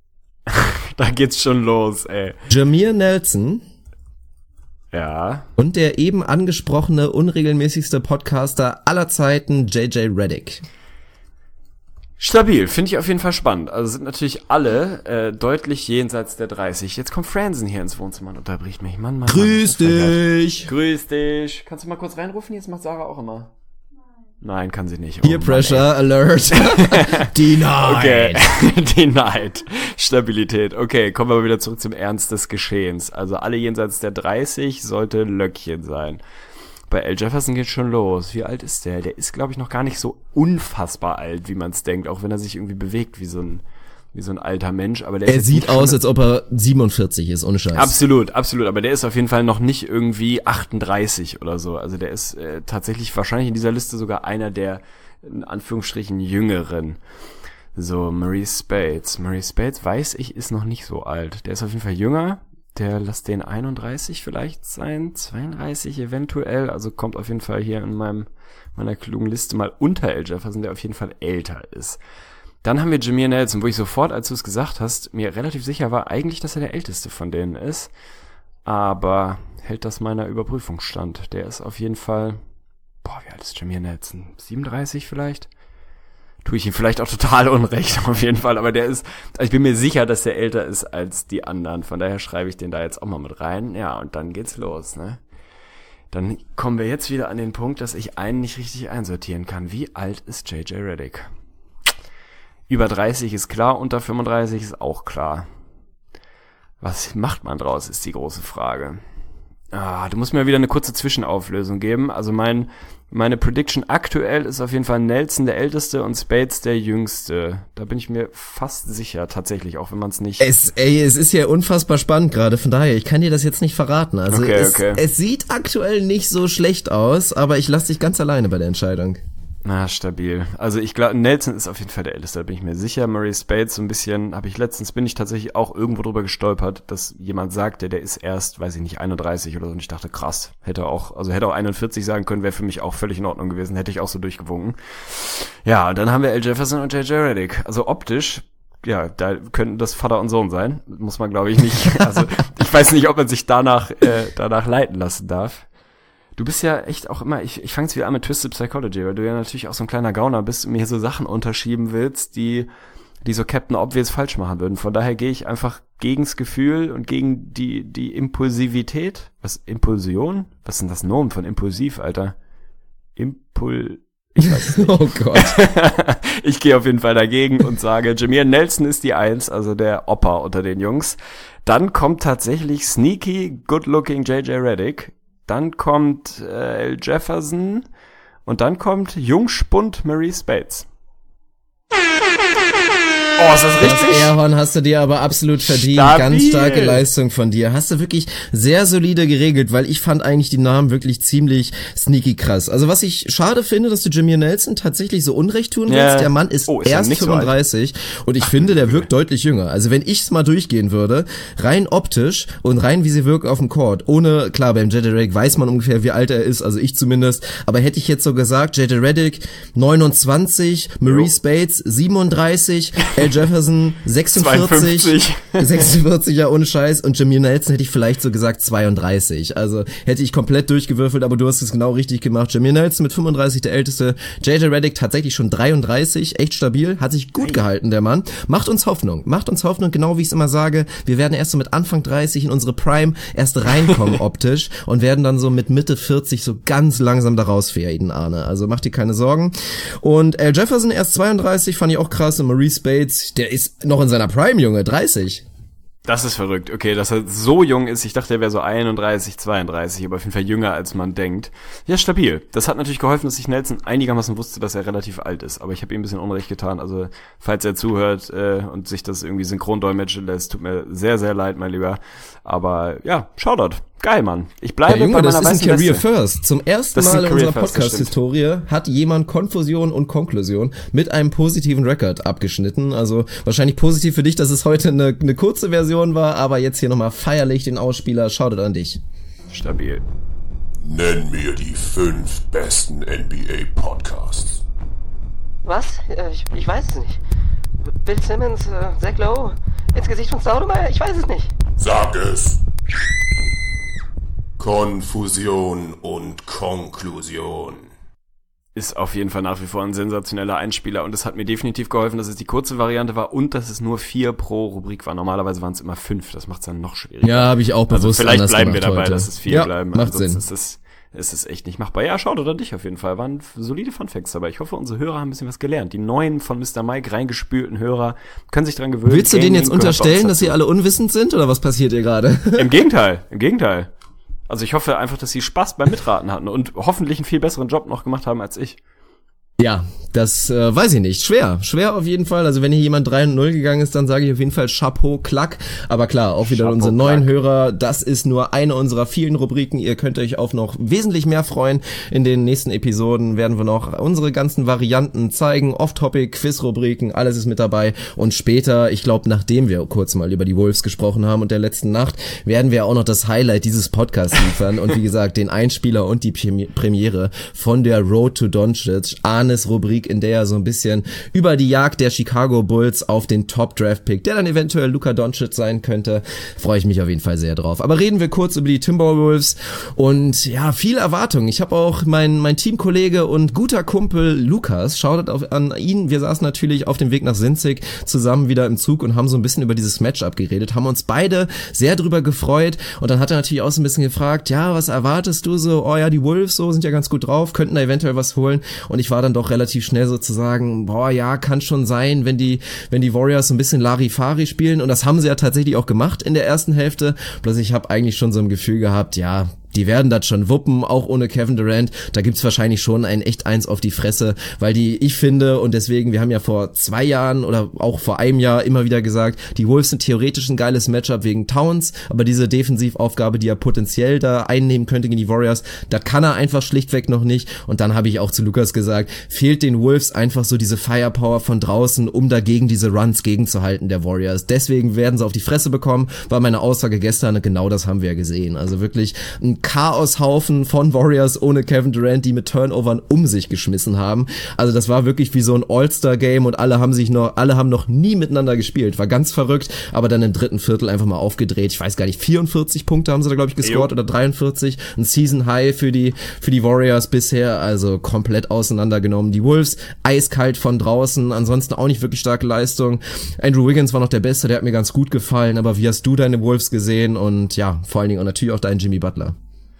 S2: da geht's schon los, ey.
S1: Jameer Nelson,
S2: ja.
S1: und der eben angesprochene unregelmäßigste Podcaster aller Zeiten, J J Redick.
S2: Stabil, finde ich auf jeden Fall spannend. Also sind natürlich alle äh, deutlich jenseits der dreißig. Jetzt kommt Franzen hier ins Wohnzimmer und unterbricht mich. Mann, Mann,
S1: Grüß
S2: Mann,
S1: dich!
S2: Grüß dich! Kannst du mal kurz reinrufen? Jetzt macht Sarah auch immer. Nein, kann sie nicht.
S1: Peer oh, Pressure Mann, Alert. Denied.
S2: Okay. Denied. Stabilität. Okay, kommen wir wieder zurück zum Ernst des Geschehens. Also alle jenseits der dreißig sollte Löckchen sein. Bei Al Jefferson geht's schon los. Wie alt ist der? Der ist, glaube ich, noch gar nicht so unfassbar alt, wie man es denkt, auch wenn er sich irgendwie bewegt wie so ein wie so ein alter Mensch. Aber der
S1: er
S2: ist
S1: sieht aus, als ob er siebenundvierzig ist, ohne Scheiß.
S2: Absolut, absolut. Aber der ist auf jeden Fall noch nicht irgendwie achtunddreißig oder so. Also der ist äh, tatsächlich wahrscheinlich in dieser Liste sogar einer der, in Anführungsstrichen, Jüngeren. So, Maurice Spades. Maurice Spades, weiß ich, ist noch nicht so alt. Der ist auf jeden Fall jünger. Der lässt den einunddreißig vielleicht sein, zweiunddreißig eventuell, also kommt auf jeden Fall hier in meinem meiner klugen Liste mal unter Al Jefferson, der auf jeden Fall älter ist. Dann haben wir Jameer Nelson, wo ich sofort, als du es gesagt hast, mir relativ sicher war eigentlich, dass er der älteste von denen ist, aber hält das meiner Überprüfung stand. Der ist auf jeden Fall, boah, wie alt ist Jameer Nelson? siebenunddreißig vielleicht? tue ich ihm vielleicht auch total unrecht, auf jeden Fall. Aber der ist, also ich bin mir sicher, dass der älter ist als die anderen. Von daher schreibe ich den da jetzt auch mal mit rein. Ja, und dann geht's los, ne? Dann kommen wir jetzt wieder an den Punkt, dass ich einen nicht richtig einsortieren kann. Wie alt ist J J Redick? Über dreißig ist klar, unter fünfunddreißig ist auch klar. Was macht man draus, ist die große Frage. Ah, du musst mir wieder eine kurze Zwischenauflösung geben. Also mein meine Prediction aktuell ist auf jeden Fall Nelson der Älteste und Spades der Jüngste. Da bin ich mir fast sicher, tatsächlich, auch wenn man es nicht...
S1: Es, ey, es ist ja unfassbar spannend gerade, von daher, ich kann dir das jetzt nicht verraten. Also
S2: okay,
S1: es,
S2: okay.
S1: es sieht aktuell nicht so schlecht aus, aber ich lasse dich ganz alleine bei der Entscheidung.
S2: Na, stabil. Also ich glaube, Nelson ist auf jeden Fall der Älteste, da bin ich mir sicher. Murray Spades so ein bisschen, habe ich letztens, bin ich tatsächlich auch irgendwo drüber gestolpert, dass jemand sagte, der ist erst, weiß ich nicht, einunddreißig oder so. Und ich dachte, krass, hätte auch, also hätte auch einundvierzig sagen können, wäre für mich auch völlig in Ordnung gewesen, hätte ich auch so durchgewunken. Ja, und dann haben wir Al Jefferson und J J Redick. Also optisch, ja, da könnten das Vater und Sohn sein. Muss man, glaube ich, nicht. Also ich weiß nicht, ob man sich danach, äh, danach leiten lassen darf. Du bist ja echt auch immer, ich, ich fange jetzt wieder an mit Twisted Psychology, weil du ja natürlich auch so ein kleiner Gauner bist und mir hier so Sachen unterschieben willst, die die so Captain Obvious falsch machen würden. Von daher gehe ich einfach gegens Gefühl und gegen die die Impulsivität. Was, Impulsion? Was sind das Nomen von impulsiv, Alter? Impul... Ich weiß es nicht.
S1: Oh Gott.
S2: Ich gehe auf jeden Fall dagegen und sage, Jameer Nelson ist die Eins, also der Opa unter den Jungs. Dann kommt tatsächlich sneaky, good-looking J J Redick. Dann kommt äh, Al Jefferson und dann kommt Jungspund Murray Spades. Oh, ist das richtig?
S1: Das Airhorn hast du dir aber absolut verdient.
S2: Stabil.
S1: Ganz starke Leistung von dir. Hast du wirklich sehr solide geregelt, weil ich fand eigentlich die Namen wirklich ziemlich sneaky krass. Also was ich schade finde, dass du Jameer Nelson tatsächlich so Unrecht tun willst.
S2: Ja.
S1: Der Mann ist,
S2: Oh, ist
S1: erst
S2: ja nicht so
S1: fünfunddreißig und ich Ach, finde, der wirkt deutlich jünger. Also wenn ich es mal durchgehen würde, rein optisch und rein wie sie wirken auf dem Court, ohne, klar, beim J J Redick weiß man ungefähr, wie alt er ist, also ich zumindest, aber hätte ich jetzt so gesagt, J J Redick neunundzwanzig, Murray Spades siebenunddreißig, Al Jefferson sechsundvierzig,
S2: zweiundfünfzig
S1: sechsundvierzig, ja, ohne Scheiß, und Jameer Nelson hätte ich vielleicht so gesagt zweiunddreißig, also hätte ich komplett durchgewürfelt, aber du hast es genau richtig gemacht. Jameer Nelson mit fünfunddreißig der Älteste, J J Redick tatsächlich schon dreiunddreißig, echt stabil, hat sich gut gehalten, der Mann, macht uns Hoffnung, macht uns Hoffnung, genau wie ich es immer sage, wir werden erst so mit Anfang dreißig in unsere Prime erst reinkommen optisch und werden dann so mit Mitte vierzig so ganz langsam da rausfaden, Arne, also mach dir keine Sorgen. Und Al Jefferson erst zweiunddreißig, fand ich auch krass, und Murray Spades, der ist noch in seiner Prime, Junge, dreißig.
S2: Das ist verrückt. Okay, dass er so jung ist. Ich dachte, er wäre so einunddreißig, zweiunddreißig, aber auf jeden Fall jünger, als man denkt. Ja, stabil. Das hat natürlich geholfen, dass ich Nelson einigermaßen wusste, dass er relativ alt ist. Aber ich habe ihm ein bisschen Unrecht getan. Also, falls er zuhört äh, und sich das irgendwie synchron dolmetschen lässt, tut mir sehr, sehr leid, mein Lieber. Aber ja, Shoutout. Geil, Mann. Ich bleibe
S1: ja, Junge,
S2: bei meiner
S1: das ist ein Career
S2: Weste.
S1: First. Zum ersten Mal in unserer Podcast-Historie hat jemand Konfusion und Konklusion mit einem positiven Rekord abgeschnitten. Also wahrscheinlich positiv für dich, dass es heute eine, eine kurze Version war, aber jetzt hier nochmal feierlich den Ausspieler. Shoutout an dich.
S2: Stabil.
S3: Nenn mir die fünf besten N B A-Podcasts.
S4: Was? Äh, Ich, ich weiß es nicht. Bill Simmons, äh, Zach Lowe, ins Gesicht von Staudemeyer? Ich weiß es nicht.
S3: Sag es. Konfusion und Konklusion.
S2: Ist auf jeden Fall nach wie vor ein sensationeller Einspieler und es hat mir definitiv geholfen, dass es die kurze Variante war und dass es nur vier pro Rubrik war. Normalerweise waren es immer fünf, das macht es dann noch schwieriger.
S1: Ja, habe ich auch bewusst
S2: also vielleicht
S1: anders
S2: bleiben wir
S1: gemacht
S2: dabei,
S1: heute.
S2: dass es vier
S1: ja,
S2: bleiben.
S1: Macht
S2: Ansonsten
S1: Sinn.
S2: Ist es, ist es echt nicht machbar. Ja, schaut oder dich auf jeden Fall. Waren solide Funfacts dabei. Ich hoffe, unsere Hörer haben ein bisschen was gelernt. Die neuen von Mister Mike reingespülten Hörer können sich dran gewöhnen.
S1: Willst du denen jetzt
S2: Gaming gehört bei uns
S1: unterstellen, dass
S2: dazu.
S1: sie alle unwissend sind oder was passiert hier gerade?
S2: Im Gegenteil, im Gegenteil. Also ich hoffe einfach, dass sie Spaß beim Mitraten hatten und hoffentlich einen viel besseren Job noch gemacht haben als ich.
S1: Ja, das äh, weiß ich nicht. Schwer, schwer auf jeden Fall. Also wenn hier jemand drei und null gegangen ist, dann sage ich auf jeden Fall Chapeau, Klack. Aber klar, auch wieder
S2: Chapeau,
S1: unsere neuen
S2: Klack.
S1: Hörer. Das ist nur eine unserer vielen Rubriken. Ihr könnt euch auf noch wesentlich mehr freuen. In den nächsten Episoden werden wir noch unsere ganzen Varianten zeigen. Off-Topic, Quiz-Rubriken, alles ist mit dabei. Und später, ich glaube, nachdem wir kurz mal über die Wolves gesprochen haben und der letzten Nacht, werden wir auch noch das Highlight dieses Podcasts liefern. Und wie gesagt, den Einspieler und die Premiere von der Road to Doncic. Arne Hannes-Rubrik, in der er so ein bisschen über die Jagd der Chicago Bulls auf den Top-Draft-Pick, der dann eventuell Luka Doncic sein könnte, freue ich mich auf jeden Fall sehr drauf. Aber reden wir kurz über die Timberwolves und ja, viel Erwartung. Ich habe auch mein mein Teamkollege und guter Kumpel Lukas, shoutout auf, an ihn, wir saßen natürlich auf dem Weg nach Sinzig zusammen wieder im Zug und haben so ein bisschen über dieses Matchup geredet, haben uns beide sehr drüber gefreut und dann hat er natürlich auch so ein bisschen gefragt, ja, was erwartest du so? Oh ja, die Wolves so sind ja ganz gut drauf, könnten da eventuell was holen und ich war dann doch relativ schnell sozusagen, boah ja, kann schon sein, wenn die wenn die Warriors so ein bisschen Larifari spielen und das haben sie ja tatsächlich auch gemacht in der ersten Hälfte, bloß ich habe eigentlich schon so ein Gefühl gehabt, ja, die werden das schon wuppen, auch ohne Kevin Durant. Da gibt's wahrscheinlich schon ein echt eins auf die Fresse, weil die, ich finde, und deswegen, wir haben ja vor zwei Jahren oder auch vor einem Jahr immer wieder gesagt, die Wolves sind theoretisch ein geiles Matchup wegen Towns, aber diese Defensivaufgabe, die er potenziell da einnehmen könnte gegen die Warriors, das kann er einfach schlichtweg noch nicht. Und dann habe ich auch zu Lukas gesagt, fehlt den Wolves einfach so diese Firepower von draußen, um dagegen diese Runs gegenzuhalten der Warriors. Deswegen werden sie auf die Fresse bekommen, war meine Aussage gestern und genau das haben wir ja gesehen. Also wirklich ein Chaoshaufen von Warriors ohne Kevin Durant, die mit Turnovern um sich geschmissen haben. Also das war wirklich wie so ein All-Star-Game und alle haben sich noch, alle haben noch nie miteinander gespielt. War ganz verrückt, aber dann im dritten Viertel einfach mal aufgedreht. Ich weiß gar nicht, vierundvierzig Punkte haben sie da, glaube ich, gescored oder dreiundvierzig. Ein Season-High für die, für die Warriors bisher, also komplett auseinandergenommen. Die Wolves eiskalt von draußen, ansonsten auch nicht wirklich starke Leistung. Andrew Wiggins war noch der Beste, der hat mir ganz gut gefallen, aber wie hast du deine Wolves gesehen und ja, vor allen Dingen auch natürlich auch deinen Jimmy Butler?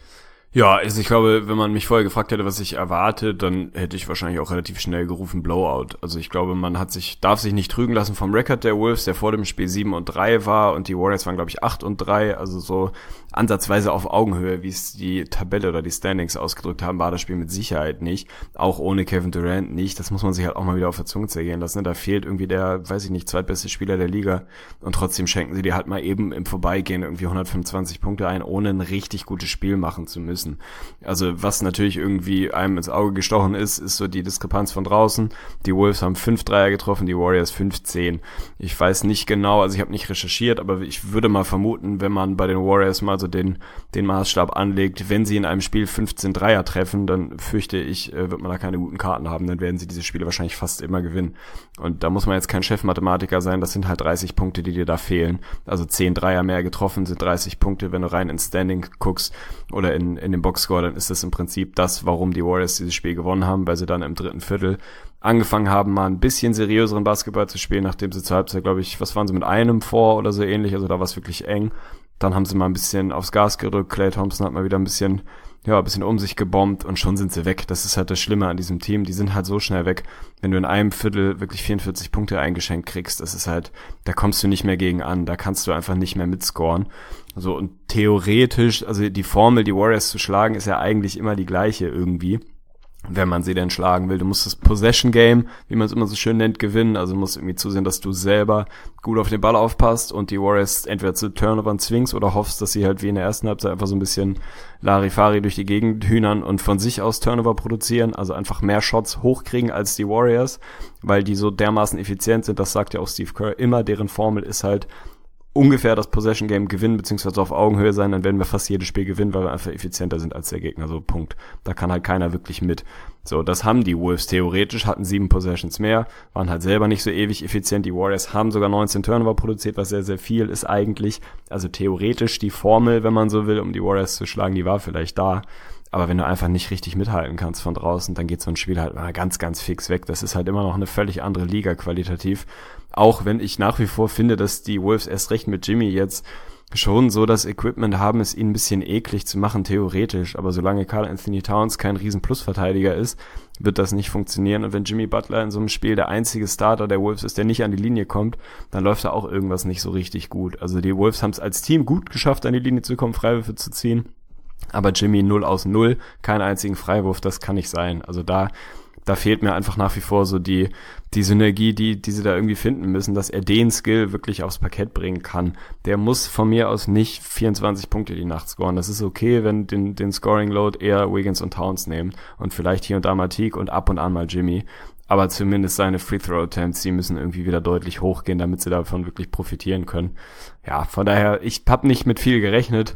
S2: Ja, also ich glaube, wenn man mich vorher gefragt hätte, was ich erwarte, dann hätte ich wahrscheinlich auch relativ schnell gerufen Blowout. Also ich glaube, man hat sich, darf sich nicht trügen lassen vom Rekord der Wolves, der vor dem Spiel sieben und drei war und die Warriors waren, glaube ich, acht und drei, also so ansatzweise auf Augenhöhe, wie es die Tabelle oder die Standings ausgedrückt haben, war das Spiel mit Sicherheit nicht. Auch ohne Kevin Durant nicht. Das muss man sich halt auch mal wieder auf der Zunge zergehen lassen. Da fehlt irgendwie der, weiß ich nicht, zweitbeste Spieler der Liga und trotzdem schenken sie dir halt mal eben im Vorbeigehen irgendwie hundertfünfundzwanzig Punkte ein, ohne ein richtig gutes Spiel machen zu müssen. Also was natürlich irgendwie einem ins Auge gestochen ist, ist so die Diskrepanz von draußen. Die Wolves haben fünf Dreier getroffen, die Warriors fünfzehn. Ich weiß nicht genau, also ich habe nicht recherchiert, aber ich würde mal vermuten, wenn man bei den Warriors mal so den den Maßstab anlegt, wenn sie in einem Spiel fünfzehn Dreier treffen, dann fürchte ich, wird man da keine guten Karten haben, dann werden sie diese Spiele wahrscheinlich fast immer gewinnen. Und da muss man jetzt kein Chefmathematiker sein, das sind halt dreißig Punkte, die dir da fehlen. Also zehn Dreier mehr getroffen sind dreißig Punkte, wenn du rein ins Standing guckst oder in in den Boxscore, dann ist das im Prinzip das, warum die Warriors dieses Spiel gewonnen haben, weil sie dann im dritten Viertel angefangen haben, mal ein bisschen seriöseren Basketball zu spielen, nachdem sie zur Halbzeit, glaube ich, was waren sie mit einem vor oder so ähnlich, also da war es wirklich eng. Dann haben sie mal ein bisschen aufs Gas gerückt, Klay Thompson hat mal wieder ein bisschen, ja, ein bisschen um sich gebombt und schon sind sie weg. Das ist halt das Schlimme an diesem Team, die sind halt so schnell weg. Wenn du in einem Viertel wirklich vierundvierzig Punkte eingeschenkt kriegst, das ist halt, da kommst du nicht mehr gegen an, da kannst du einfach nicht mehr mitscoren. So, und theoretisch, also die Formel, die Warriors zu schlagen, ist ja eigentlich immer die gleiche irgendwie, wenn man sie denn schlagen will. Du musst das Possession Game, wie man es immer so schön nennt, gewinnen. Also du musst irgendwie zusehen, dass du selber gut auf den Ball aufpasst und die Warriors entweder zu Turnovern zwingst oder hoffst, dass sie halt wie in der ersten Halbzeit einfach so ein bisschen Larifari durch die Gegend hühnern und von sich aus Turnover produzieren, also einfach mehr Shots hochkriegen als die Warriors, weil die so dermaßen effizient sind, das sagt ja auch Steve Kerr immer, deren Formel ist halt ungefähr das Possession Game gewinnen, beziehungsweise auf Augenhöhe sein, dann werden wir fast jedes Spiel gewinnen, weil wir einfach effizienter sind als der Gegner, so Punkt. Da kann halt keiner wirklich mit. So, das haben die Wolves theoretisch, hatten sieben Possessions mehr, waren halt selber nicht so ewig effizient. Die Warriors haben sogar neunzehn Turnover produziert, was sehr, sehr viel ist eigentlich. Also theoretisch die Formel, wenn man so will, um die Warriors zu schlagen, die war vielleicht da. Aber wenn du einfach nicht richtig mithalten kannst von draußen, dann geht so ein Spiel halt mal ganz, ganz fix weg. Das ist halt immer noch eine völlig andere Liga qualitativ. Auch wenn ich nach wie vor finde, dass die Wolves erst recht mit Jimmy jetzt schon so das Equipment haben, es ihnen ein bisschen eklig zu machen, theoretisch. Aber solange Karl Anthony Towns kein riesen Plusverteidiger ist, wird das nicht funktionieren. Und wenn Jimmy Butler in so einem Spiel der einzige Starter der Wolves ist, der nicht an die Linie kommt, dann läuft da auch irgendwas nicht so richtig gut. Also die Wolves haben es als Team gut geschafft, an die Linie zu kommen, Freiwürfe zu ziehen. Aber Jimmy null aus null, keinen einzigen Freiwurf, das kann nicht sein. Also da da fehlt mir einfach nach wie vor so die die Synergie, die die sie da irgendwie finden müssen, dass er den Skill wirklich aufs Parkett bringen kann. Der muss von mir aus nicht vierundzwanzig Punkte die Nacht scoren. Das ist okay, wenn den den Scoring Load eher Wiggins und Towns nehmen und vielleicht hier und da mal Teague und ab und an mal Jimmy. Aber zumindest seine Free-Throw-Attempts, die müssen irgendwie wieder deutlich hochgehen, damit sie davon wirklich profitieren können. Ja, von daher, ich habe nicht mit viel gerechnet.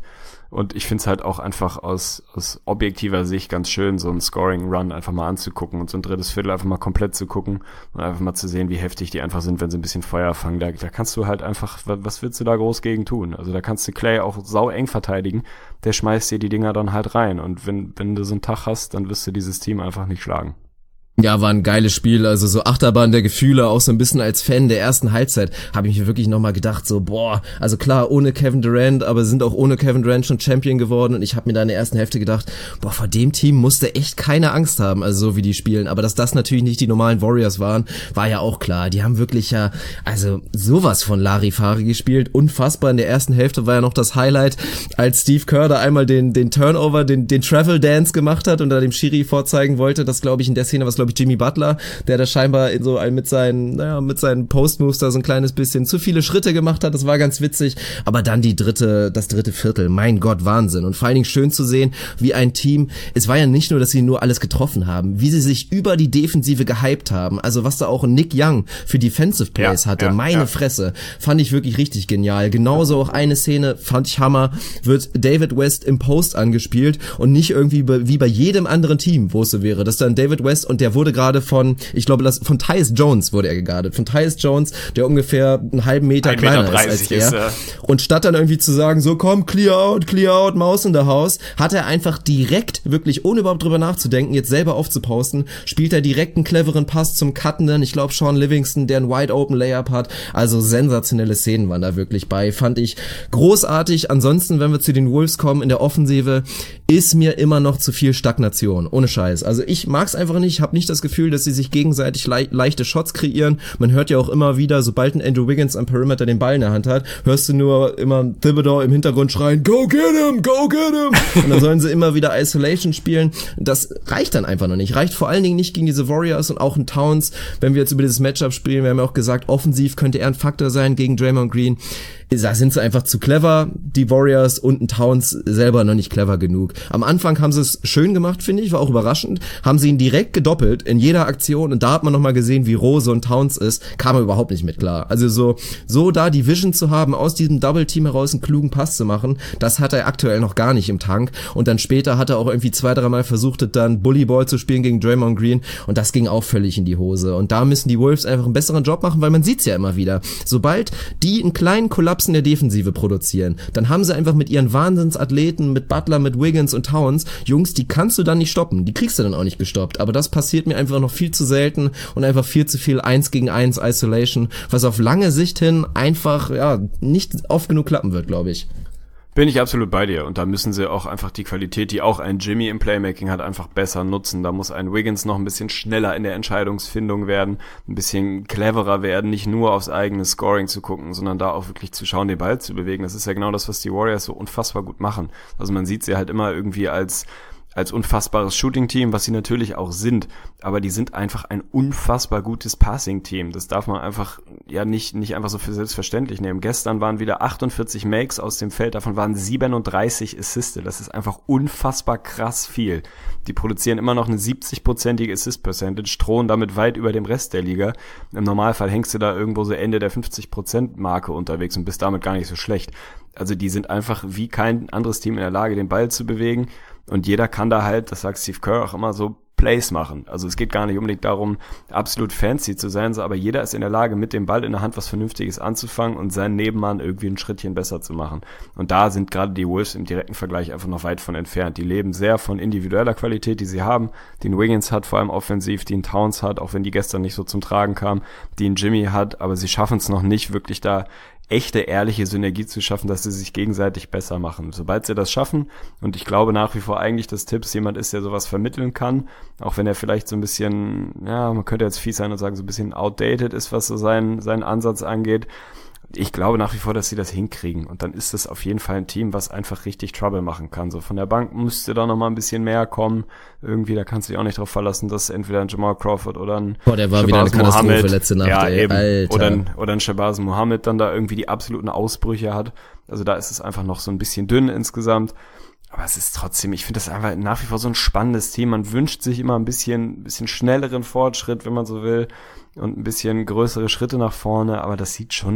S2: Und ich finde es halt auch einfach aus, aus objektiver Sicht ganz schön, so einen Scoring-Run einfach mal anzugucken und so ein drittes Viertel einfach mal komplett zu gucken und einfach mal zu sehen, wie heftig die einfach sind, wenn sie ein bisschen Feuer fangen. Da, da kannst du halt einfach, was willst du da groß gegen tun? Also da kannst du Clay auch sau eng verteidigen, der schmeißt dir die Dinger dann halt rein. Und wenn, wenn du so einen Tag hast, dann wirst du dieses Team einfach nicht schlagen.
S1: Ja, war ein geiles Spiel, also so Achterbahn der Gefühle, auch so ein bisschen als Fan der ersten Halbzeit, habe ich mir wirklich nochmal gedacht, so boah, also klar, ohne Kevin Durant, aber sind auch ohne Kevin Durant schon Champion geworden und ich habe mir da in der ersten Hälfte gedacht, boah, vor dem Team musste echt keine Angst haben, also so wie die spielen, aber dass das natürlich nicht die normalen Warriors waren, war ja auch klar, die haben wirklich ja, also sowas von Larifari gespielt, unfassbar, in der ersten Hälfte war ja noch das Highlight, als Steve Kerr da einmal den den Turnover, den den Travel Dance gemacht hat und da dem Schiri vorzeigen wollte, das glaube ich in der Szene, was glaube ich Jimmy Butler, der da scheinbar in so ein, mit seinen, naja, mit seinen Post-Moves da so ein kleines bisschen zu viele Schritte gemacht hat, das war ganz witzig, aber dann die dritte, das dritte Viertel, mein Gott, Wahnsinn und vor allen Dingen schön zu sehen, wie ein Team, es war ja nicht nur, dass sie nur alles getroffen haben, wie sie sich über die Defensive gehypt haben, also was da auch Nick Young für Defensive Plays ja, hatte, ja, meine ja. Fresse, fand ich wirklich richtig genial, genauso auch eine Szene, fand ich Hammer, wird David West im Post angespielt und nicht irgendwie wie bei jedem anderen Team, wo es so wäre, dass dann David West und der wurde gerade von, ich glaube, das, von Tyus Jones wurde er geguardet. Von Tyus Jones, der ungefähr einen halben Meter kleiner ist als er. Ist, ja. Und statt dann irgendwie zu sagen, so komm, clear out, clear out, Maus in the house, hat er einfach direkt, wirklich ohne überhaupt drüber nachzudenken, jetzt selber aufzuposten, spielt er direkt einen cleveren Pass zum Cuttenden. Ich glaube, Sean Livingston, der einen wide open Layup hat. Also sensationelle Szenen waren da wirklich bei. Fand ich großartig. Ansonsten, wenn wir zu den Wolves kommen, in der Offensive ist mir immer noch zu viel Stagnation. Ohne Scheiß. Also ich mag's einfach nicht. Ich habe nicht das Gefühl, dass sie sich gegenseitig le- leichte Shots kreieren. Man hört ja auch immer wieder, sobald ein Andrew Wiggins am Perimeter den Ball in der Hand hat, hörst du nur immer Thibodeau im Hintergrund schreien, go get him, go get him. Und dann sollen sie immer wieder Isolation spielen. Das reicht dann einfach noch nicht. Reicht vor allen Dingen nicht gegen diese Warriors und auch in Towns. Wenn wir jetzt über dieses Matchup spielen, wir haben ja auch gesagt, offensiv könnte er ein Faktor sein gegen Draymond Green. Da sind sie einfach zu clever, die Warriors, und ein Towns selber noch nicht clever genug. Am Anfang haben sie es schön gemacht, finde ich, war auch überraschend, haben sie ihn direkt gedoppelt in jeder Aktion und da hat man nochmal gesehen, wie roh so ein Towns ist, kam er überhaupt nicht mit klar. Also so so da die Vision zu haben, aus diesem Double-Team heraus einen klugen Pass zu machen, das hat er aktuell noch gar nicht im Tank und dann später hat er auch irgendwie zwei, dreimal versucht, dann Bullyball zu spielen gegen Draymond Green und das ging auch völlig in die Hose und da müssen die Wolves einfach einen besseren Job machen, weil man sieht's ja immer wieder. Sobald die einen kleinen Kollaps in der Defensive produzieren, dann haben sie einfach mit ihren Wahnsinnsathleten, mit Butler, mit Wiggins und Towns, Jungs, die kannst du dann nicht stoppen, die kriegst du dann auch nicht gestoppt, aber das passiert mir einfach noch viel zu selten und einfach viel zu viel eins gegen eins Isolation, was auf lange Sicht hin einfach, ja, nicht oft genug klappen wird, glaube ich.
S2: Bin ich absolut bei dir und da müssen sie auch einfach die Qualität, die auch ein Jimmy im Playmaking hat, einfach besser nutzen. Da muss ein Wiggins noch ein bisschen schneller in der Entscheidungsfindung werden, ein bisschen cleverer werden, nicht nur aufs eigene Scoring zu gucken, sondern da auch wirklich zu schauen, den Ball zu bewegen. Das ist ja genau das, was die Warriors so unfassbar gut machen. Also man sieht sie halt immer irgendwie als als unfassbares Shooting-Team, was sie natürlich auch sind, aber die sind einfach ein unfassbar gutes Passing-Team. Das darf man einfach ja nicht nicht einfach so für selbstverständlich nehmen. Gestern waren wieder achtundvierzig Makes aus dem Feld, davon waren siebenunddreißig Assiste. Das ist einfach unfassbar krass viel. Die produzieren immer noch eine siebzig-prozentige Assist-Percentage, thronen damit weit über dem Rest der Liga. Im Normalfall hängst du da irgendwo so Ende der fünfzig-Prozent-Marke unterwegs und bist damit gar nicht so schlecht. Also die sind einfach wie kein anderes Team in der Lage, den Ball zu bewegen. Und jeder kann da halt, das sagt Steve Kerr auch immer, so Plays machen. Also es geht gar nicht unbedingt darum, absolut fancy zu sein, aber jeder ist in der Lage, mit dem Ball in der Hand was Vernünftiges anzufangen und seinen Nebenmann irgendwie ein Schrittchen besser zu machen. Und da sind gerade die Wolves im direkten Vergleich einfach noch weit von entfernt. Die leben sehr von individueller Qualität, die sie haben, die ein Wiggins hat, vor allem offensiv, die ein Towns hat, auch wenn die gestern nicht so zum Tragen kam, die ein Jimmy hat, aber sie schaffen es noch nicht wirklich da echte, ehrliche Synergie zu schaffen, dass sie sich gegenseitig besser machen. Sobald sie das schaffen, und ich glaube nach wie vor eigentlich, dass Tibbs jemand ist, der sowas vermitteln kann, auch wenn er vielleicht so ein bisschen, ja, man könnte jetzt fies sein und sagen, so ein bisschen outdated ist, was so seinen, seinen Ansatz angeht. Ich glaube nach wie vor, dass sie das hinkriegen. Und dann ist es auf jeden Fall ein Team, was einfach richtig Trouble machen kann. So von der Bank müsste da noch mal ein bisschen mehr kommen. Irgendwie, da kannst du dich auch nicht drauf verlassen, dass entweder ein Jamal Crawford oder ein
S1: Boah, der war Shabazz wieder eine Katastrophe Mohammed, letzte Nacht,
S2: ja,
S1: ey,
S2: eben.
S1: Alter.
S2: Oder ein, oder ein Shabazz Mohammed dann da irgendwie die absoluten Ausbrüche hat. Also da ist es einfach noch so ein bisschen dünn insgesamt. Aber es ist trotzdem, ich finde das einfach nach wie vor so ein spannendes Team. Man wünscht sich immer ein bisschen, bisschen schnelleren Fortschritt, wenn man so will, und ein bisschen größere Schritte nach vorne. Aber das sieht schon,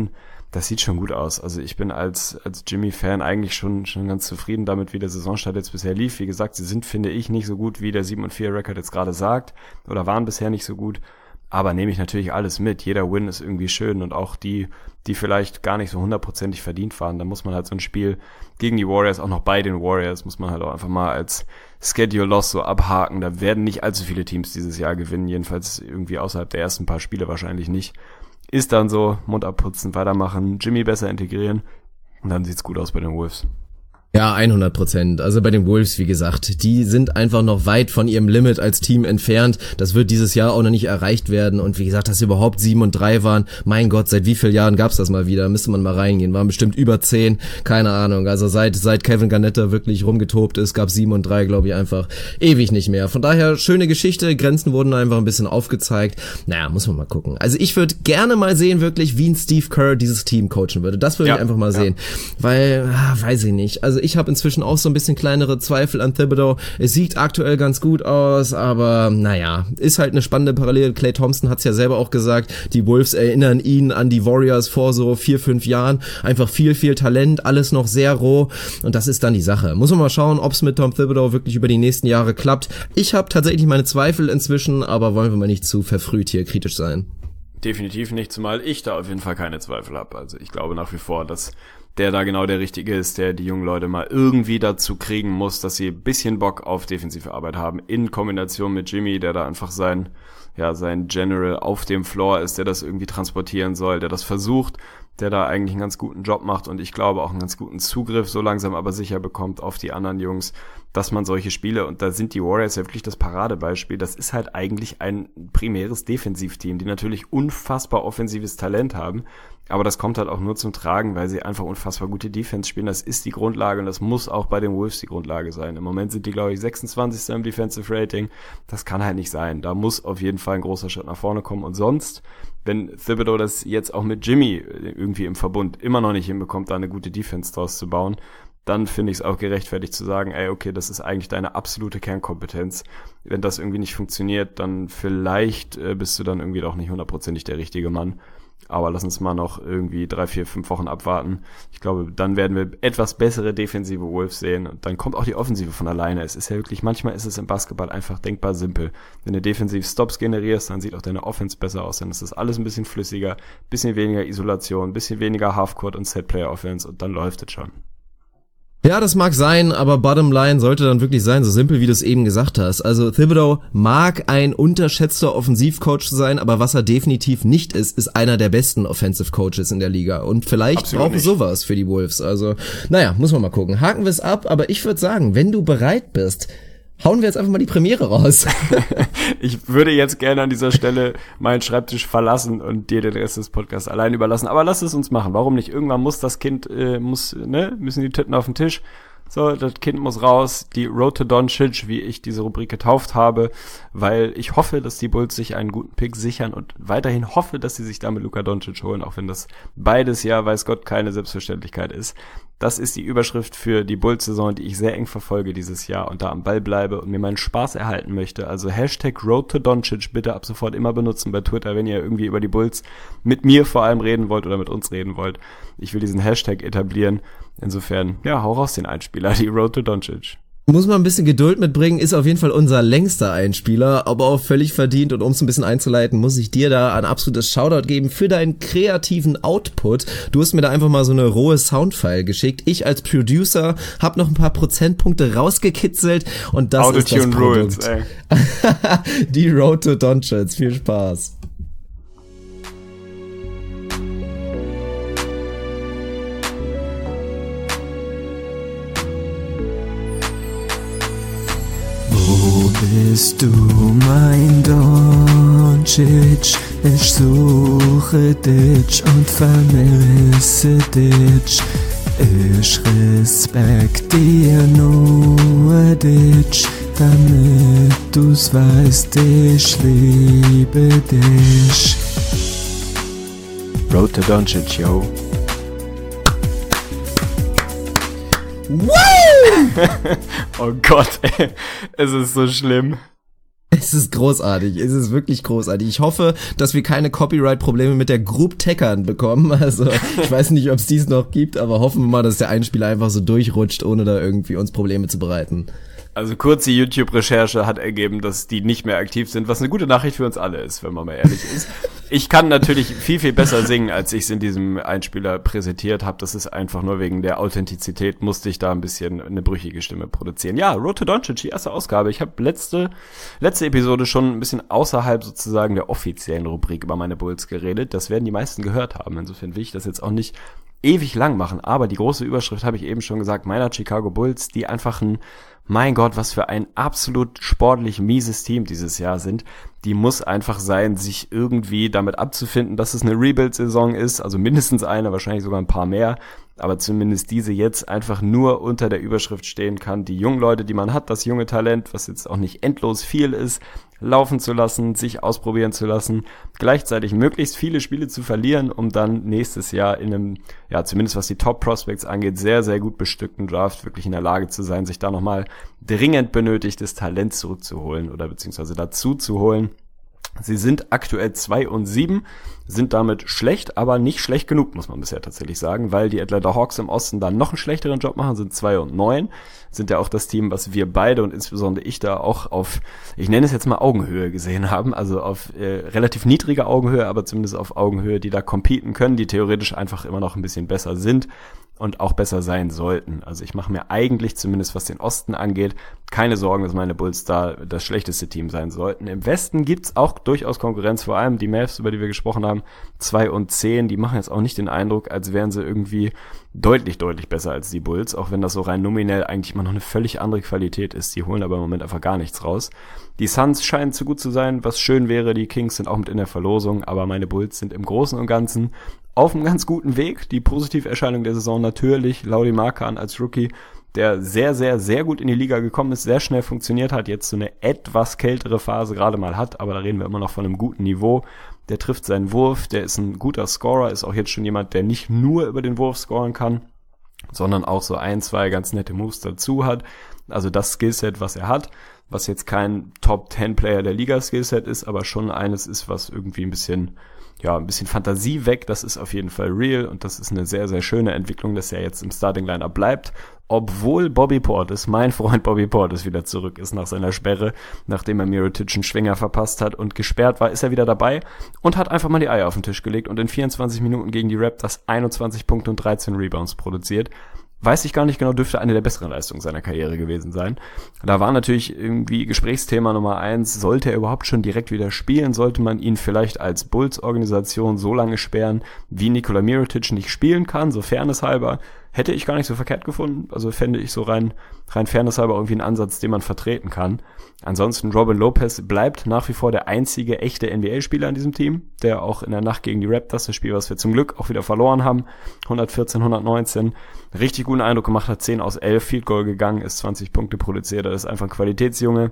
S2: das sieht schon gut aus. Also ich bin als als Jimmy-Fan eigentlich schon schon ganz zufrieden damit, wie der Saisonstart jetzt bisher lief. Wie gesagt, sie sind, finde ich, nicht so gut, wie der sieben und vier Rekord jetzt gerade sagt, oder waren bisher nicht so gut. Aber nehme ich natürlich alles mit. Jeder Win ist irgendwie schön und auch die, die vielleicht gar nicht so hundertprozentig verdient waren. Da muss man halt so ein Spiel gegen die Warriors, auch noch bei den Warriors, muss man halt auch einfach mal als Schedule-Loss so abhaken. Da werden nicht allzu viele Teams dieses Jahr gewinnen, jedenfalls irgendwie außerhalb der ersten paar Spiele wahrscheinlich nicht. Ist dann so, Mund abputzen, weitermachen, Jimmy besser integrieren und dann sieht's gut aus bei den Wolves.
S1: Ja, hundert Prozent. Also bei den Wolves, wie gesagt, die sind einfach noch weit von ihrem Limit als Team entfernt. Das wird dieses Jahr auch noch nicht erreicht werden. Und wie gesagt, dass sie überhaupt sieben und drei waren, mein Gott, seit wie vielen Jahren gab's das mal wieder? Müsste man mal reingehen. Waren bestimmt über zehn, keine Ahnung. Also seit seit Kevin Garnett wirklich rumgetobt ist, gab's sieben und drei, glaube ich, einfach ewig nicht mehr. Von daher, schöne Geschichte. Grenzen wurden einfach ein bisschen aufgezeigt. Naja, muss man mal gucken. Also ich würde gerne mal sehen, wirklich, wie ein Steve Kerr dieses Team coachen würde. Das würde ja, ich einfach mal ja. sehen. Weil, ah, weiß ich nicht. Also ich habe inzwischen auch so ein bisschen kleinere Zweifel an Thibodeau. Es sieht aktuell ganz gut aus, aber naja, ist halt eine spannende Parallele. Klay Thompson hat's ja selber auch gesagt, die Wolves erinnern ihn an die Warriors vor so vier, fünf Jahren. Einfach viel, viel Talent, alles noch sehr roh und das ist dann die Sache. Muss man mal schauen, ob's mit Tom Thibodeau wirklich über die nächsten Jahre klappt. Ich habe tatsächlich meine Zweifel inzwischen, aber wollen wir mal nicht zu verfrüht hier kritisch sein.
S2: Definitiv nicht, zumal ich da auf jeden Fall keine Zweifel habe. Also ich glaube nach wie vor, dass der da genau der Richtige ist, der die jungen Leute mal irgendwie dazu kriegen muss, dass sie ein bisschen Bock auf defensive Arbeit haben, in Kombination mit Jimmy, der da einfach sein, ja, sein General auf dem Floor ist, der das irgendwie transportieren soll, der das versucht, der da eigentlich einen ganz guten Job macht und ich glaube auch einen ganz guten Zugriff so langsam aber sicher bekommt auf die anderen Jungs, dass man solche Spiele, und da sind die Warriors ja wirklich das Paradebeispiel, das ist halt eigentlich ein primäres Defensivteam, die natürlich unfassbar offensives Talent haben, aber das kommt halt auch nur zum Tragen, weil sie einfach unfassbar gute Defense spielen. Das ist die Grundlage und das muss auch bei den Wolves die Grundlage sein. Im Moment sind die, glaube ich, sechsundzwanzigste im Defensive Rating. Das kann halt nicht sein. Da muss auf jeden Fall ein großer Schritt nach vorne kommen. Und sonst, wenn Thibodeau das jetzt auch mit Jimmy irgendwie im Verbund immer noch nicht hinbekommt, da eine gute Defense draus zu bauen, dann finde ich es auch gerechtfertigt zu sagen, ey, okay, das ist eigentlich deine absolute Kernkompetenz. Wenn das irgendwie nicht funktioniert, dann vielleicht äh, bist du dann irgendwie doch nicht hundertprozentig der richtige Mann. Aber lass uns mal noch irgendwie drei, vier, fünf Wochen abwarten. Ich glaube, dann werden wir etwas bessere defensive Wolves sehen und dann kommt auch die Offensive von alleine. Es ist ja wirklich, manchmal ist es im Basketball einfach denkbar simpel. Wenn du defensiv Stops generierst, dann sieht auch deine Offense besser aus. Dann ist das alles ein bisschen flüssiger, bisschen weniger Isolation, bisschen weniger Halfcourt und Set-Player-Offense und dann läuft es schon.
S1: Ja, das mag sein, aber bottom line sollte dann wirklich sein, so simpel wie du es eben gesagt hast. Also Thibodeau mag ein unterschätzter Offensivcoach sein, aber was er definitiv nicht ist, ist einer der besten Offensive Coaches in der Liga. Und vielleicht
S2: Absolut
S1: brauchen
S2: nicht.
S1: sowas für die Wolves. Also, naja, muss man mal gucken. Haken wir es ab, aber ich würde sagen, wenn du bereit bist, hauen wir jetzt einfach mal die Premiere raus.
S2: Ich würde jetzt gerne an dieser Stelle meinen Schreibtisch verlassen und dir den Rest des Podcasts allein überlassen. Aber lass es uns machen. Warum nicht? Irgendwann muss das Kind, äh, muss, ne, müssen die Titten auf den Tisch. So, das Kind muss raus. Die Road to Doncic, wie ich diese Rubrik getauft habe, weil ich hoffe, dass die Bulls sich einen guten Pick sichern und weiterhin hoffe, dass sie sich damit Luka Doncic holen, auch wenn das beides ja, weiß Gott, keine Selbstverständlichkeit ist. Das ist die Überschrift für die Bulls-Saison, die ich sehr eng verfolge dieses Jahr und da am Ball bleibe und mir meinen Spaß erhalten möchte. Also Hashtag Road to Doncic bitte ab sofort immer benutzen bei Twitter, wenn ihr irgendwie über die Bulls mit mir vor allem reden wollt oder mit uns reden wollt. Ich will diesen Hashtag etablieren. Insofern, ja, hau raus den Einspieler, die Road to Doncic.
S1: Muss man ein bisschen Geduld mitbringen, ist auf jeden Fall unser längster Einspieler, aber auch völlig verdient. Und um es ein bisschen einzuleiten, muss ich dir da ein absolutes Shoutout geben für deinen kreativen Output. Du hast mir da einfach mal so eine rohe Soundfile geschickt. Ich als Producer hab noch ein paar Prozentpunkte rausgekitzelt und das Auto-Tune ist das Produkt. Rules, ey. Die Road to Doncic. Viel Spaß.
S5: Wo bist du, mein Doncic? Ich suche dich und vermisse dich. Ich respektiere nur dich, damit du's weißt, ich liebe dich.
S2: Road to Doncic, yo.
S1: Woo!
S2: Oh Gott, ey. Es ist so schlimm.
S1: Es ist großartig, es ist wirklich großartig. Ich hoffe, dass wir keine Copyright-Probleme mit der Group Teckern bekommen. Also ich weiß nicht, ob es dies noch gibt, aber hoffen wir mal, dass der Einspieler einfach so durchrutscht, ohne da irgendwie uns Probleme zu bereiten.
S2: Also kurze YouTube-Recherche hat ergeben, dass die nicht mehr aktiv sind, was eine gute Nachricht für uns alle ist, wenn man mal ehrlich ist. Ich kann natürlich viel, viel besser singen, als ich es in diesem Einspieler präsentiert habe. Das ist einfach nur wegen der Authentizität, musste ich da ein bisschen eine brüchige Stimme produzieren. Ja, Road to Doncic, die erste Ausgabe. Ich habe letzte letzte Episode schon ein bisschen außerhalb sozusagen der offiziellen Rubrik über meine Bulls geredet. Das werden die meisten gehört haben. Insofern will ich das jetzt auch nicht ewig lang machen. Aber die große Überschrift habe ich eben schon gesagt, meiner Chicago Bulls, die einfach ein mein Gott, was für ein absolut sportlich mieses Team dieses Jahr sind. Die muss einfach sein, sich irgendwie damit abzufinden, dass es eine Rebuild-Saison ist, also mindestens eine, wahrscheinlich sogar ein paar mehr, aber zumindest diese jetzt einfach nur unter der Überschrift stehen kann, die jungen Leute, die man hat, das junge Talent, was jetzt auch nicht endlos viel ist, laufen zu lassen, sich ausprobieren zu lassen, gleichzeitig möglichst viele Spiele zu verlieren, um dann nächstes Jahr in einem, ja zumindest was die Top-Prospects angeht, sehr, sehr gut bestückten Draft wirklich in der Lage zu sein, sich da nochmal dringend benötigtes Talent zurückzuholen oder beziehungsweise dazu zu holen. Sie sind aktuell zwei und sieben, sind damit schlecht, aber nicht schlecht genug, muss man bisher tatsächlich sagen, weil die Atlanta Hawks im Osten da noch einen schlechteren Job machen, sind zwei und neun, sind ja auch das Team, was wir beide und insbesondere ich da auch auf, ich nenne es jetzt mal Augenhöhe gesehen haben, also auf äh, relativ niedrige Augenhöhe, aber zumindest auf Augenhöhe, die da competen können, die theoretisch einfach immer noch ein bisschen besser sind und auch besser sein sollten. Also ich mache mir eigentlich, zumindest was den Osten angeht, keine Sorgen, dass meine Bulls da das schlechteste Team sein sollten. Im Westen gibt's auch durchaus Konkurrenz, vor allem die Mavs, über die wir gesprochen haben, zwei und zehn, die machen jetzt auch nicht den Eindruck, als wären sie irgendwie deutlich, deutlich besser als die Bulls, auch wenn das so rein nominell eigentlich immer noch eine völlig andere Qualität ist. Die holen aber im Moment einfach gar nichts raus. Die Suns scheinen zu gut zu sein, was schön wäre. Die Kings sind auch mit in der Verlosung, aber meine Bulls sind im Großen und Ganzen auf einem ganz guten Weg. Die Positiverscheinung der Saison natürlich, Lauri Markkanen als Rookie, der sehr, sehr, sehr gut in die Liga gekommen ist, sehr schnell funktioniert hat, jetzt so eine etwas kältere Phase gerade mal hat, aber da reden wir immer noch von einem guten Niveau. Der trifft seinen Wurf, der ist ein guter Scorer, ist auch jetzt schon jemand, der nicht nur über den Wurf scoren kann, sondern auch so ein, zwei ganz nette Moves dazu hat. Also das Skillset, was er hat, was jetzt kein Top-Ten-Player der Liga-Skillset ist, aber schon eines ist, was irgendwie ein bisschen, ja, ein bisschen Fantasie weg, das ist auf jeden Fall real und das ist eine sehr, sehr schöne Entwicklung, dass er jetzt im Starting-Lineup bleibt, obwohl Bobby Portis, mein Freund Bobby Portis, wieder zurück ist nach seiner Sperre, nachdem er Mirotic einen Schwinger verpasst hat und gesperrt war, ist er wieder dabei und hat einfach mal die Eier auf den Tisch gelegt und in vierundzwanzig Minuten gegen die Raptors einundzwanzig Punkte und dreizehn Rebounds produziert. Weiß ich gar nicht genau, dürfte eine der besseren Leistungen seiner Karriere gewesen sein. Da war natürlich irgendwie Gesprächsthema Nummer eins, sollte er überhaupt schon direkt wieder spielen, sollte man ihn vielleicht als Bulls-Organisation so lange sperren, wie Nikola Mirotic nicht spielen kann, so fairnesshalber, hätte ich gar nicht so verkehrt gefunden, also fände ich so rein, rein fairnesshalber irgendwie einen Ansatz, den man vertreten kann. Ansonsten Robin Lopez bleibt nach wie vor der einzige echte N B A-Spieler in diesem Team, der auch in der Nacht gegen die Raptors, das Spiel, was wir zum Glück auch wieder verloren haben, hundertvierzehn, hundertneunzehn, richtig guten Eindruck gemacht hat, zehn aus elf, Field Goal gegangen, ist zwanzig Punkte produziert, das ist einfach ein Qualitätsjunge,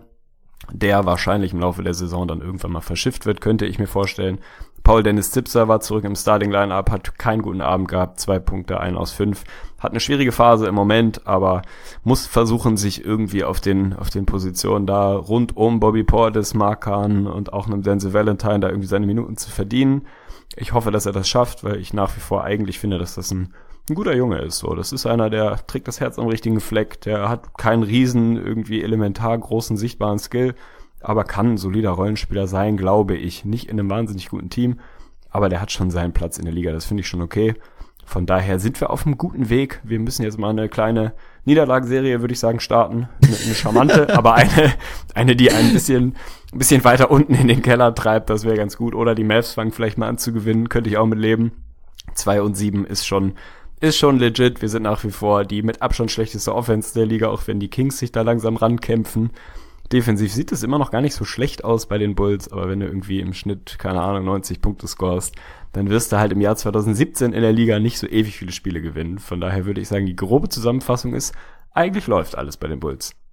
S2: der wahrscheinlich im Laufe der Saison dann irgendwann mal verschifft wird, könnte ich mir vorstellen. Paul Dennis Zipser war zurück im Starting-Line-Up, hat keinen guten Abend gehabt, zwei Punkte, ein aus fünf, hat eine schwierige Phase im Moment, aber muss versuchen, sich irgendwie auf den auf den Positionen da rund um Bobby Portis, Markkanen und auch einem Denzel Valentine da irgendwie seine Minuten zu verdienen. Ich hoffe, dass er das schafft, weil ich nach wie vor eigentlich finde, dass das ein ein guter Junge ist. So, das ist einer, der trägt das Herz am richtigen Fleck, der hat keinen riesen, irgendwie elementar großen, sichtbaren Skill, aber kann ein solider Rollenspieler sein, glaube ich. Nicht in einem wahnsinnig guten Team, aber der hat schon seinen Platz in der Liga, das finde ich schon okay. Von daher sind wir auf einem guten Weg. Wir müssen jetzt mal eine kleine Niederlagenserie, würde ich sagen, starten. Eine, eine charmante, aber eine, eine, die ein bisschen, ein bisschen weiter unten in den Keller treibt, das wäre ganz gut. Oder die Mavs fangen vielleicht mal an zu gewinnen, könnte ich auch mit leben. Zwei und sieben ist schon, ist schon legit. Wir sind nach wie vor die mit Abstand schlechteste Offense der Liga, auch wenn die Kings sich da langsam rankämpfen. Defensiv sieht es immer noch gar nicht so schlecht aus bei den Bulls, aber wenn du irgendwie im Schnitt, keine Ahnung, neunzig Punkte scorest, dann wirst du halt im Jahr zwanzig siebzehn in der Liga nicht so ewig viele Spiele gewinnen. Von daher würde ich sagen, die grobe Zusammenfassung ist, eigentlich läuft alles bei den Bulls.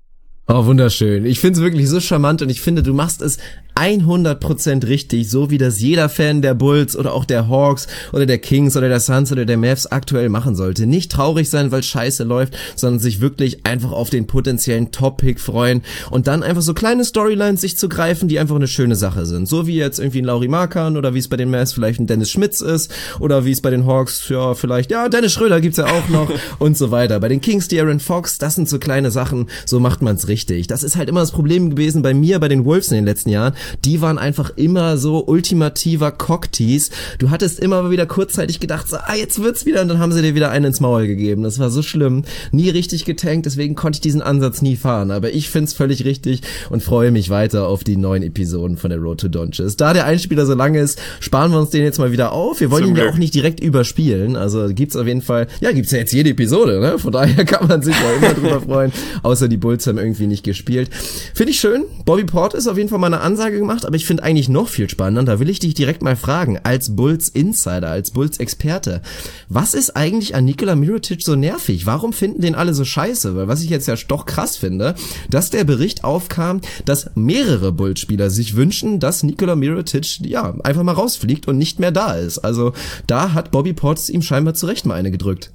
S1: Oh, wunderschön. Ich find's wirklich so charmant und ich finde, du machst es hundert Prozent richtig, so wie das jeder Fan der Bulls oder auch der Hawks oder der Kings oder der Suns oder der Mavs aktuell machen sollte. Nicht traurig sein, weil Scheiße läuft, sondern sich wirklich einfach auf den potenziellen Top-Pick freuen und dann einfach so kleine Storylines sich zu greifen, die einfach eine schöne Sache sind. So wie jetzt irgendwie ein Lauri Markkanen oder wie es bei den Mavs vielleicht ein Dennis Schmitz ist oder wie es bei den Hawks, ja, vielleicht, ja, Dennis Schröder gibt's ja auch noch und so weiter. Bei den Kings, die Aaron Fox, das sind so kleine Sachen, so macht man's richtig. Das ist halt immer das Problem gewesen bei mir, bei den Wolves in den letzten Jahren. Die waren einfach immer so ultimativer Cocktease. Du hattest immer wieder kurzzeitig gedacht, so, ah, jetzt wird's wieder, und dann haben sie dir wieder einen ins Maul gegeben. Das war so schlimm. Nie richtig getankt, deswegen konnte ich diesen Ansatz nie fahren. Aber ich find's völlig richtig und freue mich weiter auf die neuen Episoden von der Road to Doncic. Da der Einspieler so lang ist, sparen wir uns den jetzt mal wieder auf. Wir wollen Zum ihn Glück. ja auch nicht direkt überspielen. Also gibt's auf jeden Fall, ja, gibt's ja jetzt jede Episode, ne? Von daher kann man sich ja immer drüber freuen. Außer die Bulls haben irgendwie nicht gespielt. Finde ich schön. Bobby Portis ist auf jeden Fall mal eine Ansage gemacht, aber ich finde eigentlich noch viel spannender, da will ich dich direkt mal fragen, als Bulls Insider, als Bulls Experte, was ist eigentlich an Nikola Mirotic so nervig? Warum finden den alle so scheiße? Weil was ich jetzt ja doch krass finde, dass der Bericht aufkam, dass mehrere Bulls-Spieler sich wünschen, dass Nikola Mirotic, ja, einfach mal rausfliegt und nicht mehr da ist. Also da hat Bobby Portis ihm scheinbar zu Recht mal eine gedrückt.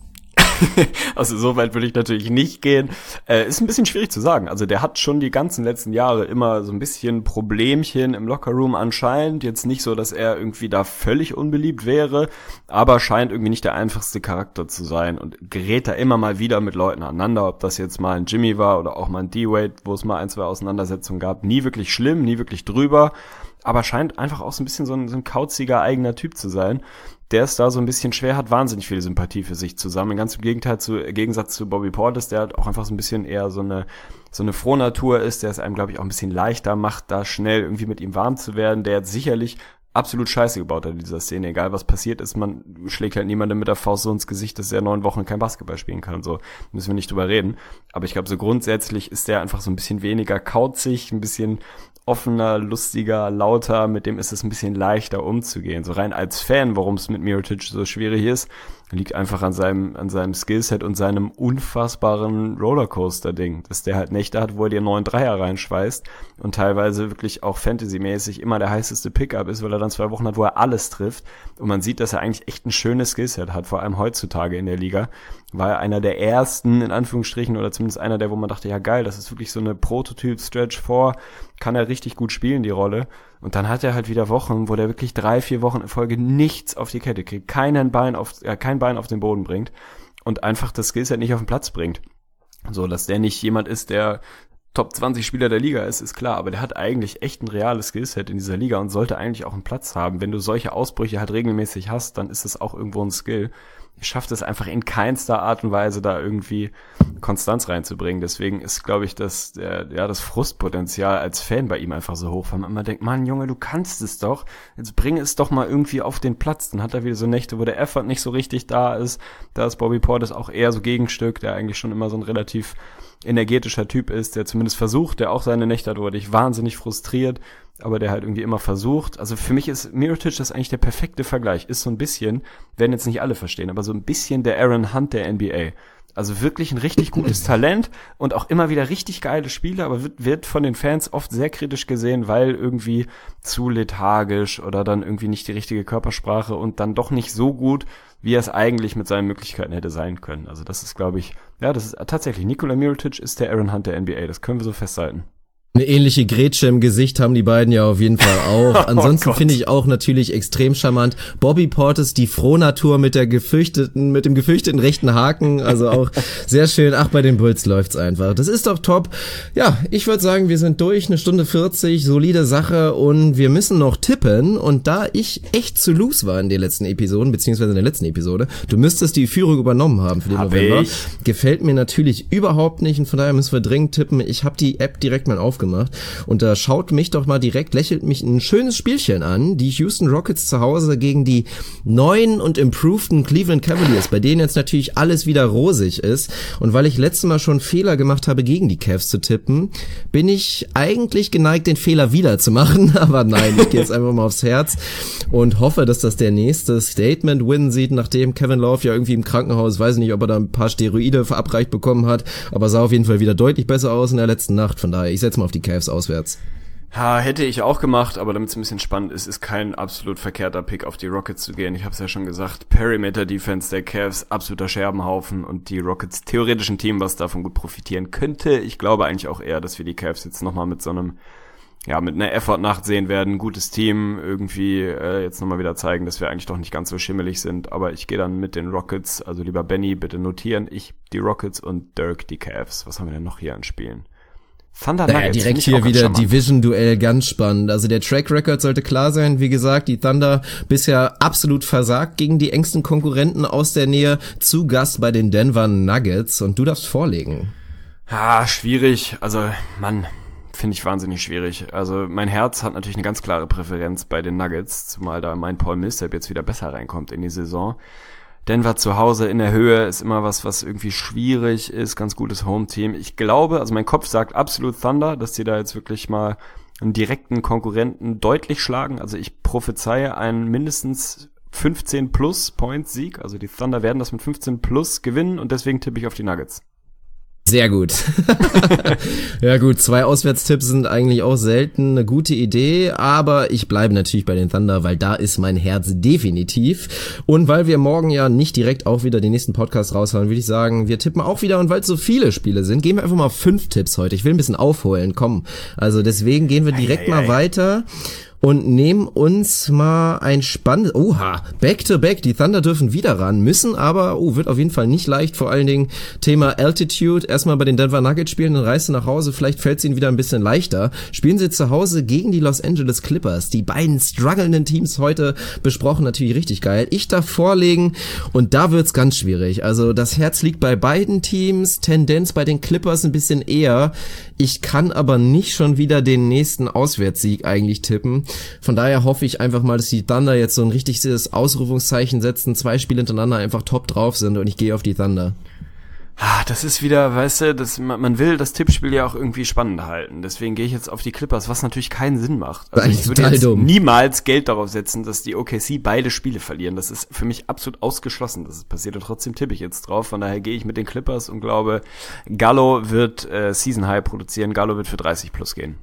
S2: Also so weit würde ich natürlich nicht gehen. Äh, ist ein bisschen schwierig zu sagen. Also der hat schon die ganzen letzten Jahre immer so ein bisschen Problemchen im Lockerroom anscheinend. Jetzt nicht so, dass er irgendwie da völlig unbeliebt wäre, aber scheint irgendwie nicht der einfachste Charakter zu sein und gerät da immer mal wieder mit Leuten aneinander. Ob das jetzt mal ein Jimmy war oder auch mal ein D-Wade, wo es mal ein, zwei Auseinandersetzungen gab. Nie wirklich schlimm, nie wirklich drüber, aber scheint einfach auch so ein bisschen so ein, so ein kauziger eigener Typ zu sein, der es da so ein bisschen schwer hat, wahnsinnig viel Sympathie für sich zusammen. Ganz im Gegenteil zu, im Gegensatz zu Bobby Portis, der halt auch einfach so ein bisschen eher so eine, so eine Frohnatur ist, der es einem, glaube ich, auch ein bisschen leichter macht, da schnell irgendwie mit ihm warm zu werden, der jetzt sicherlich absolut Scheiße gebaut hat in dieser Szene. Egal was passiert ist, man schlägt halt niemandem mit der Faust so ins Gesicht, dass er neun Wochen kein Basketball spielen kann. So müssen wir nicht drüber reden. Aber ich glaube, so grundsätzlich ist der einfach so ein bisschen weniger kauzig, ein bisschen offener, lustiger, lauter, mit dem ist es ein bisschen leichter umzugehen. So rein als Fan, warum es mit Mirotic so schwierig ist, liegt einfach an seinem an seinem Skillset und seinem unfassbaren Rollercoaster-Ding, dass der halt Nächte hat, wo er dir neun Dreier reinschweißt und teilweise wirklich auch Fantasy-mäßig immer der heißeste Pickup ist, weil er dann zwei Wochen hat, wo er alles trifft und man sieht, dass er eigentlich echt ein schönes Skillset hat, vor allem heutzutage in der Liga. War er einer der ersten, in Anführungsstrichen, oder zumindest einer der, wo man dachte, ja geil, das ist wirklich so eine Prototyp-Stretch vor, kann er richtig gut spielen, die Rolle. Und dann hat er halt wieder Wochen, wo der wirklich drei, vier Wochen in Folge nichts auf die Kette kriegt, keinen Bein auf, äh, kein Bein auf den Boden bringt und einfach das Skillset nicht auf den Platz bringt. So, dass der nicht jemand ist, der Top zwanzig Spieler der Liga ist, ist klar, aber der hat eigentlich echt ein reales Skillset in dieser Liga und sollte eigentlich auch einen Platz haben. Wenn du solche Ausbrüche halt regelmäßig hast, dann ist es auch irgendwo ein Skill. Schafft es einfach in keinster Art und Weise, da irgendwie Konstanz reinzubringen. Deswegen ist, glaube ich, das, der, ja, das Frustpotenzial als Fan bei ihm einfach so hoch, weil man immer denkt, Mann, Junge, du kannst es doch, jetzt bring es doch mal irgendwie auf den Platz. Dann hat er wieder so Nächte, wo der Effort nicht so richtig da ist. Da ist Bobby Portis auch eher so Gegenstück, der eigentlich schon immer so ein relativ energetischer Typ ist, der zumindest versucht, der auch seine Nächte hat, wo er dich wahnsinnig frustriert, aber der halt irgendwie immer versucht. Also für mich ist Mirotic das eigentlich der perfekte Vergleich. Ist so ein bisschen, werden jetzt nicht alle verstehen, aber so ein bisschen der Aaron Hunt der N B A. Also wirklich ein richtig gutes Talent und auch immer wieder richtig geile Spiele, aber wird, wird von den Fans oft sehr kritisch gesehen, weil irgendwie zu lethargisch oder dann irgendwie nicht die richtige Körpersprache und dann doch nicht so gut, wie er es eigentlich mit seinen Möglichkeiten hätte sein können. Also das ist, glaube ich, ja, das ist tatsächlich, Nikola Mirotic ist der Aaron Hunt der N B A, das können wir so festhalten.
S1: Eine ähnliche Grätsche im Gesicht haben die beiden ja auf jeden Fall auch. Ansonsten oh finde ich auch natürlich extrem charmant Bobby Portis, die Frohnatur mit der gefürchteten, mit dem gefürchteten rechten Haken. Also auch sehr schön. Ach, bei den Bulls läuft's einfach. Das ist doch top. Ja, ich würde sagen, wir sind durch. Eine Stunde vierzig, solide Sache und wir müssen noch tippen. Und da ich echt zu loose war in den letzten Episoden, beziehungsweise in der letzten Episode, du müsstest die Führung übernommen haben für den
S2: Hab
S1: November.
S2: Ich.
S1: Gefällt mir natürlich überhaupt nicht und von daher müssen wir dringend tippen. Ich habe die App direkt mal aufgemacht. aufgemacht und da schaut mich doch mal direkt, lächelt mich ein schönes Spielchen an. Die Houston Rockets zu Hause gegen die neuen und improveden Cleveland Cavaliers, bei denen jetzt natürlich alles wieder rosig ist. Und weil ich letztes Mal schon Fehler gemacht habe, gegen die Cavs zu tippen, bin ich eigentlich geneigt, den Fehler wieder zu machen. Aber nein, ich gehe jetzt einfach mal aufs Herz und hoffe, dass das der nächste Statement-Win sieht, nachdem Kevin Love ja irgendwie im Krankenhaus, weiß nicht, ob er da ein paar Steroide verabreicht bekommen hat, aber sah auf jeden Fall wieder deutlich besser aus in der letzten Nacht. Von daher, ich setze mal auf die Cavs auswärts.
S2: Ja, hätte ich auch gemacht, aber damit es ein bisschen spannend ist, ist kein absolut verkehrter Pick, auf die Rockets zu gehen. Ich habe es ja schon gesagt, Perimeter-Defense der Cavs, absoluter Scherbenhaufen und die Rockets theoretisch ein Team, was davon gut profitieren könnte. Ich glaube eigentlich auch eher, dass wir die Cavs jetzt nochmal mit so einem, ja, mit einer Effort-Nacht sehen werden. Gutes Team, irgendwie äh, jetzt nochmal wieder zeigen, dass wir eigentlich doch nicht ganz so schimmelig sind. Aber ich gehe dann mit den Rockets, also lieber Benny, bitte notieren. Ich die Rockets und Dirk die Cavs. Was haben wir denn noch hier an Spielen? Thunder
S1: naja,
S2: Nuggets.
S1: direkt hier wieder Division-Duell, ganz spannend. Also der Track-Record sollte klar sein. Wie gesagt, die Thunder bisher absolut versagt gegen die engsten Konkurrenten aus der Nähe, zu Gast bei den Denver Nuggets. Und du darfst vorlegen.
S2: Ja, schwierig. Also, Mann, finde ich wahnsinnig schwierig. Also mein Herz hat natürlich eine ganz klare Präferenz bei den Nuggets, zumal da mein Paul Millsap jetzt wieder besser reinkommt in die Saison. Denver zu Hause in der Höhe ist immer was, was irgendwie schwierig ist, ganz gutes Home-Team. Ich glaube, also mein Kopf sagt absolut Thunder, dass die da jetzt wirklich mal einen direkten Konkurrenten deutlich schlagen. Also ich prophezeie einen mindestens fünfzehn plus Points Sieg. Also die Thunder werden das mit fünfzehn plus gewinnen und deswegen tippe ich auf die Nuggets.
S1: Sehr gut. Ja gut, zwei Auswärtstipps sind eigentlich auch selten eine gute Idee, aber ich bleibe natürlich bei den Thunder, weil da ist mein Herz definitiv. Und weil wir morgen ja nicht direkt auch wieder den nächsten Podcast raushauen, würde ich sagen, wir tippen auch wieder, und weil es so viele Spiele sind, gehen wir einfach mal auf fünf Tipps heute. Ich will ein bisschen aufholen, komm. Also deswegen gehen wir direkt ei, ei, mal ei. weiter. Und nehmen uns mal ein spannendes, oha, back to back, die Thunder dürfen wieder ran, müssen aber, oh, wird auf jeden Fall nicht leicht, vor allen Dingen Thema Altitude, erstmal bei den Denver Nuggets spielen, dann reist du nach Hause, vielleicht fällt es ihnen wieder ein bisschen leichter, spielen sie zu Hause gegen die Los Angeles Clippers, die beiden strugglenden Teams heute besprochen, natürlich richtig geil, ich darf vorlegen und da wird's ganz schwierig, also das Herz liegt bei beiden Teams, Tendenz bei den Clippers ein bisschen eher, ich kann aber nicht schon wieder den nächsten Auswärtssieg eigentlich tippen. Von daher hoffe ich einfach mal, dass die Thunder jetzt so ein richtiges Ausrufungszeichen setzen, zwei Spiele hintereinander einfach top drauf sind und ich gehe auf die Thunder.
S2: Ah, das ist wieder, weißt du, das, man will das Tippspiel ja auch irgendwie spannend halten. Deswegen gehe ich jetzt auf die Clippers, was natürlich keinen Sinn macht. Also ich würde jetzt dumm. niemals Geld darauf setzen, dass die O K C beide Spiele verlieren. Das ist für mich absolut ausgeschlossen, dass es passiert. Und trotzdem tippe ich jetzt drauf. Von daher gehe ich mit den Clippers und glaube, Gallo wird äh, Season High produzieren. Gallo wird für dreißig plus gehen.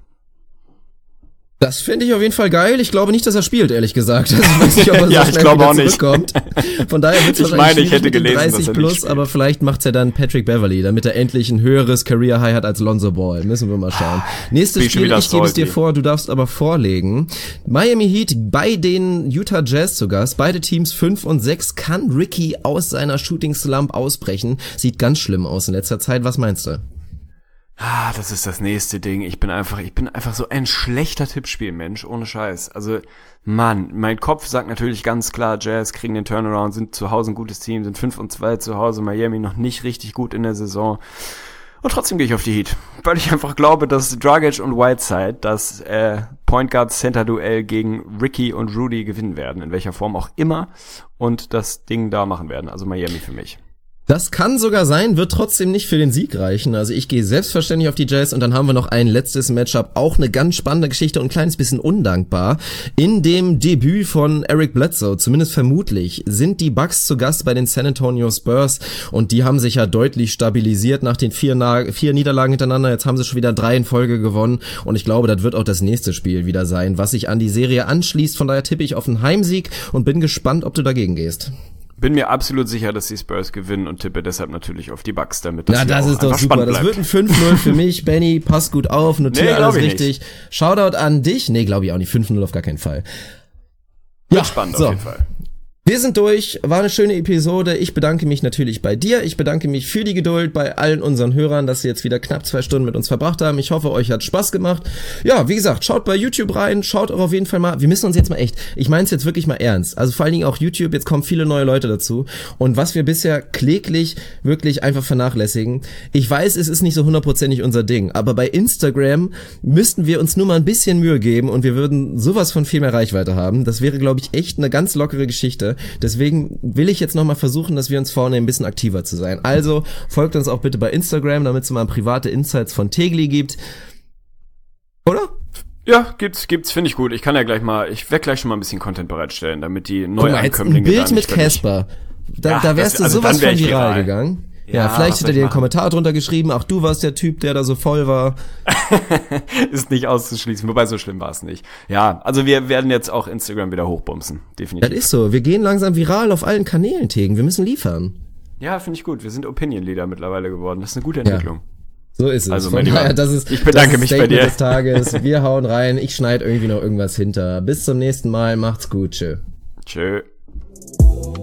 S1: Das finde ich auf jeden Fall geil. Ich glaube nicht, dass er spielt, ehrlich gesagt. Also ich weiß nicht, ob er so
S2: ja,
S1: schnell
S2: ich glaube
S1: wieder
S2: auch nicht.
S1: zurückkommt. Von daher wird es wahrscheinlich
S2: meine, ich hätte gelesen,
S1: dreißig
S2: dass er
S1: plus,
S2: nicht
S1: aber vielleicht macht's ja dann Patrick Beverley, damit er endlich ein höheres Career High hat als Lonzo Ball. Müssen wir mal schauen. Nächstes Spiel, ich gebe es dir vor, du darfst aber vorlegen. Miami Heat bei den Utah Jazz zu Gast. Beide Teams fünf und sechs. Kann Ricky aus seiner Shooting Slump ausbrechen? Sieht ganz schlimm aus in letzter Zeit. Was meinst du?
S2: Ah, das ist das nächste Ding. Ich bin einfach, ich bin einfach so ein schlechter Tippspielmensch, ohne Scheiß. Also, Mann, mein Kopf sagt natürlich ganz klar, Jazz kriegen den Turnaround, sind zu Hause ein gutes Team, sind fünf und zwei zu Hause, Miami noch nicht richtig gut in der Saison. Und trotzdem gehe ich auf die Heat, weil ich einfach glaube, dass Dragic und Whiteside das äh, Point Guard Center Duell gegen Ricky und Rudy gewinnen werden, in welcher Form auch immer, und das Ding da machen werden. Also Miami für mich.
S1: Das kann sogar sein, wird trotzdem nicht für den Sieg reichen. Also ich gehe selbstverständlich auf die Jazz und dann haben wir noch ein letztes Matchup, auch eine ganz spannende Geschichte und ein kleines bisschen undankbar. In dem Debüt von Eric Bledsoe, zumindest vermutlich, sind die Bucks zu Gast bei den San Antonio Spurs und die haben sich ja deutlich stabilisiert nach den vier, Na- vier Niederlagen hintereinander. Jetzt haben sie schon wieder drei in Folge gewonnen und ich glaube, das wird auch das nächste Spiel wieder sein, was sich an die Serie anschließt. Von daher tippe ich auf einen Heimsieg und bin gespannt, ob du dagegen gehst.
S2: Bin mir absolut sicher, dass die Spurs gewinnen und tippe deshalb natürlich auf die Bucks, damit das
S1: Na, das ist doch super. Das wird ein fünf null für mich. Benny, pass gut auf, notiere nee, alles richtig. Nicht. Shoutout an dich. Nee, glaube ich auch nicht. fünf null auf gar keinen Fall.
S2: Ja, wird spannend so. Auf jeden Fall.
S1: Wir sind durch, war eine schöne Episode. Ich bedanke mich natürlich bei dir. Ich bedanke mich für die Geduld bei allen unseren Hörern, dass sie jetzt wieder knapp zwei Stunden mit uns verbracht haben. Ich hoffe, euch hat Spaß gemacht. Ja, wie gesagt, schaut bei YouTube rein, schaut auch auf jeden Fall mal. Wir müssen uns jetzt mal echt, ich meine es jetzt wirklich mal ernst. Also vor allen Dingen auch YouTube, jetzt kommen viele neue Leute dazu. Und was wir bisher kläglich wirklich einfach vernachlässigen. Ich weiß, es ist nicht so hundertprozentig unser Ding, aber bei Instagram müssten wir uns nur mal ein bisschen Mühe geben und wir würden sowas von viel mehr Reichweite haben. Das wäre, glaube ich, echt eine ganz lockere Geschichte. Deswegen will ich jetzt nochmal versuchen, dass wir uns vornehmen, ein bisschen aktiver zu sein. Also folgt uns auch bitte bei Instagram, damit es mal private Insights von Tegli gibt. Oder?
S2: Ja, gibt's, gibt's, finde ich gut. Ich kann ja gleich mal, ich werde gleich schon mal ein bisschen Content bereitstellen, damit die Neuankömmlinge
S1: ein Bild mit Casper. Da,
S2: ja,
S1: da wärst
S2: das, also
S1: du sowas von viral,
S2: viral
S1: gegangen.
S2: Ja,
S1: ja, vielleicht hätte er dir einen
S2: machen?
S1: Kommentar drunter geschrieben, ach, du warst der Typ, der da so voll war.
S2: Ist nicht auszuschließen, wobei so schlimm war es nicht. Ja, also wir werden jetzt auch Instagram wieder hochbumsen, definitiv.
S1: Das ist so, wir gehen langsam viral auf allen Kanälen, Tegen, wir müssen liefern.
S2: Ja, finde ich gut, wir sind Opinion Leader mittlerweile geworden, das ist eine gute Entwicklung.
S1: Ja. So ist es.
S2: Also,
S1: Von
S2: mein
S1: daher,
S2: Lieber,
S1: das ist,
S2: ich bedanke
S1: das ist
S2: mich bei dir.
S1: Des Tages. Wir hauen rein, ich schneide irgendwie noch irgendwas hinter. Bis zum nächsten Mal, macht's gut, tschö.
S2: Tschö.